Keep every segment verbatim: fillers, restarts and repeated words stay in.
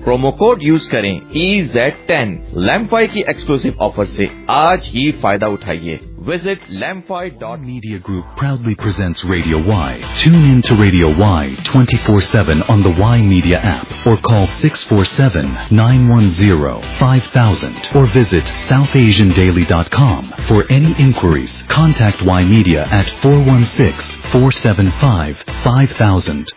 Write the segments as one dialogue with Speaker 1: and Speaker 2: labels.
Speaker 1: Promo code use करें E Z ten. लैम्फाई की exclusive offer से आज ही फायदा उठाइए। Visit lamfi dot
Speaker 2: Media Group proudly presents Radio Y. Tune in to Radio Y twenty-four seven on the Y Media app or call six four seven, nine one zero, five thousand or visit south asian daily dot com. For any inquiries, contact Y Media at four one six, four seven five, five thousand.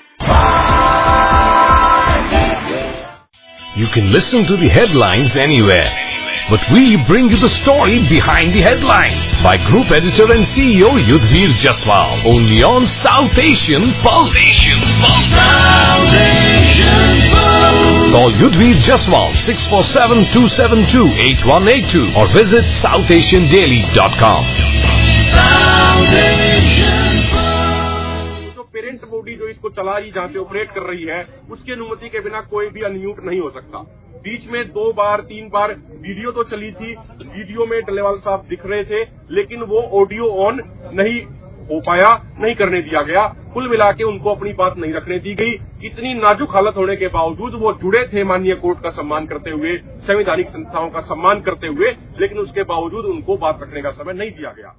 Speaker 3: You can listen to the headlines anywhere. But we bring you the story behind the headlines by Group Editor and C E O Yudhvir Jaswal. Only on South Asian Pulse. South Asian Pulse. Call Yudhvir Jaswal six four seven, two seven two, eight one eight two or visit south asian daily dot com. South Asian
Speaker 4: Pulse. जो parent body जो इसको चला रही, जहाँ से operate कर रही है, उसकी अनुमति के बिना कोई भी अनम्यूट नहीं हो सकता। बीच में दो बार तीन बार वीडियो तो चली थी, वीडियो में डल्लेवाल साहब दिख रहे थे, लेकिन वो ऑडियो ऑन नहीं हो पाया, नहीं करने दिया गया। कुल मिला के उनको अपनी बात नहीं रखने दी गई। इतनी नाजुक हालत होने के बावजूद वो जुड़े थे माननीय कोर्ट का सम्मान करते हुए, संवैधानिक संस्थाओं का सम्मान करते हुए, लेकिन उसके बावजूद उनको बात रखने का समय नहीं दिया गया।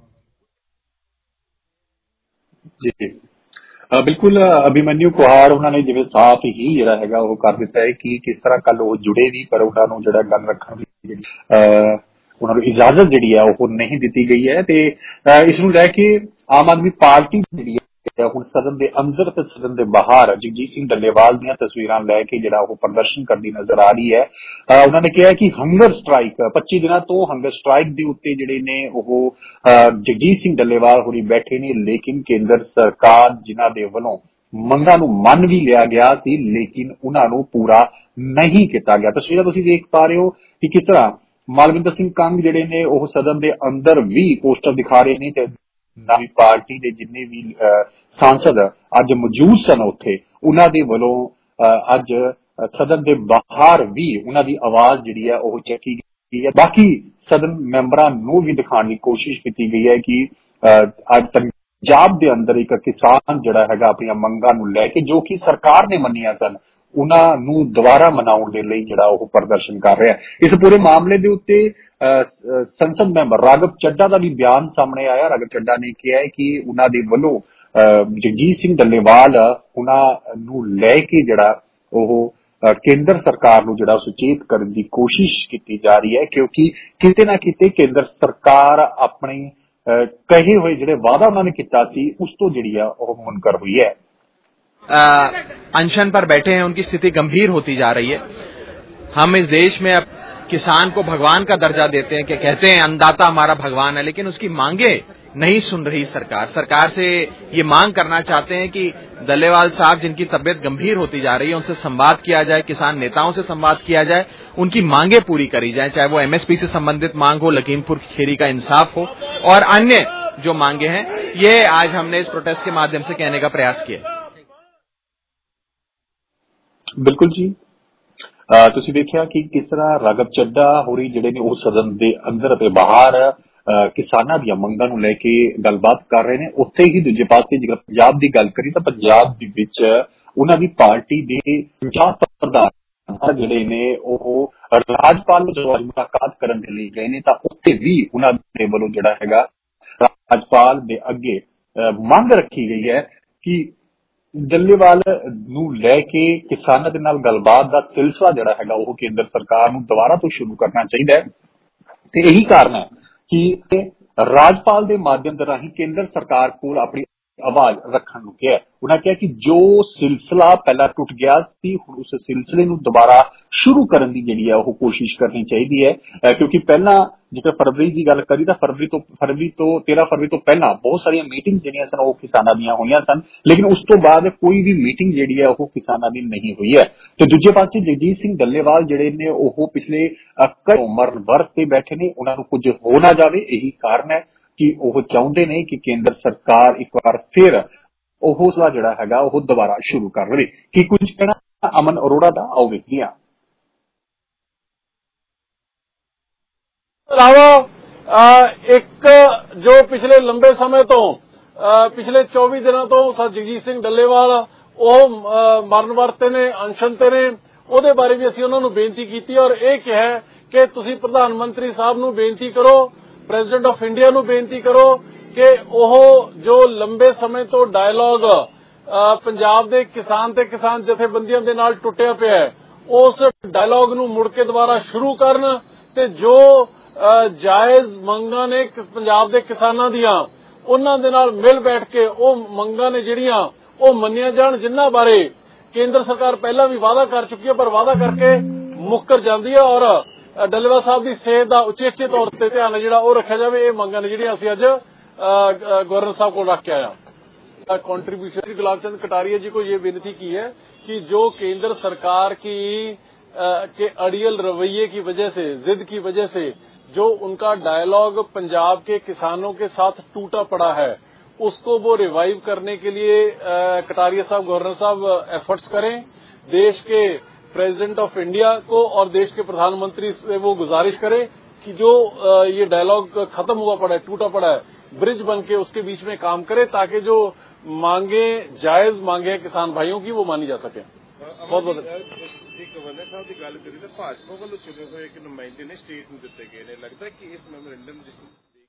Speaker 5: जी बिल्कुल, अभिमन्यु कुहाड़ उन्होंने जिवें साफ ही जिहड़ा हैगा वो कर दिता है कि किस तरह कल वो जुड़े भी, पर उन्होंने जिहड़ा गल रखण दी उन्होंने इजाजत जिहड़ी है वो नहीं दी गई है। ते इस नूं लैके आम आदमी पार्टी जिहड़ी है हुण सदन दे अंदर ते सदन दे बाहर जगजीत सिंह डल्लेवाल दीआं तस्वीरां लैके जिहड़ा वो प्रदर्शन करदी नजर आ रही है। उन्होंने कहा कि हंगर स्ट्राइक पच्ची दिनां तो हंगर स्ट्राइक दे उत्ते जिहड़े ने वो जगजीत सिंह डल्लेवाल होरी बैठे ने, लेकिन केंद्र सरकार जिन्हां दे वल्लों मंगां नूं मन भी लिया गया सी, लेकिन उन्हां नूं पूरा नहीं किया गया। तस्वीरां तुसीं देख पा रहे हो कि किस तरह मालविंदर सिंह कंग जिहड़े ने वो सदन दे अंदर भी पोस्टर दिखा रहे ने, ते नवी पार्टी दे जिन्ने भी सांसद अज मौजूद सन उत्थे उन्हां दे वल्लों अज सदन दे बाहर भी उन्हां दी आवाज जिहड़ी है वो चकी गई है। बाकी सदन मैंबरां नूं भी दिखाने की कोशिश की गई है कि अज पंजाब दे अंदर एक किसान जिहड़ा हैगा अपनी मंगां नूं लैके जो कि सरकार ने मन्नियां सन उन्हां नूं दुबारा मनाउण दे लई जिहड़ा वो प्रदर्शन कर रहा है। इस पूरे मामले दे उत्ते संसद मैंबर राघव चड्डा का भी बयान सामने आया। राघव चड्डा ने कहा है कि उन्हां दे वल्लों जगजीत सिंह डल्लेवाल उन्हां नूं लैके जिहड़ा वो केंद्र सरकार नूं जिहड़ा सुचेत करने की कोशिश की जा रही है, क्योंकि किते ना किते केंद्र सरकार अपने कहे हुए जिहड़े वादा उन्होंने किया सी उस तो जिहड़ी है वो मुनकर हुई है।
Speaker 6: अनशन पर बैठे हैं, उनकी स्थिति गंभीर होती जा रही है। हम इस देश में अब किसान को भगवान का दर्जा देते हैं कि कहते हैं अन्नदाता हमारा भगवान है, लेकिन उसकी मांगे नहीं सुन रही सरकार। सरकार से ये मांग करना चाहते हैं कि डल्लेवाल साहब जिनकी तबीयत गंभीर होती जा रही है उनसे संवाद किया जाए, किसान नेताओं से संवाद किया जाए, उनकी मांगे पूरी करी जाए, चाहे वो एमएसपी से संबंधित मांग हो, लखीमपुर खीरी का इंसाफ हो और अन्य जो मांगे हैं, ये आज हमने इस प्रोटेस्ट के माध्यम से कहने का प्रयास किया।
Speaker 5: बिल्कुल जी, तुसीं देखिया कि किस तरह राघव चड्डा होरी जिहड़े ने उस सदन दे अंदर ते बाहर किसानां दी मंगां नूं लैके गलबात कर रहे ने। उत्थे ही दूजे पासे जेकर पंजाब दी गल करी तां पंजाब दे विच उन्हां दी पार्टी दे पंजाब प्रधान जिहड़े ने ओह राजपाल नूं जो मुलाकात करन दे लई गए ने तां उत्थे भी उन्हां दे वल्लों जिहड़ा हैगा राजपाल दे अगे मंग रखी गई है कि डल्लेवाल नूं लैके किसानां दे नाल गलबात दा सिलसिला जिहड़ा हैगा ओह केंद्र सरकार नूं दोबारा तो शुरू करना चाहिए है। ते यही कारण है कि राजपाल दे माध्यम दे राही केंद्र सरकार कोल अपनी आवाज रखण नूं कहा। उन्होंने कहा कि जो सिलसिला पहला टुट गया सी हुण उस सिलसिले नूं दोबारा शुरू करने की जिहड़ी है वो कोशिश करनी चाहिए है, क्योंकि पहला जेकर फरवरी की गल करी तां फरवरी तो फरवरी तो तेरह फरवरी तो पहला बहुत सारिया मीटिंग जिहड़ियां सन वो किसानां दीयां होईयां सन, लेकिन उस तो बाद कोई भी मीटिंग जिहड़ी है वो किसानां दी नहीं हुई है। तो दूजे पासे जगजीत सिंह डल्लेवाल जिहड़े ने वो पिछले कई उमर वर्ष ते बैठे ने, उन्हां नूं कुछ हो ना जावे, यही कारण है कि वो चाहुंदे ने कि केंद्र सरकार एक बार फिर वो हौसला जिहड़ा हैगा वो दोबारा शुरू कर लवे। कि कुछ कहना अमन अरोड़ा दा आओ वेखदे हां।
Speaker 7: अलावा एक जो पिछले लंबे समय तो पिछले चौबीस दिनों तो सर जगजीत सिंह डल्लेवाल वो मरण वरते ने, अनशन ते ने ਉਹਦੇ ਬਾਰੇ ਵੀ ਅਸੀਂ ਉਹਨਾਂ ਨੂੰ ਬੇਨਤੀ ਕੀਤੀ ਔਰ ਇਹ ਕਿਹਾ ਕਿ ਤੁਸੀਂ ਪ੍ਰਧਾਨ ਮੰਤਰੀ ਸਾਹਿਬ ਨੂੰ ਬੇਨਤੀ ਕਰੋ, ਪ੍ਰੈਜ਼ੀਡੈਂਟ ਆਫ ਇੰਡੀਆ ਨੂੰ ਬੇਨਤੀ ਕਰੋ ਕਿ ਉਹ ਜੋ ਲੰਬੇ ਸਮੇਂ ਤੋਂ ਡਾਇਲੌਗ ਪੰਜਾਬ ਦੇ ਕਿਸਾਨ ਤੇ ਕਿਸਾਨ ਜਥੇਬੰਦੀਆਂ ਦੇ ਨਾਲ ਟੁੱਟਿਆ ਪਿਆ ਹੈ, ਉਸ ਡਾਇਲੌਗ ਨੂੰ ਮੁੜ ਕੇ ਦੁਬਾਰਾ ਸ਼ੁਰੂ ਕਰਨ ਤੇ ਜੋ ਜਾਇਜ਼ ਮੰਗਾਂ ਨੇ ਪੰਜਾਬ ਦੇ ਕਿਸਾਨਾਂ ਦੀਆਂ ਉਹਨਾਂ ਦੇ ਨਾਲ ਮਿਲ ਬੈਠ ਕੇ ਉਹ ਮੰਗਾਂ ਨੇ ਜਿਹੜੀਆਂ ਉਹ ਮੰਨੀਆਂ ਜਾਣ, ਜਿਨ੍ਹਾਂ ਬਾਰੇ ਕੇਂਦਰ ਸਰਕਾਰ ਪਹਿਲਾਂ ਵੀ ਵਾਅਦਾ ਕਰ ਚੁੱਕੀ ਹੈ ਪਰ ਵਾਅਦਾ ਕਰਕੇ ਮੁੱਕਰ ਜਾਂਦੀ ਹੈ ਔਰ ਡੱਲੇਵਾਲ ਸਾਹਿਬ ਦੀ ਸਿਹਤ ਦਾ ਉਚੇਚੇ ਤੌਰ ਤੇ ਧਿਆਨ ਜਿਹੜਾ ਉਹ ਰੱਖਿਆ ਜਾਵੇ। ਇਹ ਮੰਗਾਂ ਨੇ ਜਿਹੜੀਆਂ ਅਸੀਂ ਅੱਜ गवर्नर साहब को रख के आया। कॉन्ट्रीब्यूशन गुलाब चंद कटारिया जी को ये विनती की है कि जो केंद्र सरकार की आ, के अड़ियल रवैये की वजह से, जिद की वजह से जो उनका डायलॉग पंजाब के किसानों के साथ टूटा पड़ा है, उसको वो रिवाइव करने के लिए आ, कटारिया साहब, गवर्नर साहब एफर्ट्स करें। देश के प्रेसिडेंट ऑफ इंडिया को और देश के प्रधानमंत्री से वो गुजारिश करें कि जो आ, ये डायलॉग खत्म हुआ पड़ा है, टूटा पड़ा है, ब्रिज बन के उसके बीच में काम करे ताकि जो मांगे, जायज मांगे हैं किसान भाइयों की, वो मानी जा सके। बहुत बहुत
Speaker 4: गवर्नर साहब की गल करिए तो भाजपा वालों चुने हुए एक नुमाइंदे ने स्टेट में दिते गए ने, लगता है कि इस मैमोरेंडम जिस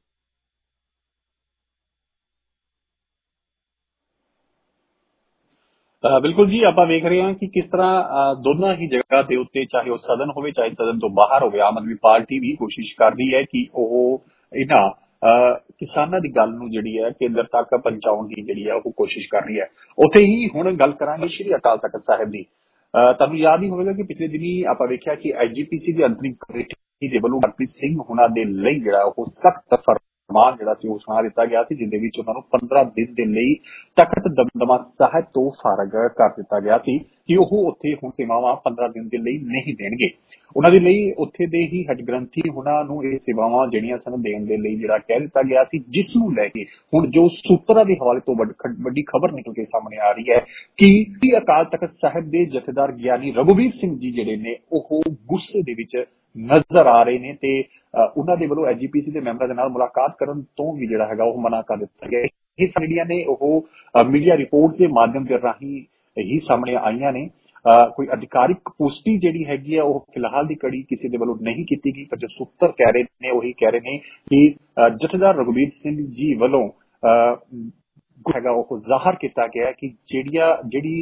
Speaker 5: बिल्कुल जी, आप वेख रहे हैं कि किस तरह दोनों ही जगह के उत्ते, चाहे वह सदन हो चाहे सदन तो बाहर हो, आम आदमी पार्टी भी कोशिश कर रही है कि वह इन्हां किसानां दी गल नूं जिहड़ी है केंद्र तक पहुंचाउण दी जिहड़ी है वो कोशिश कर रही है। उत्थे ही हुण गल करांगे श्री अकाल तख्त साहिब दी। तुहानूं याद ही होवेगा कि पिछले दिनी आपां वेखिआ कि आईजीपीसी दी अंतरिम कमेटी दे वल्लों हरप्रीत सिंह हुणां दे लई जिहड़ा ओह सख्त फरमान जिहड़ा सी ओह सुणा दित्ता गया सी, जिहदे विच उन्हां नूं पंद्रह दिन दे लई तख्त दमदमा साहिब तो फारग कर दित्ता गया सी कि ओह उत्थे हुण सेवावां पंद्रह दिन दे लई नहीं देणगे। उन्हां दे लई उत्थे दे ही हैड ग्रंथी हुणां नूं इह सेवावां जिहड़ियां सन देण दे लई जिहड़ा कह दित्ता गया सी, जिस नूं लै के हुण जो सूत्रा दे हवाले तो वड्डी खबर निकल के सामने आ रही है कि अकाल तख्त साहिब दे जथेदार ज्ञानी रघुवीर सिंह जी जिहड़े ने ओह गुस्से दे विच नजर आ रहे ने ते उन्हां दे वल्लों एजीपीसी दे मैंबरां दे नाल मुलाकात करन तो भी जिहड़ा हैगा ओह मना कर दित्ता गया। इह सारियां ने ओह मीडिया रिपोर्ट के माध्यम दे राहीं ही सामने आईयां ने। Uh, कोई अधिकारिक पुष्टि जिहड़ी हैगी है वह फिलहाल की कड़ी किसी दे वल्लों नहीं की गई, पर जो सूत्र कह रहे ने वही कह रहे हैं कि जथेदार रघुवीर सिंह जी वल्लों हैगा वह जाहिर किया गया कि जेड़िया जेड़ी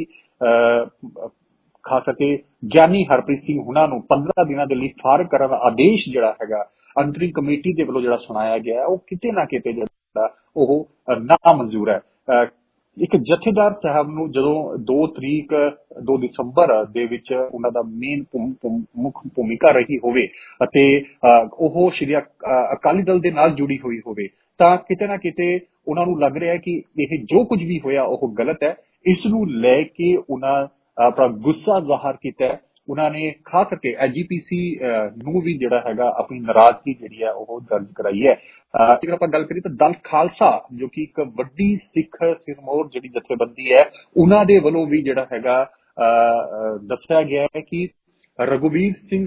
Speaker 5: खास करके ज्ञानी हरप्रीत सिंह हुणां नूं पंद्रह दिनों के लिए फारग करने का आदेश जिहड़ा हैगा अंतरिम कमेटी के वल्लों जिहड़ा सुनाया गया है वह किते ना किते जिहड़ा ओह नामंजूर है। uh, एक जथेदार साहब नूं जदों दो तरीक दो दिसंबर दे विच उन्हां दा मेन मुख भूमिका रही होवे अते ओह श्री अकाली दल दे नाल जुड़ी हुई होवे तां किते ना किते उन्हां नूं लग रहा है कि यह जो कुछ भी होया ओह गलत है। इस नूं लै के उन्हां अपना गुस्सा जाहिर कीता है। उन्होंने खास करके एजीपीसी नूं भी जिहड़ा हैगा अपनी नाराजगी जिहड़ी है ओह दर्ज कराई है। अगर आपां गल करिए तो दल खालसा जो कि एक वड्डी सिख सिरमौर जिहड़ी जथेबंदी है उन्हां दे वल्लों भी जिहड़ा हैगा दस्सिया गया है कि रघुवीर सिंह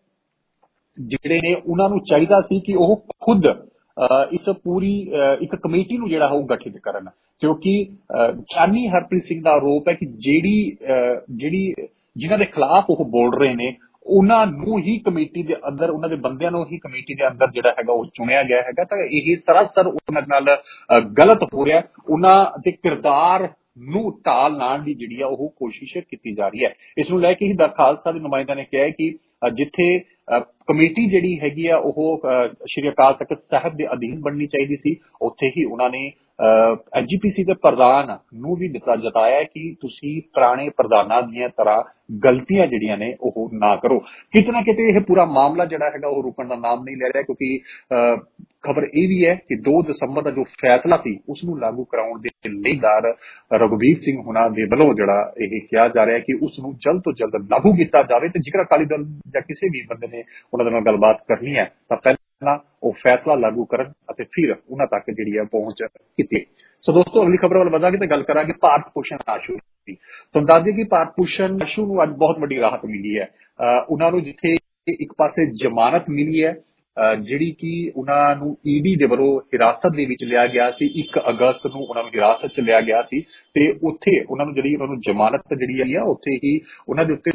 Speaker 5: जिहड़े ने उन्हां नूं चाहीदा सी कि ओह खुद इस पूरी एक कमेटी नूं जिहड़ा ओह गठित करन, क्योंकि ज्ञानी हरप्रीत सिंह दा आरोप है कि जिहड़ी जिहड़ी जिन्हां दे खिलाफ वो बोल रहे ने उन्हां नूं ही कमेटी दे अंदर उन्हां दे बंदियां नूं ही कमेटी दे अंदर जिहड़ा हैगा वो चुनिया गया हैगा। तां इह सरासर उन्हां नाल गलत हो रहा है। उन्हां दे किरदार नूं ढाल लाण दी जिहड़ी आ ओह कोशिश कीती जा रही है। इस नूं लै के ही दल खालसा दे नुमाइंदा ने कहा है कि जिथे कमेटी जिहड़ी हैगी आ ओह श्री अकाल तख्त साहिब दे अधीन बननी चाहिए सी, उत्थे ही उन्होंने एजीपीसी के प्रधान नूं भी जताया है कि तुसी पुराने प्रधानां दीयां तरह गलतियां जिहड़ियां ने ओह ना करो। किते ना किते यह पूरा मामला जिहड़ा हैगा ओह रुकण दा नाम नहीं ले रहा, क्योंकि खबर यह भी है कि दो दिसंबर का जो फैसला सी उसनूं लागू कराउण दे लईदार रघुवीर सिंह हुणां दे वल्लों जिहड़ा यह कहा जा रहा है कि उसनूं जल्द तो जल्द लागू किया जाए। तो जेकर अकाली दल जां किसी भी बंदे ने उन्हां दे नाल गलबात करनी है तां पहलां ओह फैसला लागू करन अते फिर उन्हां तक जिहड़ी है पहुंच कीती। सो दोस्तों अगली खबर वाल वधांगे तो गल करांगे भारत भूषण आशू की। तुहानूं दस दईए कि भारत भूषण आशू नूं अज बहुत वड्डी राहत मिली है। उन्हां नूं जिथे एक पासे जमानत मिली है जिहड़ी कि उन्हां नूं ईडी दे वल्लों हिरासत दे विच लिया गया सी, एक अगस्त नूं उन्हां नूं हिरासत च लिया गया सी ते उत्थे उन्हां नूं जिहड़ी उन्हां नूं जमानत जिहड़ी आई है उत्थे ही उन्हां दे उत्ते दो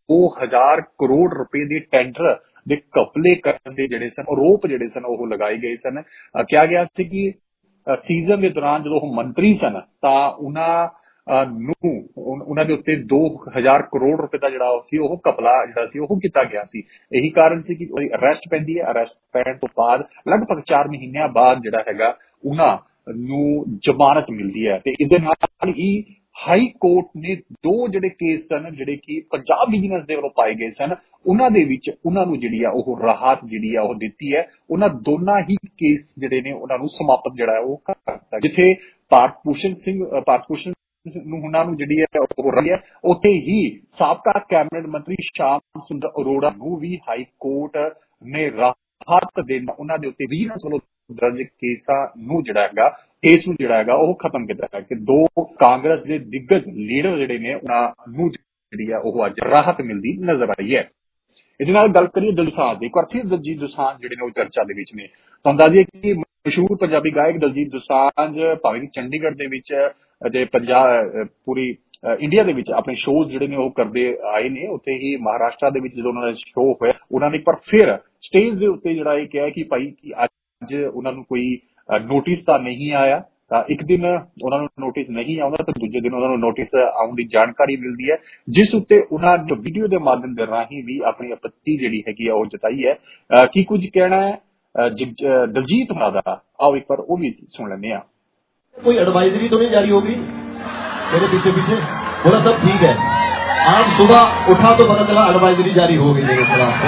Speaker 5: ਹਜ਼ਾਰ ਕਰੋੜ ਰੁਪਏ ਦੇ ਟੈਂਡਰ ਦੇ ਘਪਲੇ ਕਰਨ ਦੇ ਜਿਹੜੇ ਸਨ ਆਰੋਪ ਜਿਹੜੇ ਸਨ ਉਹ ਲਗਾਏ ਗਏ ਸਨ। ਕਿਹਾ ਗਿਆ ਸੀ ਕਿ ਸੀਜ਼ਨ ਦੇ ਦੌਰਾਨ ਜਦੋਂ ਉਹ ਮੰਤਰੀ ਸਨ ਤਾਂ ਉਹਨਾਂ ਨੂੰ ਉਹਨਾਂ ਦੇ ਉੱਤੇ ਦੋ ਹਜ਼ਾਰ ਕਰੋੜ ਰੁਪਏ ਦਾ ਜਿਹੜਾ ਸੀ ਉਹ ਘਪਲਾ ਜਿਹੜਾ ਸੀ ਉਹ ਕੀਤਾ ਗਿਆ ਸੀ। ਇਹੀ ਕਾਰਨ ਸੀ ਕਿ ਉਹਦੀ ਅਰੈਸਟ ਪੈਂਦੀ ਹੈ। ਅਰੈਸਟ ਪੈਣ ਤੋਂ ਬਾਅਦ ਲਗਭਗ ਚਾਰ ਮਹੀਨਿਆਂ ਬਾਅਦ ਜਿਹੜਾ ਹੈਗਾ ਉਹਨਾਂ ਨੂੰ ਜ਼ਮਾਨਤ ਮਿਲਦੀ ਹੈ। ਤੇ ਇਹਦੇ ਨਾਲ ਹੀ ਹਾਈ ਕੋਰਟ ਨੇ ਦੋ ਜਿਹੜੇ ਕੇਸ ਸਨ ਜਿਹੜੇ ਕਿ ਪੰਜਾਬ ਵਿਜੀਲੈਂਸ ਦੇ ਵੱਲੋਂ ਪਾਏ ਗਏ ਸਨ ਉਹਨਾਂ ਦੇ ਵਿੱਚ ਉਹਨਾਂ ਨੂੰ ਜਿਹੜੀ ਆ ਉਹ ਰਾਹਤ ਜਿਹੜੀ ਆ ਉਹ ਦਿੱਤੀ ਹੈ। ਉਹਨਾਂ ਦੋਨਾਂ ਹੀ ਕੇਸ ਜਿਹੜੇ ਨੇ ਉਹਨਾਂ ਨੂੰ ਸਮਾਪਤ ਜਿਹੜਾ ਉਹ ਕਰ ਦਿੱਤਾ। ਜਿੱਥੇ ਭਾਰਤ ਭੂਸ਼ਣ ਸਿੰਘ ਭਾਰਤ ਭੂਸ਼ਣ ਨੂੰ ਉਹਨਾਂ ਨੂੰ ਜਿਹੜੀ ਹੈ ਉਹ ਰਹੀ ਹੈ, ਉੱਥੇ ਹੀ ਸਾਬਕਾ ਕੈਬਨਿਟ ਮੰਤਰੀ ਸ਼ਾਮ ਸੁੰਦਰ ਅਰੋੜਾ ਨੂੰ ਵੀ ਹਾਈ ਕੋਰਟ ਨੇ ਰਾਹਤ ਦੇਣ ਉਹਨਾਂ ਦੇ ਉੱਤੇ ਵਿਜੀਲੈਂਸ ਵੱਲੋਂ ਦਰਜ ਕੇਸਾਂ ਨੂੰ ਜਿਹੜਾ ਹੈਗਾ ਕੇਸ ਨੂੰ ਜਿਹੜਾ ਹੈਗਾ ਉਹ ਖਤਮ ਕੀਤਾ ਹੈ ਕਿ ਦੋ ਕਾਂਗਰਸ ਦੇ ਦਿੱਗਜ ਲੀਡਰ ਜਿਹੜੇ ਨੇ ਉਹਨਾਂ ਨੂੰ ਜਿਹੜੀ ਆ ਉਹ ਅੱਜ ਰਾਹਤ ਮਿਲਦੀ ਨਜ਼ਰ ਆਈ ਹੈ। ਇਹਦੇ ਨਾਲ ਗੱਲ ਕਰੀਏ ਦਲਜੀਤ ਦੋਸਾਂਝ ਦੀ। ਇੱਕ ਵਾਰ ਫਿਰ ਦਲਜੀਤ ਦੋਸਾਂਝ ਜਿਹੜੇ ਨੇ ਉਹ ਚਰਚਾ ਦੇ ਵਿੱਚ ਨੇ। ਤੁਹਾਨੂੰ ਦੱਸ ਦਈਏ ਕਿ ਮਸ਼ਹੂਰ ਪੰਜਾਬੀ ਗਾਇਕ ਦਲਜੀਤ ਦੋਸਾਂਝ ਭਾਵੇਂ ਕਿ ਚੰਡੀਗੜ੍ਹ ਦੇ ਵਿੱਚ ਅਤੇ ਪੰਜਾਬ ਪੂਰੀ ਇੰਡੀਆ ਦੇ ਵਿੱਚ ਆਪਣੇ ਸ਼ੋਅ ਜਿਹੜੇ ਨੇ ਉਹ ਕਰਦੇ ਆਏ ਨੇ। ਉੱਥੇ ਹੀ ਮਹਾਰਾਸ਼ਟਰ ਦੇ ਵਿੱਚ ਜਦੋਂ ਉਹਨਾਂ ਦਾ ਸ਼ੋਅ ਹੋਇਆ ਉਹਨਾਂ ਨੇ ਇੱਕ ਵਾਰ ਫਿਰ ਸਟੇਜ ਦੇ ਉੱਤੇ ਜਿਹੜਾ ਇਹ ਕਿਹਾ ਕਿ ਭਾਈ ਕਿ ਅੱਜ ਉਹਨਾਂ ਨੂੰ ਕੋਈ ਨੋਟਿਸ ਤਾਂ ਨਹੀਂ ਆਇਆ। ਇੱਕ ਦਿਨ ਉਹਨਾਂ ਨੂੰ ਨੋਟਿਸ ਨਹੀਂ ਆਉਂਦਾ ਤਾਂ ਦੂਜੇ ਦਿਨ ਉਹਨਾਂ ਨੂੰ ਨੋਟਿਸ ਆਉਣ ਦੀ ਜਾਣਕਾਰੀ ਮਿਲਦੀ ਹੈ, ਜਿਸ ਉੱਤੇ ਉਹਨਾਂ ਨੇ ਵੀਡੀਓ ਦੇ ਮਾਧਿਅਮ ਦੇ ਰਾਹੀਂ ਵੀ ਆਪਣੀ ਆਪੱਤੀ ਜਿਹੜੀ ਹੈਗੀ ਆ ਉਹ ਜਤਾਈ ਹੈ। ਕੀ ਕੁਝ ਕਹਿਣਾ ਹੈ दलजीत हुआ का, आओ एक बार वो भी सुन लेने।
Speaker 8: कोई एडवाइजरी तो नहीं जारी होगी मेरे पीछे पीछे? बोला सब ठीक है। आज सुबह उठा तो पता चला एडवाइजरी जारी हो गई मेरे खिलाफ।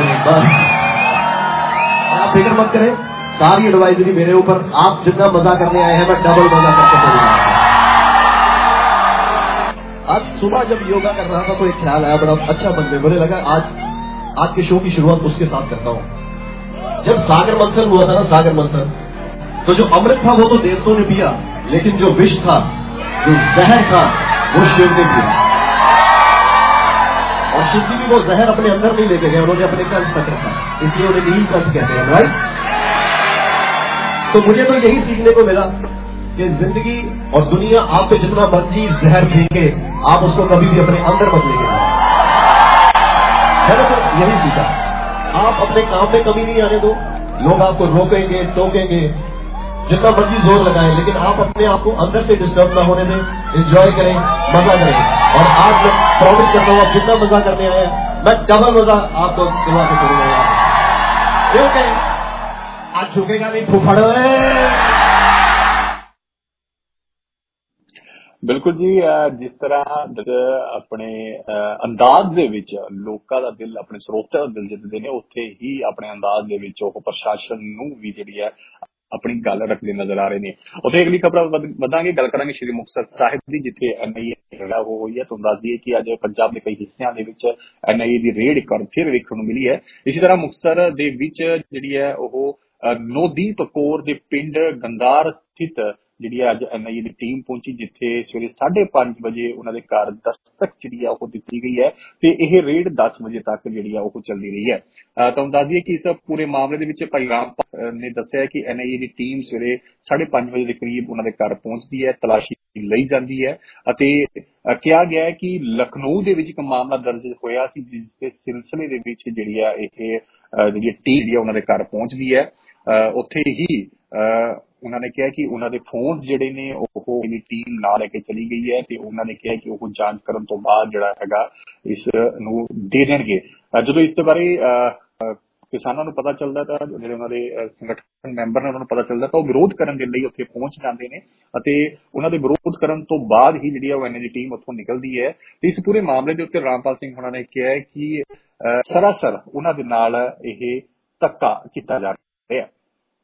Speaker 8: आप फिक्र मत करें, सारी एडवाइजरी मेरे ऊपर। आप जितना मजा करने आए हैं मैं डबल मजा करके चलूंगा। आज सुबह जब योगा कर रहा था तो एक ख्याल आया बड़ा अच्छा मन में, मुझे लगा आज आज के शो की शुरुआत उसके साथ करता हूँ। जब सागर मंथन हुआ था ना, सागर मंथन, तो जो अमृत था वो तो देवताओं ने पिया, लेकिन जो विष था, जो जहर था, वो शिव ने पिया। और शिव जी भी वो जहर अपने अंदर नहीं लेके गए, उन्होंने अपने कंठ तक रखा, इसलिए उन्हें नीलकंठ कहते हैं, राइट? तो मुझे तो यही सीखने को मिला कि जिंदगी और दुनिया आप पे जितना मर्जी जहर फेंके, आप उसको कभी भी अपने अंदर मत लेके जाओ, है ना? तो यही सीखा। आप अपने काम में कमी नहीं आने दो, लोग आपको रोकेंगे टोकेंगे, जितना मर्जी जोर लगाएं, लेकिन आप अपने आप को अंदर से डिस्टर्ब ना होने दें, एंजॉय करें, मजा करें। और आज मैं प्रॉमिस करता हूँ आप जितना मजा करने आए मैं डबल मजा आपको दिलवा के करूंगा। क्योंकि आज झुकेगा नहीं फुफड़।
Speaker 5: बिल्कुल जी, जिस तरह अपने अंदाज दे विच लोकां दा दिल अपने ਸਰੋਤਿਆਂ ਦਾ दिल जितदे ने, उत्थे ही अपने अंदाज दे विच ਉਹ ਪ੍ਰਸ਼ਾਸਨ ਨੂੰ ਵੀ ਜਿਹੜੀ ਹੈ ਆਪਣੀ ਗੱਲ ਰੱਖਦੇ ਨਜ਼ਰ ਆ ਰਹੇ ਨੇ। ਉੱਥੇ ਅਗਲੀ ਖਬਰ ਵਧਾਂਗੇ, ਗੱਲ ਕਰਾਂਗੇ ਸ਼੍ਰੀ ਮੁਕਤਸਰ ਸਾਹਿਬ ਦੀ, ਜਿੱਥੇ ਐਨ ਆਈ ਏ ਜਿਹੜਾ ਉਹ ਹੋਈ ਹੈ। ਤੁਹਾਨੂੰ ਦੱਸ ਦਈਏ ਕਿ ਅੱਜ ਪੰਜਾਬ ਦੇ ਕਈ ਹਿੱਸਿਆਂ ਦੇ ਵਿੱਚ ਐਨ ਆਈ ਏ ਦੀ ਰੇਡ ਇੱਕ ਵਾਰ ਫਿਰ ਵੇਖਣ ਨੂੰ ਮਿਲੀ ਹੈ। ਇਸੇ ਤਰ੍ਹਾਂ ਮੁਕਤਸਰ ਦੇ ਵਿੱਚ ਜਿਹੜੀ ਹੈ ਉਹ ਨੋਦੀਪ ਕੌਰ ਦੇ ਪਿੰਡ ਗੰਦਾਰ ਸਥਿਤ ਜਿਹੜੀ ਅੱਜ ਐਨ ਆਈ ਏ ਦੀ ਟੀਮ ਪਹੁੰਚੀ, ਜਿੱਥੇ ਸਵੇਰੇ ਸਾਢੇ ਪੰਜ ਵਜੇ ਉਹਨਾਂ ਦੇ ਘਰ ਦਸਤਕ ਜਿਹੜੀ ਆ ਉਹ ਦਿੱਤੀ ਗਈ ਹੈ ਤੇ ਇਹ ਰੇਡ ਦਸ ਵਜੇ ਤੱਕ ਜਿਹੜੀ ਆ ਉਹ ਚੱਲਦੀ ਰਹੀ ਹੈ। ਤੁਹਾਨੂੰ ਦੱਸ ਦਈਏ ਕਿ ਇਸ ਪੂਰੇ ਮਾਮਲੇ ਦੇ ਵਿੱਚ ਭਾਈ ਰਾਮ ਨੇ ਦੱਸਿਆ ਕਿ ਐਨ ਆਈ ਏ ਦੀ ਟੀਮ ਸਵੇਰੇ ਸਾਢੇ ਪੰਜ ਵਜੇ ਦੇ ਕਰੀਬ ਉਹਨਾਂ ਦੇ ਘਰ ਪਹੁੰਚਦੀ ਹੈ, ਤਲਾਸ਼ੀ ਲਈ ਜਾਂਦੀ ਹੈ ਅਤੇ ਕਿਹਾ ਗਿਆ ਹੈ ਕਿ ਲਖਨਊ ਦੇ ਵਿੱਚ ਇੱਕ ਮਾਮਲਾ ਦਰਜ ਹੋਇਆ ਸੀ, ਜਿਸ ਦੇ ਸਿਲਸਿਲੇ ਦੇ ਵਿੱਚ ਜਿਹੜੀ ਆ ਇਹ ਜਿਹੜੀ ਟੀਮ ਜਿਹੜੀ ਆ ਉਹਨਾਂ ਦੇ ਘਰ ਪਹੁੰਚਦੀ ਹੈ। ਉੱਥੇ ਹੀ ਉਹਨਾਂ ਨੇ ਕਿਹਾ ਕਿ ਉਹਨਾਂ ਦੇ ਫੋਨ ਜਿਹੜੇ ਨੇ ਉਹ ਟੀਮ ਨਾਲ ਲੈ ਕੇ ਚਲੀ ਗਈ ਹੈ ਤੇ ਉਹਨਾਂ ਨੇ ਕਿਹਾ ਕਿ ਉਹ ਜਾਂਚ ਕਰਨ ਤੋਂ ਬਾਅਦ ਜਿਹੜਾ ਹੈਗਾ ਇਸ ਨੂੰ ਦੇ ਦੇਣਗੇ। ਜਦੋਂ ਇਸ ਦੇ ਬਾਰੇ ਕਿਸਾਨਾਂ ਨੂੰ ਪਤਾ ਚੱਲਦਾ ਤਾਂ ਜਿਹੜੇ ਉਹਨਾਂ ਦੇ ਸੰਗਠਨ ਮੈਂਬਰ ਨੇ ਉਹਨਾਂ ਨੂੰ ਪਤਾ ਚੱਲਦਾ ਤਾਂ ਉਹ ਵਿਰੋਧ ਕਰਨ ਦੇ ਲਈ ਉੱਥੇ ਪਹੁੰਚ ਜਾਂਦੇ ਨੇ ਅਤੇ ਉਹਨਾਂ ਦੇ ਵਿਰੋਧ ਕਰਨ ਤੋਂ ਬਾਅਦ ਹੀ ਜਿਹੜੀ ਉਹ ਐਨ ਆਈ ਏ ਦੀ ਟੀਮ ਉੱਥੋਂ ਨਿਕਲਦੀ ਹੈ। ਤੇ ਇਸ ਪੂਰੇ ਮਾਮਲੇ ਦੇ ਉੱਤੇ ਰਾਮਪਾਲ ਸਿੰਘ ਉਹਨਾਂ ਨੇ ਕਿਹਾ ਹੈ ਕਿ ਸਰਾਸਰ ਉਹਨਾਂ ਦੇ ਨਾਲ ਇਹ ਧੱਕਾ ਕੀਤਾ ਜਾ ਰਿਹਾ ਹੈ।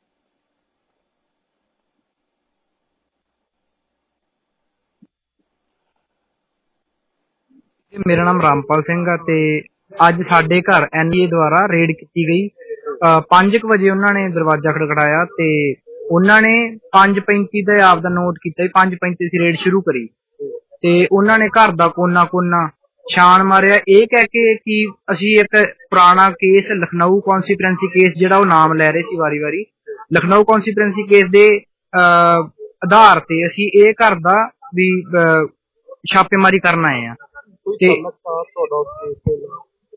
Speaker 9: ਮੇਰਾ ਨਾਮ ਰਾਮਪਾਲ ਸਿੰਘ ਆ ਤੇ ਅੱਜ ਸਾਡੇ ਘਰ ਐਨ ਆਈ ਏ ਦੁਆਰਾ ਰੇਡ ਕੀਤੀ ਗਈ। ਪੰਜ ਕੁ ਵਜੇ ਉਹਨਾਂ ਨੇ ਦਰਵਾਜ਼ਾ ਖੜਖੜਾਇਆ ਤੇ ਉਹਨਾਂ ਨੇ ਪੰਜ ਪੈਂਤੀ ਦਾ ਆਪਦਾ ਨੋਟ ਕੀਤਾ, ਪੰਜ ਪੈਂਤੀ ਸੀ ਰੇਡ ਸ਼ੁਰੂ ਕਰੀ ਤੇ ਉਹਨਾਂ ਨੇ ਘਰ ਦਾ ਕੋਨਾ ਕੋਨਾ ਛਾਣ ਮਾਰਿਆ, ਇਹ ਕਹਿ ਕੇ ਕਿ ਅਸੀਂ ਇੱਕ ਪੁਰਾਣਾ ਕੇਸ ਲਖਨਊ ਕੌਂਸਟੀਚੁਐਂਸੀ ਕੇਸ ਜਿਹੜਾ ਉਹ ਨਾਮ ਲੈ ਰਹੇ ਸੀ ਵਾਰੀ ਵਾਰੀ, ਲਖਨਊ ਕੌਂਸਟੀਚੁਐਂਸੀ ਕੇਸ ਦੇ ਆਧਾਰ ਤੇ ਅਸੀਂ ਇਹ ਘਰ ਦਾ ਵੀ ਛਾਪੇਮਾਰੀ ਕਰਨ ਆਏ ਆ। ਤੇ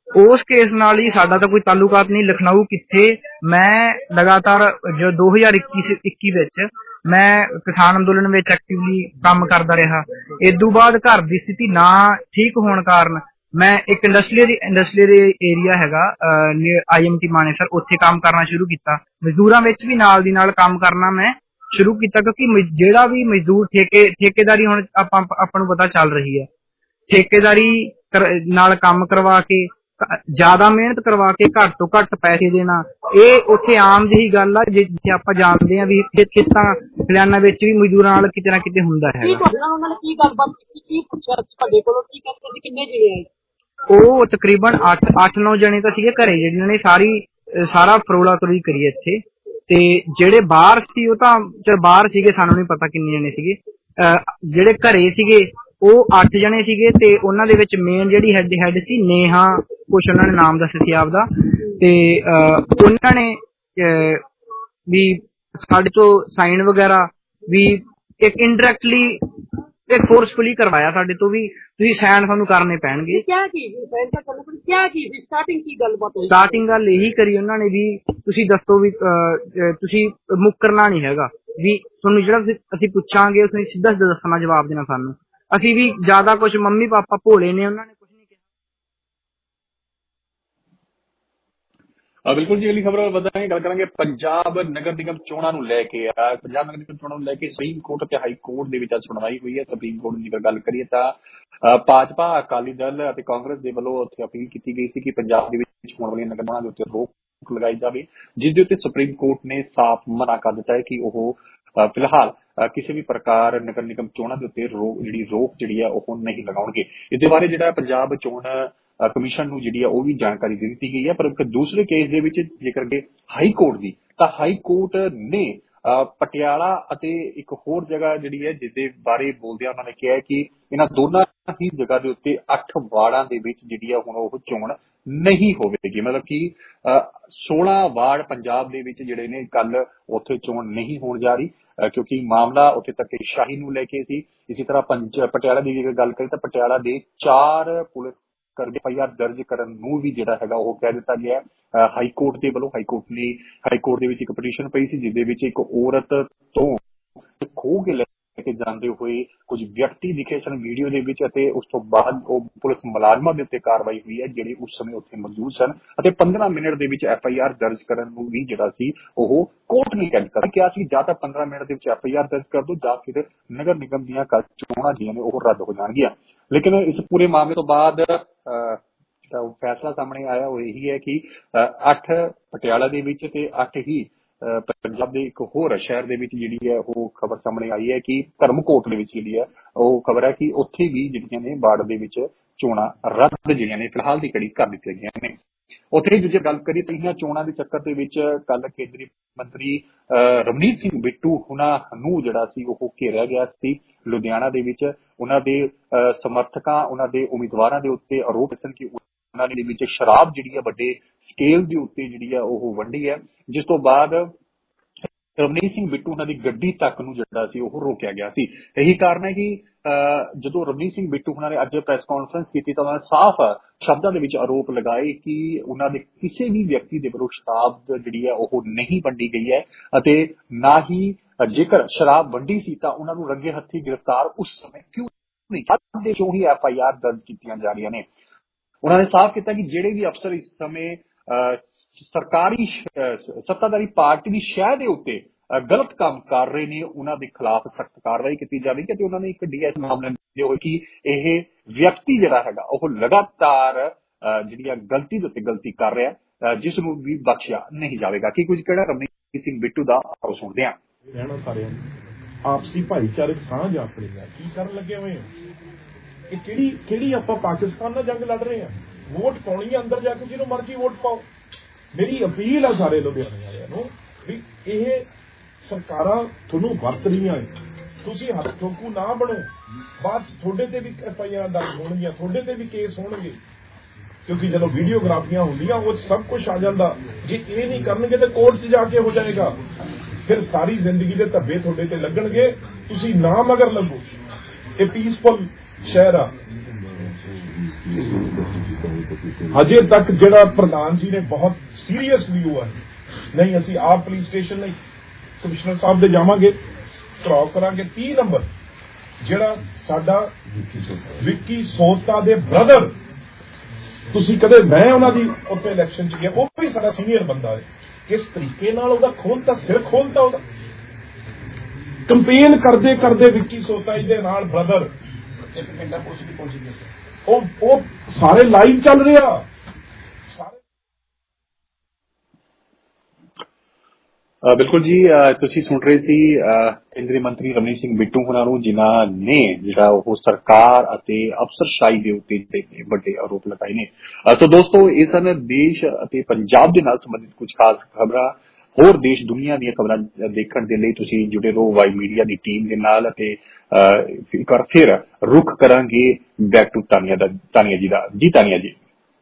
Speaker 9: ਉਸ ਕੇਸ ਨਾਲ ਹੀ ਸਾਡਾ ਤਾਂ ਕੋਈ ਤਾਲੁਕਾਤ ਨਹੀਂ। ਲਖਨਊ ਕਿੱਥੇ, ਮੈਂ ਲਗਾਤਾਰ ਜੋ ਦੋ ਹਜ਼ਾਰ ਇੱਕੀ ਵਿੱਚ ਮੈਂ ਕਿਸਾਨ ਅੰਦੋਲਨ ਵਿੱਚ ਐਕਟਿਵਲੀ ਕੰਮ ਕਰਦਾ ਰਿਹਾ। ਇਦੋਂ ਬਾਅਦ ਘਰ ਦੀ ਸਥਿਤੀ ਨਾ ਠੀਕ ਹੋਣ ਕਾਰਨ ਮੈਂ ਇੱਕ ਇੰਡਸਟਰੀਅਲ ਇੰਡਸਟਰੀਅਲ ਏਰੀਆ ਹੈਗਾ ਆਈ ਐਮ ਟੀ ਮਾਨੇਸਰ, ਉੱਥੇ ਕੰਮ ਕਰਨਾ ਸ਼ੁਰੂ ਕੀਤਾ। ਮਜ਼ਦੂਰਾਂ ਵਿੱਚ ਵੀ ਨਾਲ ਦੀ ਨਾਲ ਕੰਮ ਕਰਨਾ ਮੈਂ ਸ਼ੁਰੂ ਕੀਤਾ, ਕਿਉਂਕਿ ਜਿਹੜਾ ਵੀ ਮਜ਼ਦੂਰ ਠੇਕੇ ਠੇਕੇਦਾਰੀ ਹੁਣ ਆਪਾਂ ਆਪਾਂ ਨੂੰ ਪਤਾ ਚੱਲ ਰਹੀ ਹੈ, ਠੇਕੇਦਾਰੀ ਨਾਲ ਕੰਮ ਕਰਵਾ ਕੇ ਜ਼ਿਆਦਾ ਮਿਹਨਤ ਕਰਵਾ ਕੇ ਘੱਟ ਤੋਂ ਘੱਟ ਪੈਸੇ ਦੇਣਾ, ਇਹ ਉੱਥੇ ਆਮ ਜਿਹੀ ਗੱਲ ਆ। ਜਿੱਥੇ ਆਪਾਂ ਜਾਣਦੇ ਹਾਂ ਵੀ ਖੇਤਾਂ ਖਲਿਆਨਾਂ ਵਿੱਚ ਵੀ ਮਜ਼ਦੂਰਾਂ ਨਾਲ ਕਿਤੇ ਨਾ ਕਿਤੇ ਹੁੰਦਾ ਹੈਗਾ। ਉਹ ਤਕਰੀਬਨ ਅੱਠ ਅੱਠ ਨੌ ਜਣੇ ਤਾਂ ਸੀਗੇ ਘਰੇ, ਜਿਹਨਾਂ ਨੇ ਸਾਰੀ ਸਾਰਾ ਫਰੋਲਾ ਫਰੋਲੀ ਕਰੀ ਇੱਥੇ, ਤੇ ਜਿਹੜੇ ਬਾਹਰ ਸੀ ਉਹ ਤਾਂ ਚਲ ਬਾਹਰ ਸੀਗੇ, ਸਾਨੂੰ ਨਹੀਂ ਪਤਾ ਕਿੰਨੇ ਜਣੇ ਸੀਗੇ। ਜਿਹੜੇ ਘਰੇ ਸੀਗੇ ਉਹ ਅੱਠ ਜਣੇ ਸੀਗੇ, ਤੇ ਉਹਨਾਂ ਦੇ ਵਿੱਚ ਮੇਨ ਜਿਹੜੀ ਹੈਡ ਹੈਡ ਸੀ ਨੇਹਾ, ਕੁਛ ਉਹਨਾਂ ਨੇ ਨਾਮ ਦੱਸਿਆ ਸੀ ਆਪਦਾ, ਤੇ ਉਹਨਾਂ ਨੇ ਵੀ ਸਾਡੇ ਤੋਂ ਸਾਈਨ ਵਗੈਰਾ ਵੀ ਇੱਕ ਇੰਡਾਇਰੈਕਟਲੀ ਇੱਕ ਫੋਰਸਫੁਲੀ ਕਰਵਾਇਆ ਸਾਡੇ ਤੋਂ ਵੀ, ਤੁਸੀਂ ਸਾਈਨ ਤੁਹਾਨੂੰ ਕਰਨੇ ਪੈਣਗੇ। ਸਟਾਰਟਿੰਗ ਗੱਲ ਇਹੀ ਕਰੀ ਉਹਨਾਂ ਨੇ ਵੀ ਤੁਸੀਂ ਦੱਸੋ ਵੀ ਤੁਸੀਂ ਮੁੱਕਰਨਾ ਨਹੀਂ ਹੈਗਾ, ਵੀ ਤੁਹਾਨੂੰ ਜਿਹੜਾ ਅਸੀਂ ਪੁੱਛਾਂਗੇ ਤੁਸੀਂ ਸਿੱਧਾ ਸਿੱਧਾ ਦੱਸਣਾ, ਜਵਾਬ ਦੇਣਾ ਸਾਨੂੰ। ਅਸੀਂ ਵੀ ਜ਼ਿਆਦਾ ਕੁਛ, ਮੰਮੀ ਪਾਪਾ ਭੋਲੇ ਨੇ, ਉਹਨਾਂ ਨੇ ਕੁਛ ਨਹੀਂ
Speaker 5: ਕਿਹਾ। ਬਿਲਕੁਲ ਜੀ, ਅਗਲੀ ਖਬਰ ਵਧਾਂਗੇ, ਗੱਲ ਕਰਾਂਗੇ ਪੰਜਾਬ ਨਗਰ ਨਿਗਮ ਚੋਣਾਂ ਨੂੰ ਲੈ ਕੇ। ਪੰਜਾਬ ਨਗਰ ਨਿਗਮ ਚੋਣਾਂ ਨੂੰ ਲੈ ਕੇ ਸੁਪਰੀਮ ਕੋਰਟ ਅਤੇ ਹਾਈ ਕੋਰਟ ਦੇ ਵਿੱਚ ਅੱਜ ਸੁਣਵਾਈ ਹੋਈ ਹੈ। ਸੁਪਰੀਮ ਕੋਰਟ ਦੀ ਜੇਕਰ ਗੱਲ ਕਰੀਏ ਤਾਂ ਭਾਜਪਾ, ਅਕਾਲੀ ਦਲ ਅਤੇ ਕਾਂਗਰਸ ਦੇ ਵੱਲੋਂ ਉੱਥੇ ਅਪੀਲ ਕੀਤੀ ਗਈ ਸੀ ਕਿ ਪੰਜਾਬ ਦੇ ਵਿੱਚ ਹੋਣ ਵਾਲੀਆਂ ਨਗਰ ਚੋਣਾਂ ਦੇ ਉੱਤੇ ਰੋਕ ਲਗਾਈ ਜਾਵੇ, ਜਿਸ ਦੇ ਉੱਤੇ ਸੁਪਰੀਮ ਕੋਰਟ ਨੇ ਸਾਫ਼ ਮਨਾ ਕਰ ਦਿੱਤਾ ਹੈ ਕਿ ਉਹ ਫਿਲਹਾਲ ਕਿਸੇ ਵੀ ਪ੍ਰਕਾਰ ਨਗਰ ਨਿਗਮ ਚੋਣਾਂ ਦੇ ਉੱਤੇ ਰੋਕ ਜਿਹੜੀ ਰੋਕ ਜਿਹੜੀ ਹੈ ਉਹ ਨਹੀਂ ਲਗਾਉਣਗੇ। ਇਹਦੇ ਬਾਰੇ ਜਿਹੜਾ ਪੰਜਾਬ ਚੋਣ ਕਮਿਸ਼ਨ ਨੂੰ ਜਿਹੜੀ ਹੈ ਉਹ ਵੀ ਜਾਣਕਾਰੀ ਦੇ ਦਿੱਤੀ ਗਈ ਹੈ। ਪਰ ਇੱਕ ਦੂਸਰੇ ਕੇਸ ਦੇ ਵਿੱਚ ਜੇਕਰ ਕਿ ਹਾਈ ਕੋਰਟ ਦੀ, ਤਾਂ ਹਾਈ ਕੋਰਟ ਨੇ ਪਟਿਆਲਾ ਅਤੇ ਇੱਕ ਹੋਰ ਜਗ੍ਹਾ ਜਿਹੜੀ ਹੈ ਜਿਸ ਦੇ ਬਾਰੇ ਬੋਲਦਿਆਂ ਉਹਨਾਂ ਨੇ ਕਿਹਾ ਕਿ ਇਹਨਾਂ ਦੋਨਾਂ ਹੀ ਜਗ੍ਹਾ ਦੇ ਉੱਤੇ ਅੱਠ ਵਾਰਡਾਂ ਦੇ ਵਿੱਚ ਜਿਹੜੀ ਹੈ ਹੁਣ ਉਹ ਚੋਣ ਨਹੀਂ ਹੋਵੇਗੀ। ਮਤਲਬ ਕਿ ਸੋਲਾਂ ਵਾਰਡ ਪੰਜਾਬ ਦੇ ਵਿੱਚ ਜਿਹੜੇ ਨੇ ਕੱਲ ਉੱਥੇ ਚੋਣ ਨਹੀਂ ਹੋਣ ਜਾ ਰਹੀ, ਕਿਉਂਕਿ ਮਾਮਲਾ ਉੱਥੇ ਧੱਕੇਸ਼ਾਹੀ ਨੂੰ ਲੈ ਕੇ ਸੀ। ਇਸੇ ਤਰ੍ਹਾਂ ਪੰਜ ਪਟਿਆਲਾ ਦੀ ਜੇਕਰ ਗੱਲ ਕਰੀਏ ਤਾਂ ਪਟਿਆਲਾ ਦੇ ਚਾਰ ਪੁਲਿਸ ਕਰਕੇ ਐਫ ਆਈ ਆਰ ਦਰਜ ਕਰਨ ਨੂੰ ਵੀ ਜਿਹੜਾ ਹੈਗਾ ਉਹ ਕਹਿ ਦਿੱਤਾ ਗਿਆ ਹਾਈ ਕੋਰਟ ਦੇ ਵੱਲੋਂ। ਹਾਈ ਕੋਰਟ ਨੇ ਹਾਈ ਕੋਰਟ ਦੇ ਵਿੱਚ ਇੱਕ ਪਟੀਸ਼ਨ ਪਈ ਸੀ, ਜਿਹਦੇ ਵਿੱਚ ਇੱਕ ਔਰਤ ਤੋਂ ਖੋਹ ਕੇ ਲੈ ਕੇ ਜਾਂਦੇ ਹੋਏ ਕੁਝ ਵਿਅਕਤੀ ਦਿਖੇ ਸਨ ਵੀਡੀਓ ਦੇ ਵਿੱਚ, ਅਤੇ ਉਸ ਤੋਂ ਬਾਅਦ ਉਹ ਪੁਲਿਸ ਮੁਲਾਜ਼ਮਾਂ ਦੇ ਉੱਤੇ ਕਾਰਵਾਈ ਹੋਈ ਹੈ ਜਿਹੜੇ ਉਸ ਸਮੇਂ ਉੱਥੇ ਮੌਜੂਦ ਸਨ, ਅਤੇ ਪੰਦਰਾਂ ਮਿੰਟ ਦੇ ਵਿੱਚ ਐਫ ਆਈ ਆਰ ਦਰਜ ਕਰਨ ਨੂੰ ਵੀ ਜਿਹੜਾ ਸੀ ਉਹ ਕੋਰਟ ਨੇ ਕਹਿ ਦਿੱਤਾ। ਕਿਹਾ ਸੀ ਜਾਂ ਤਾਂ ਪੰਦਰਾਂ ਮਿੰਟ ਦੇ ਵਿੱਚ ਐਫ ਆਈ ਆਰ ਦਰਜ ਕਰ ਦਿਓ ਜਾਂ ਫਿਰ ਨਗਰ ਨਿਗਮ ਦੀਆਂ ਚੋਣਾਂ ਜਿਹੜੀਆਂ ਨੇ ਉਹ ਰੱਦ ਹੋ ਜਾਣਗੀਆਂ। ਲੇਕਿਨ ਇਸ ਪੂਰੇ ਮਾਮਲੇ ਤੋਂ ਬਾਅਦ ਜਿਹੜਾ ਫੈਸਲਾ ਸਾਹਮਣੇ ਆਇਆ ਉਹ ਇਹੀ ਹੈ ਕਿ ਅੱਠ ਪਟਿਆਲਾ ਦੇ ਵਿੱਚ ਤੇ ਅੱਠ ਹੀ ਪੰਜਾਬ ਦੇ ਇੱਕ ਹੋਰ ਸ਼ਹਿਰ ਦੇ ਵਿੱਚ ਜਿਹੜੀ ਹੈ ਉਹ ਖਬਰ ਸਾਹਮਣੇ ਆਈ ਹੈ ਕਿ ਧਰਮਕੋਟ ਦੇ ਵਿੱਚ ਜਿਹੜੀ ਹੈ ਉਹ ਖਬਰ ਹੈ ਕਿ ਉੱਥੇ ਵੀ ਜਿਹੜੀਆਂ ਨੇ ਵਾਰਡ ਦੇ ਵਿੱਚ ਚੋਣਾਂ ਰੱਦ ਜਿਹੜੀਆਂ ਨੇ ਫਿਲਹਾਲ ਦੀ ਘੜੀ ਕਰ ਦਿੱਤੀਆਂ ਗਈਆਂ ਨੇ। ਉੱਥੇ ਹੀ ਜੇ ਗੱਲ ਕਰੀਏ ਤਾਂ ਇਹਨਾਂ ਚੋਣਾਂ ਦੇ ਚੱਕਰ ਦੇ ਵਿੱਚ ਕੱਲ ਕੇਂਦਰੀ ਮੰਤਰੀ ਰਵਨੀਤ ਸਿੰਘ ਬਿੱਟੂ ਹੁਣਾਂ ਨੂੰ ਜਿਹੜਾ ਸੀ ਉਹ ਘੇਰਿਆ ਗਿਆ ਸੀ ਲੁਧਿਆਣਾ ਦੇ ਵਿੱਚ। ਉਹਨਾਂ ਦੇ ਸਮਰਥਕਾਂ, ਉਹਨਾਂ ਦੇ ਉਮੀਦਵਾਰਾਂ ਦੇ ਉੱਤੇ ਆਰੋਪ ਸਨ ਕਿ ਉਹਨਾਂ ਦੇ ਵਿੱਚ ਸ਼ਰਾਬ ਜਿਹੜੀ ਹੈ ਵੱਡੇ ਸਕੇਲ ਦੇ ਉੱਤੇ ਜਿਹੜੀ ਹੈ ਉਹ ਵੰਡੀ ਹੈ, ਜਿਸ ਤੋਂ ਬਾਅਦ ਰਵਨੀਤ ਸਿੰਘ ਬਿੱਟੂ ਉਹਨਾਂ ਦੀ ਗੱਡੀ ਤੱਕ ਨੂੰ ਜਿਹੜਾ ਸੀ ਉਹ ਰੋਕਿਆ ਗਿਆ ਸੀ। ਇਹੀ ਕਾਰਨ ਹੈ ਕਿ ਜਦੋਂ ਰਵਨੀਤ ਸਿੰਘ ਬਿੱਟੂ ਉਹਨਾਂ ਨੇ ਅੱਜ ਪ੍ਰੈਸ ਕਾਨਫਰੰਸ ਕੀਤੀ ਤਾਂ ਉਹਨਾਂ ਨੇ ਸਾਫ਼ ਸ਼ਬਦਾਂ ਦੇ ਵਿੱਚ ਆਰੋਪ ਲਗਾਏ ਕਿ ਉਹਨਾਂ ਦੇ ਕਿਸੇ ਵੀ ਵਿਅਕਤੀ ਦੇ ਵੱਲੋਂ ਸ਼ਰਾਬ ਜਿਹੜੀ ਹੈ ਉਹ ਨਹੀਂ ਵੰਡੀ ਗਈ ਹੈ, ਅਤੇ ਨਾ ਹੀ ਜੇਕਰ ਸ਼ਰਾਬ ਵੰਡੀ ਸੀ ਤਾਂ ਉਹਨਾਂ ਨੂੰ ਰੰਗੇ ਹੱਥੀਂ ਗ੍ਰਿਫਤਾਰ ਉਸ ਸਮੇਂ ਕਿਉਂ ਨਹੀਂ ਬਾਅਦ ਦੇ ਚੋਂ ਹੀ ਐਫ ਆਈ ਆਰ ਦਰਜ ਕੀਤੀਆਂ ਜਾ ਰਹੀਆਂ ਨੇ। ਉਹਨਾਂ ਨੇ ਸਾਫ਼ ਕੀਤਾ ਕਿ ਜਿਹੜੇ ਵੀ ਅਫਸਰ ਇਸ ਸਮੇਂ ਸਰਕਾਰੀ ਸੱਤਾਧਾਰੀ ਪਾਰਟੀ ਦੀ ਸ਼ਹਿ ਦੇ ਉੱਤੇ ਗਲਤ ਕੰਮ ਕਰ ਰਹੇ ਨੇ ਉਹਨਾਂ ਦੇ ਖਿਲਾਫ ਸਖਤ ਕਾਰਵਾਈ ਕੀਤੀ ਜਾਵੇਗੀ। ਅਤੇ ਉਹਨਾਂ ਨੇ ਇੱਕ ਡੀ ਐਸ ਮਾਮਲਾ ਦਿੰਦੇ ਹੋਏ ਕਿ ਇਹ ਵਿਅਕਤੀ ਜਿਹੜਾ ਹੈਗਾ ਉਹ ਲਗਾਤਾਰ ਜਿਹੜੀਆਂ ਗਲਤੀ ਦੇ ਉੱਤੇ ਗਲਤੀ ਕਰ ਰਿਹਾ, ਜਿਸ ਨੂੰ ਵੀ ਬਖਸ਼ਿਆ ਨਹੀਂ ਜਾਵੇਗਾ। ਕੀ ਕੁਝ ਕਿਹੜਾ ਰਵਨੀਤ ਸਿੰਘ ਬਿੱਟੂ ਦਾ ਆਓ ਸੁਣਦੇ ਹਾਂ।
Speaker 10: ਰਹਿਣਾ ਸਾਰਿਆਂ ਨੂੰ ਆਪਸੀ ਭਾਈਚਾਰਕ ਸਾਂਝ ਆਪਣੀ ਨਾਲ ਕੀ ਕਰਨ ਲੱਗੇ ਹੋਏ ਆ? ਇਹ ਕਿਹੜੀ ਕਿਹੜੀ ਆਪਾਂ ਪਾਕਿਸਤਾਨ ਨਾਲ ਜੰਗ ਲੜ ਰਹੇ ਹਾਂ? ਵੋਟ ਪਾਉਣੀ ਹੈ, ਅੰਦਰ ਜਾ ਕੇ ਜਿਹਨੂੰ ਮਰਜ਼ੀ ਵੋਟ ਪਾਓ। ਮੇਰੀ ਅਪੀਲ ਆ ਸਾਰੇ ਲੁਧਿਆਣੇ ਵਾਲਿਆਂ ਨੂੰ ਵੀ ਇਹ ਸਰਕਾਰਾਂ ਤੁਹਾਨੂੰ ਵਰਤ ਰਹੀਆਂ, ਤੁਸੀਂ ਹੱਥ ਠੋਕੂ ਨਾ ਬਣੋ। ਬਾਅਦ ਤੁਹਾਡੇ ਤੇ ਵੀ ਐਫ ਆਈ ਆਰ ਦਰਜ ਹੋਣਗੀਆਂ, ਤੁਹਾਡੇ ਤੇ ਵੀ ਕੇਸ ਹੋਣਗੇ, ਕਿਉਂਕਿ ਜਦੋਂ ਵੀਡੀਓਗ੍ਰਾਫੀਆਂ ਹੁੰਦੀਆਂ ਉਹ ਸਭ ਕੁਝ ਆ ਜਾਂਦਾ। ਜੇ ਇਹ ਨਹੀਂ ਕਰਨਗੇ ਤਾਂ ਕੋਰਟ 'ਚ ਜਾ ਕੇ ਹੋ ਜਾਏਗਾ, ਫਿਰ ਸਾਰੀ ਜ਼ਿੰਦਗੀ ਦੇ ਧੱਬੇ ਤੁਹਾਡੇ ਤੇ ਲੱਗਣਗੇ, ਤੁਸੀਂ ਨਾ ਮਗਰ ਲੱਗੋ। ਇਹ ਪੀਸਫੁਲ ਸ਼ਹਿਰ ਆ। ਹਜੇ ਤੱਕ ਜਿਹੜਾ ਪ੍ਰਧਾਨ ਜੀ ਨੇ ਬਹੁਤ ਸੀਰੀਅਸ ਵਿਊ ਹੈ, ਨਹੀਂ ਅਸੀਂ ਆਪ ਪੁਲਿਸ ਸਟੇਸ਼ਨ ਨਹੀਂ ਕਮਿਸ਼ਨਰ ਸਾਹਿਬ ਦੇ ਜਾਵਾਂਗੇ, ਘਰਾਓ ਕਰਾਂਗੇ। ਤੀਹ ਨੰਬਰ ਜਿਹੜਾ ਸਾਡਾ ਵਿੱਕੀ ਸੋਤਾ ਦੇ ਬ੍ਰਦਰ, ਤੁਸੀਂ ਕਦੇ, ਮੈਂ ਉਹਨਾਂ ਦੀ ਉੱਥੇ ਇਲੈਕਸ਼ਨ ਚ ਗਿਆ, ਉਹ ਵੀ ਸਾਡਾ ਸੀਨੀਅਰ ਬੰਦਾ ਹੈ, ਕਿਸ ਤਰੀਕੇ ਨਾਲ ਉਹਦਾ ਖੋਲਤਾ, ਸਿਰ ਖੋਲਤਾ ਉਹਦਾ, ਕੰਪੇਨ ਕਰਦੇ ਕਰਦੇ ਵਿੱਕੀ ਸੋਤਾ ਜੀ ਦੇ ਨਾਲ ਬ੍ਰਦਰ ਇੱਕ ਘੰਟਾ ਪੁਲਿਸ ਦੀ ਪਹੁੰਚ ਗਈ, ਉਹ ਉਹ ਸਾਰੇ ਲਾਈਵ ਚੱਲ ਰਿਹਾ।
Speaker 5: ਬਿਲਕੁਲ ਜੀ, ਤੁਸੀਂ ਸੁਣ ਰਹੇ ਸੀ ਕੇਂਦਰੀ ਮੰਤਰੀ ਰਮਨੀਤ ਸਿੰਘ ਬਿੱਟੂ ਹੋਰਾਂ ਨੂੰ, ਜਿਨ੍ਹਾਂ ਨੇ ਜਿਹੜਾ ਉਹ ਸਰਕਾਰ ਅਤੇ ਅਫਸਰਸ਼ਾਹੀ ਦੇ ਉੱਤੇ ਜਿਹੜੇ ਵੱਡੇ ਆਰੋਪ ਲਗਾਏ ਨੇ। ਸੋ ਦੋਸਤੋ, ਇਹ ਸਨ ਦੇਸ਼ ਅਤੇ ਪੰਜਾਬ ਦੇ ਨਾਲ ਸੰਬੰਧਿਤ ਕੁਝ ਖਾਸ ਖਬਰਾਂ। ਹੋਰ ਦੇਸ਼ ਦੁਨੀਆ ਦੀਆਂ ਖਬਰਾਂ ਦੇਖਣ ਦੇ ਲਈ ਤੁਸੀਂ ਜੁੜੇ ਰਹੋ ਵਾਈ ਮੀਡੀਆ ਦੀ ਟੀਮ ਦੇ ਨਾਲ, ਅਤੇ ਇੱਕ ਵਾਰ ਫਿਰ ਰੁਖ ਕਰਾਂਗੇ ਬੈਕ ਟੂ ਤਾਨੀਆ ਦਾ, ਤਾਨੀਆ ਜੀ ਦਾ। ਜੀ ਤਾਨੀਆ ਜੀ।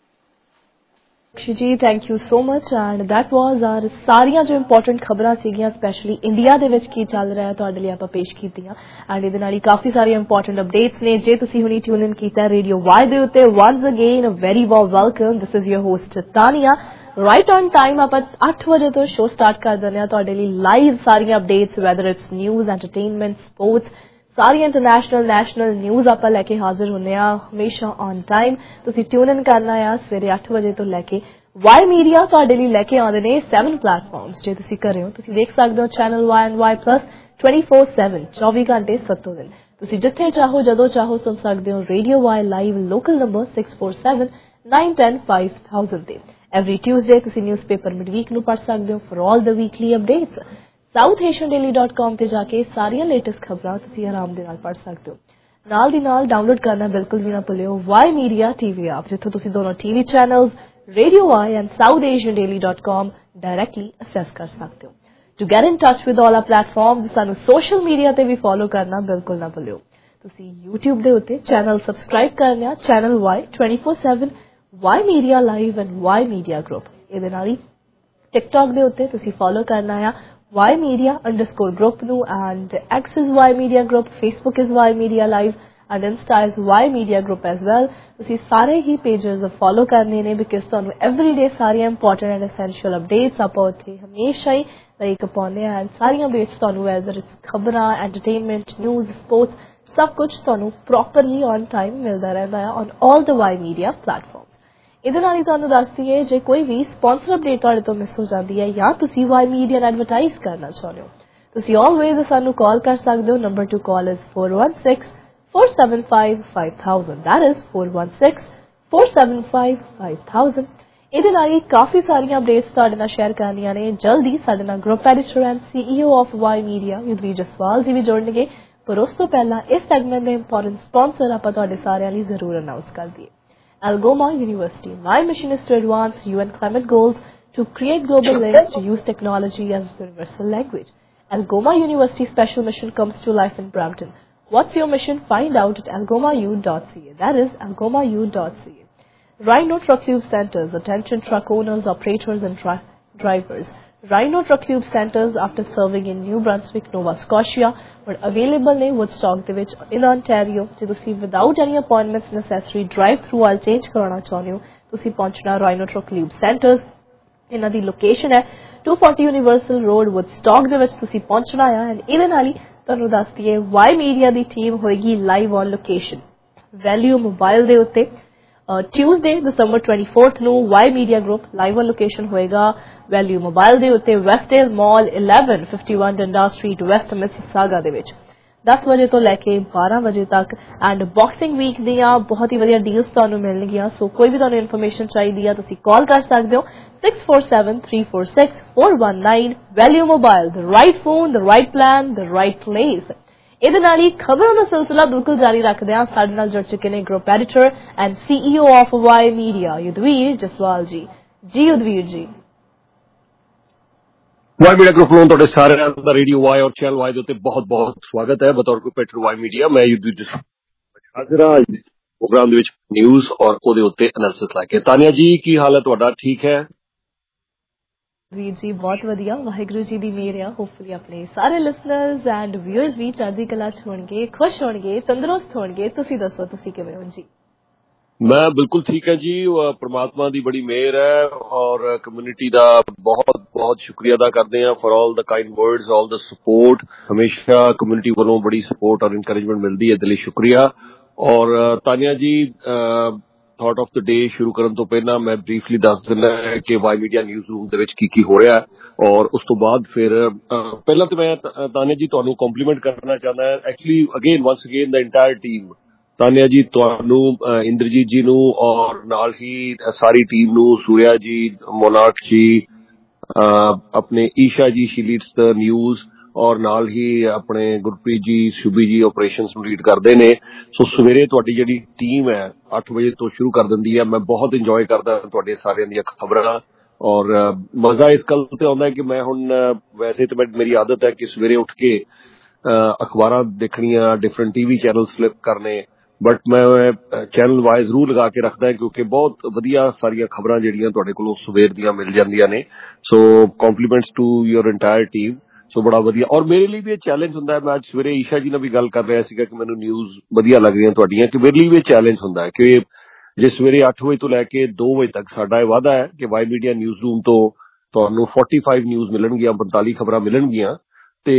Speaker 11: ਜੀ thank you so much. And that was our ਸਾਰੀਆਂ ਜੋ ਇੰਪੋਰਟੈਂਟ ਖਬਰਾਂ ਸੀਗੀਆਂ ਸਪੈਸ਼ਲੀ ਇੰਡੀਆ ਦੇ ਵਿੱਚ ਕੀ ਚੱਲ ਰਿਹਾ ਤੁਹਾਡੇ ਲਈ ਆਪਾਂ ਪੇਸ਼ ਕੀਤੀਆਂ। ਐਂਡ ਇਹਦੇ ਨਾਲ ਹੀ ਕਾਫੀ ਸਾਰੀਆਂ ਇੰਪੋਰਟੈਂਟ ਅਪਡੇਟਸ ਨੇ। ਜੇ ਤੁਸੀਂ ਹੁਣੀ ਟਿਊਨ ਇਨ ਕੀਤਾ ਰੇਡੀਓ ਵਾਈ ਦੇ ਉੱਤੇ, once again very warm welcome. This is your host Tania. Right on time ਆਪਾਂ ਅੱਠ ਵਜੇ ਤੋਂ ਸ਼ੋਅ ਸਟਾਰਟ ਕਰ ਦਿੰਦੇ ਹਾਂ ਤੁਹਾਡੇ ਲਈ ਲਾਈਵ ਸਾਰੀਆਂ updates, weather its news, entertainment, sports, ਸਾਰੀਆਂ ਇੰਟਰਨੈਸ਼ਨਲ ਨੈਸ਼ਨਲ ਨਿਊਜ਼ ਆਪਾਂ ਲੈ ਕੇ ਹਾਜ਼ਰ ਹੁੰਦੇ ਆ ਹਮੇਸ਼ਾ ਔਨ ਟਾਈਮ। ਤੁਸੀਂ ਟਿਊਨ ਇਨ ਕਰਨਾ ਆ ਸਵੇਰੇ ਅੱਠ ਵਜੇ ਤੋਂ ਲੈ ਕੇ। ਵਾਈ ਮੀਡੀਆ ਤੁਹਾਡੇ ਲਈ ਲੈ ਕੇ ਆਉਂਦੇ ਨੇ ਸੈਵਨ ਪਲੇਟਫਾਰਮਸ। ਜੇ ਤੁਸੀਂ ਘਰੇ ਹੋ ਤੁਸੀਂ ਦੇਖ ਸਕਦੇ ਹੋ channel Y and Y plus twenty four seven, ਚੌਵੀ ਘੰਟੇ ਸੱਤੋਂ ਦਿਨ। ਤੁਸੀਂ ਜਿੱਥੇ ਚਾਹੋ ਜਦੋਂ ਚਾਹੋ ਸੁਣ ਸਕਦੇ ਹੋ radio Y live, local number six four seven nine ten five thousand ਤੇ। ਐਵਰੀ ਟਿਊਜ਼ਡੇ ਤੁਸੀਂ ਨਿਊਜ਼ਪੇਪਰ ਮਿਡਵੀਕ ਨੂੰ ਪੜ੍ਹ ਸਕਦੇ ਹੋ for all the weekly updates. South Asian daily dot com ਤੇ ਜਾ ਕੇ ਸਾਰੀਆਂ ਲੇਟੈਸਟ ਖਬਰਾਂ ਤੁਸੀਂ ਆਰਾਮ ਦੇ ਨਾਲ ਪੜ੍ਹ ਸਕਦੇ ਹੋ। ਨਾਲ ਦੀ ਨਾਲ ਡਾਊਨਲੋਡ ਕਰਨਾ ਬਿਲਕੁਲ ਵੀ ਨਾ ਭੁੱਲਿਓ ਵਾਈ ਮੀਡੀਆ ਟੀਵੀ ਐਪ, ਜਿੱਥੋਂ ਤੁਸੀਂ ਦੋਨੋਂ TV channels Radio Y and south asian daily dot com directly access ਕਰ ਸਕਦੇ ਹੋ। To get in touch with all our platforms, ਸਾਨੂੰ social media ਤੇ ਵੀ follow ਕਰਨਾ ਬਿਲਕੁਲ ਨਾ ਭੁੱਲਿਓ। ਤੁਸੀਂ YouTube ਦੇ ਉੱਤੇ ਚੈਨਲ ਸਬਸਕ੍ਰਾਈਬ ਕਰਨਾ, channel Y twenty four seven, Y Media Live and Y Media Group। ਇਹਦੇ ਨਾਲ ਹੀ TikTok ਦੇ ਉੱਤੇ ਤੁਸੀਂ follow ਕਰਨਾ ਆ Y Media underscore group ਨੂੰ, and X is Y Media Group, Facebook is Y Media Live and Insta is Y Media Group as well। ਤੁਸੀਂ ਸਾਰੇ ਹੀ ਪੇजेस ਫੋਲੋ ਕਰਨੇ ਨੇ ਬਿਕਾਜ਼ ਤੁਹਾਨੂੰ ਐਵਰੀਡੇ ਸਾਰੀਆਂ ਇੰਪੋਰਟੈਂਟ ਐਂਡ ਐਸੈਂਸ਼ੀਅਲ ਅਪਡੇਟਸ ਆਪਾਂ ਉੱਥੇ ਹਮੇਸ਼ਾ ਹੀ ਲਾਈਕ ਪਾਉਂਦੇ ਹਾਂ। ਸਾਰੀਆਂ ਅਪਡੇਟਸ ਤੁਹਾਨੂੰ ਵੈਦਰ ਖਬਰਾਂ, ਐਂਟਰਟੇਨਮੈਂਟ, ਨਿਊਜ਼, ਸਪੋਰਟਸ, ਸਭ ਕੁਝ ਤੁਹਾਨੂੰ ਪ੍ਰੋਪਰਲੀ ਔਨ ਟਾਈਮ ਮਿਲਦਾ ਰਹਿੰਦਾ ਹੈ on all the Y Media platform. ਇਹਦੇ ਨਾਲ ਹੀ ਤੁਹਾਨੂੰ ਦੱਸਦੀ ਹੈ ਜੇ ਕੋਈ ਵੀ ਸਪਾਂਸਰ ਅਪਡੇਟ ਤੁਹਾਡੇ ਤੋਂ ਮਿਸ ਹੋ ਜਾਂਦੀ ਹੈ ਜਾਂ ਤੁਸੀਂ ਵਾਈ ਮੀਡੀਆ ਨੂੰ ਐਡਵਰਟਾਈਜ਼ ਕਰਨਾ ਚਾਹੁੰਦੇ ਹੋ, ਤੁਸੀਂ ਆਲਵੇਜ਼ ਸਾਨੂੰ ਕਾਲ ਕਰ ਸਕਦੇ ਹੋ। Number to call is four one six four seven five five thousand, that is four one six four seven five five thousand। ਇਹਦੇ ਨਾਲ ਹੀ ਕਾਫੀ ਸਾਰੀਆਂ ਅਪਡੇਟਸ ਤੁਹਾਡੇ ਨਾਲ ਸ਼ੇਅਰ ਕਰਨੀਆਂ ਨੇ। ਜਲਦੀ ਸਾਡੇ ਨਾਲ group editor and CEO of Y Media Yudhvir Jaswal ji ਵੀ ਜੁੜਨਗੇ, ਪਰ ਉਸ ਤੋਂ ਪਹਿਲਾਂ ਇਸ ਸੈਗਮੈਂਟ ਦੇ ਇੰਪੋਰਟੈਂਟ ਸਪਾਂਸਰ ਆਪਾਂ ਤੁਹਾਡੇ ਸਾਰਿਆਂ ਲਈ ਜ਼ਰੂਰ ਅਨਾਉਂਸ ਕਰ ਦਈਏ। Algoma University, my mission is to advance U N climate goals to create global links to use technology as universal language. Algoma University special mission comes to life in Brampton. What's your mission? Find out at algoma u dot c a. That is algoma u dot c a. Rhino Truck Lube Centers. Attention truck owners, operators and truck drivers. Rhino Truck Lube Centers, after serving in New Brunswick, Nova Scotia, but available in Woodstock ਦੇ ਵਿੱਚ in Ontario। ਜੇ ਤੁਸੀਂ without any appointments necessary drive through oil change ਕਰਾਉਣਾ ਚਾਹੁੰਦੇ ਹੋ, ਤੁਸੀਂ ਪਹੁੰਚਣਾ Rhino Truck Lube Centers। ਇਹਨਾਂ ਦੀ ਲੋਕੇਸ਼ਨ ਹੈ two forty Universal Road, Woodstock ਦੇ ਵਿੱਚ ਤੁਸੀਂ ਪਹੁੰਚਣਾ ਹੈ। ਐਂਡ ਇਹਦੇ ਨਾਲ ਹੀ ਤੁਹਾਨੂੰ ਦੱਸ ਦਈਏ ਵਾਈ ਮੀਡੀਆ ਦੀ ਟੀਮ ਹੋਏਗੀ live on location Value Mobile ਦੇ ਉੱਤੇ ਟਿਊਜ਼ਡੇ ਦਸੰਬਰ ਟਵੈਂਟੀ ਫੋਰਥ ਨੂੰ। Y Media group live on location ਹੋਏਗਾ ਵੈਲਿਊ ਮੋਬਾਈਲ ਦੇ ਉੱਤੇ, Westdale mall eleven fifty one Dundas Street, West Mississauga ਦੇ ਵਿੱਚ ਦਸ ਵਜੇ ਤੋਂ ਲੈ ਕੇ ਬਾਰਾਂ ਵਜੇ ਤੱਕ। ਐਂਡ ਬਾਕਸਿੰਗ ਵੀਕ ਦੀਆਂ ਬਹੁਤ ਹੀ ਵਧੀਆ ਡੀਲਸ ਤੁਹਾਨੂੰ ਮਿਲਣਗੀਆਂ। ਸੋ ਕੋਈ ਵੀ ਤੁਹਾਨੂੰ ਇਨਫੋਰਮੇਸ਼ਨ ਚਾਹੀਦੀ ਆ ਤੁਸੀਂ ਕਾਲ ਕਰ ਸਕਦੇ ਹੋ six four seven three four six four one nine। Value Mobile, the right phone, the right plan, the right place। ਇਹਦੇ ਨਾਲ ਹੀ ਖਬਰਾਂ ਦਾ ਸਿਲਸਿਲਾ ਬਿਲਕੁਲ ਜਾਰੀ ਰੱਖਦੇ ਹਾਂ। ਸਾਡੇ ਨਾਲ ਜੁੜ ਚੁੱਕੇ ਨੇ group editor and CEO of Y Media Yudhvir Jaswal ji. ਜੀ ਯੁਧਵੀਰ ਜੀ।
Speaker 12: ਵਾਈ ਮੀਡੀਆ ਗਰੁੱਪ ਨੂੰ ਤੁਹਾਡੇ ਸਾਰਿਆਂ ਦਾ ਰੇਡੀਓ ਵਾਈ ਔਰ ਚੈਨਲ ਵਾਈ ਦੇ ਉੱਤੇ ਬਹੁਤ ਬਹੁਤ ਸਵਾਗਤ ਹੈ। ਬਤੌਰ ਗਰੁੱਪ ਐਡੀਟਰ ਵਾਈ ਮੀਡੀਆ ਮੈਂ ਯੁਧਵੀਰ ਜਸਵਾਲ ਹਾਜ਼ਰ ਹਾਂ ਪ੍ਰੋਗਰਾਮ ਦੇ ਵਿੱਚ ਨਿਊਜ਼ ਔਰ ਉਹਦੇ ਉੱਤੇ ਐਨਾਲਿਸਿਸ ਲੈ ਕੇ। ਤਾਨੀਆ ਜੀ ਕੀ ਹਾਲ ਹੈ ਤੁਹਾਡਾ? ਠੀਕ ਹੈ
Speaker 11: ਵੀਰ ਜੀ, ਬਹੁਤ ਵਧੀਆ, ਵਾਹਿਗੁਰੂ ਜੀ ਦੀ ਮਿਹਰ ਆ। ਹੋਪਫੁਲੀ ਆਪਣੇ ਸਾਰੇ ਲਿਸਨਰਸ ਐਂਡ ਵਿਊਅਰਸ ਵੀ ਚੜ੍ਹਦੀ ਕਲਾ ਚ ਹੋਣਗੇ, ਖੁਸ਼ ਹੋਣਗੇ, ਤੰਦਰੁਸਤ ਹੋਣਗੇ। ਤੁਸੀਂ ਦੱਸੋ ਤੁਸੀਂ ਕਿਵੇਂ ਹੋ ਜੀ?
Speaker 12: मैं बिल्कुल ठीक है जी। परमात्मा दी बड़ी मेहर है और कम्युनिटी दा बहुत बहुत शुक्रिया अदा करते हैं for all the kind words, all the support. हमेशा कम्युनिटी वालों बड़ी सपोर्ट और इनकरेजमेंट मिलती है, दिली शुक्रिया। और Tania ji, thought of the day शुरू करन तो पहला मैं ब्रीफली दस देना है कि वाई मीडिया न्यूज़ रूम दे विच की की हो रहा है और उस तो बाद फिर पहला तो मैं तानिया जी तुहानू कॉम्पलीमेंट करना चाहता है actually again once again the entire team. Tania ji तुहानू, इंद्रजीत जी नू और नाल ही सारी टीम नू, सूर्या जी, मोनार्क जी, अपने Isha ji she leads the news और नाल ही अपने गुरप्रीत जी, शुभी जी ऑपरेशंस नू लीड करते ने। सो सवेरे तुहाडी जिहड़ी टीम है अठ बजे तो शुरू कर दिंदी है। मैं बहुत इंजॉय करदा तुहाडे सारियां दी खबरां और मजा इस गल ते आउंदा है कि मैं हुण वैसे तो मेरी आदत है कि सवेरे उठ के अखबारां देखणियां, डिफरेंट टीवी चैनल्स फ्लिप करने, बट मैं चैनल वाइज जरूर लगा के रखदा है क्योंकि बहुत वधिया सारियां खबरां जिहड़ियां तुहाडे कोलों सवेर दियां मिल जांदियां ने। So compliments to your entire team. So बड़ा वधिया और मेरे लिए भी चैलेंज हुंदा है। मैं अज सवेरे ईशा जी नाल भी गल कर रहा सीगा कि मैनूं न्यूज़ वधिया लग रहीआं तुहाडीआं, कि मेरे लिए भी चैलेंज हुंदा है कि जे सवेरे अठ बजे तो लैके दो बजे तक साडा वादा है कि वाई मीडिया न्यूज़ रूम तो तुहानूं पैंतालीस न्यूज़ मिलणगियां, पैंतालीस खबरां मिलणगियां ते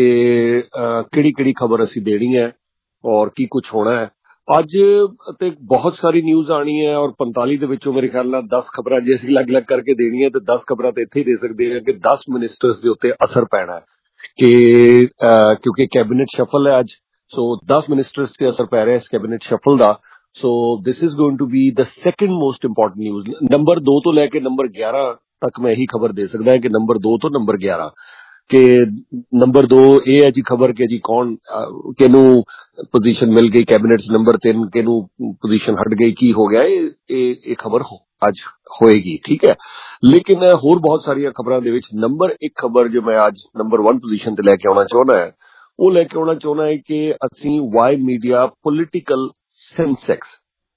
Speaker 12: किहड़ी किहड़ी खबर असीं देनी है और की कुछ होना है। अज ते बहुत सारी न्यूज़ आनी है और पैंतालीस दे विचों मेरे ख्याल नाल दस खबरां जे असीं अलग अलग करके देनी है तो दस खबरां तो इत्थे ही दे सकदे हैं कि दस मिनिस्टर्स दे उत्ते असर पैना है कि क्योंकि कैबिनेट शफल है अज। सो दस मिनिस्टर्स से असर पै रहा है इस कैबिनेट शफल का। So this is going to be the second most important news. Number दो तो लैके नंबर ग्यारह तक मैं यही खबर दे सकता है कि नंबर दो तो नंबर ग्यारह के नंबर दो ये है जी खबर के जी कौन केनू पोजीशन मिल गई कैबिनेट, नंबर तीन केनू पोजीशन हट गई, की हो गया ये खबर हो आज होएगी, ठीक है। लेकिन होर बहुत सारिया खबरों दे विच नंबर एक खबर जो मैं आज नंबर वन पोजीशन ते लैके आना चाहना है वो लैके आना चाहना है कि असी Y Media political Sensex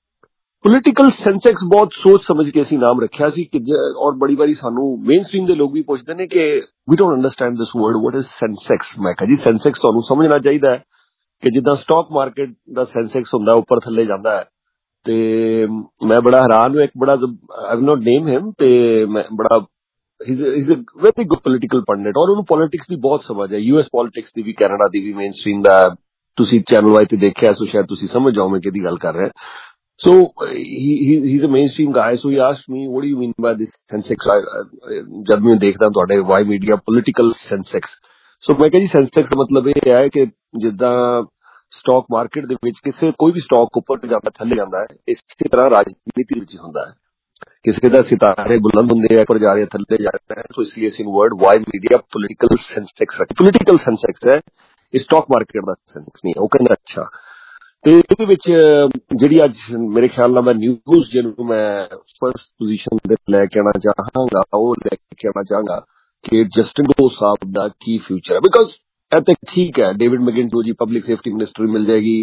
Speaker 12: political Sensex बहुत सोच समझ के असी नाम रखा सी कि और बड़ी बारी सानू मेन स्ट्रीम के लोग भी पूछते हैं कि we don't understand this word, what is Sensex. मैं कहा जी सेंसेक्स तुहानू समझना चाहिए कि जिद्दां स्टॉक मार्केट दा सेंसेक्स हुंदा ऊपर थल्ले जांदा है ते मैं बड़ा हैरान हूं। एक बड़ा I will not name him ते मैं बड़ा ही is a very good political pundit और उन्होंने पॉलिटिक्स भी बहुत समझ है, यूएस पॉलिटिक्स दी भी, कैनेडा दी भी, मेन स्ट्रीम दा तुसी चैनल वाइज ते देखिया सो शायद तुसी समझ जाओ मैं किहदी गल कर रहा है। So he, he he's a mainstream guy. So he asked me, "What do you mean by this sensex?" जब मैं देखता हूँ थोड़े Y Media political Sensex, so मैं कही सेंसेक्स का मतलब ये है कि जिदा स्टॉक मार्केट दे विच किसी कोई भी स्टॉक ऊपर जाता थल्ले जाता है, इसी तरह राजनीति विच होता है। किसी का सितारे बुलंद होंगे ऊपर जा रहे थल्ले जा रहे हैं। तो इसलिए इस word Y Media political Sensex है, पॉलिटिकल सेंसेक्स है, स्टॉक मार्केट का सेंसेक्स नहीं है। वो कहना अच्छा ਤੇ ਇਹਦੇ ਵਿੱਚ ਜਿਹੜੀ ਅੱਜ ਮੇਰੇ ਖਿਆਲ ਨਾਲ ਮੈਂ ਨਿਊਜ਼ ਜਿਹਨੂੰ ਮੈਂ ਫਰਸਟ ਪੋਜੀਸ਼ਨ ਤੇ ਲੈ ਕੇ ਆਉਣਾ ਚਾਹਾਂਗਾ ਉਹ ਲੈ ਕੇ ਆਉਣਾ ਚਾਹਾਂਗਾ ਕਿ ਜਸਟਿਨ ਟਰੂਡੋ ਸਾਹਿਬ ਦਾ ਕੀ ਫਿਊਚਰ ਹੈ। ਬਿਕਾਜ਼ ਇਹ ਤਾਂ ਠੀਕ ਹੈ ਡੇਵਿਡ ਮੈਕਿੰਟੋ ਜੀ ਪਬਲਿਕ ਸੇਫਟੀ ਮਿਨਿਸਟਰ ਮਿਲ ਜਾਏਗੀ,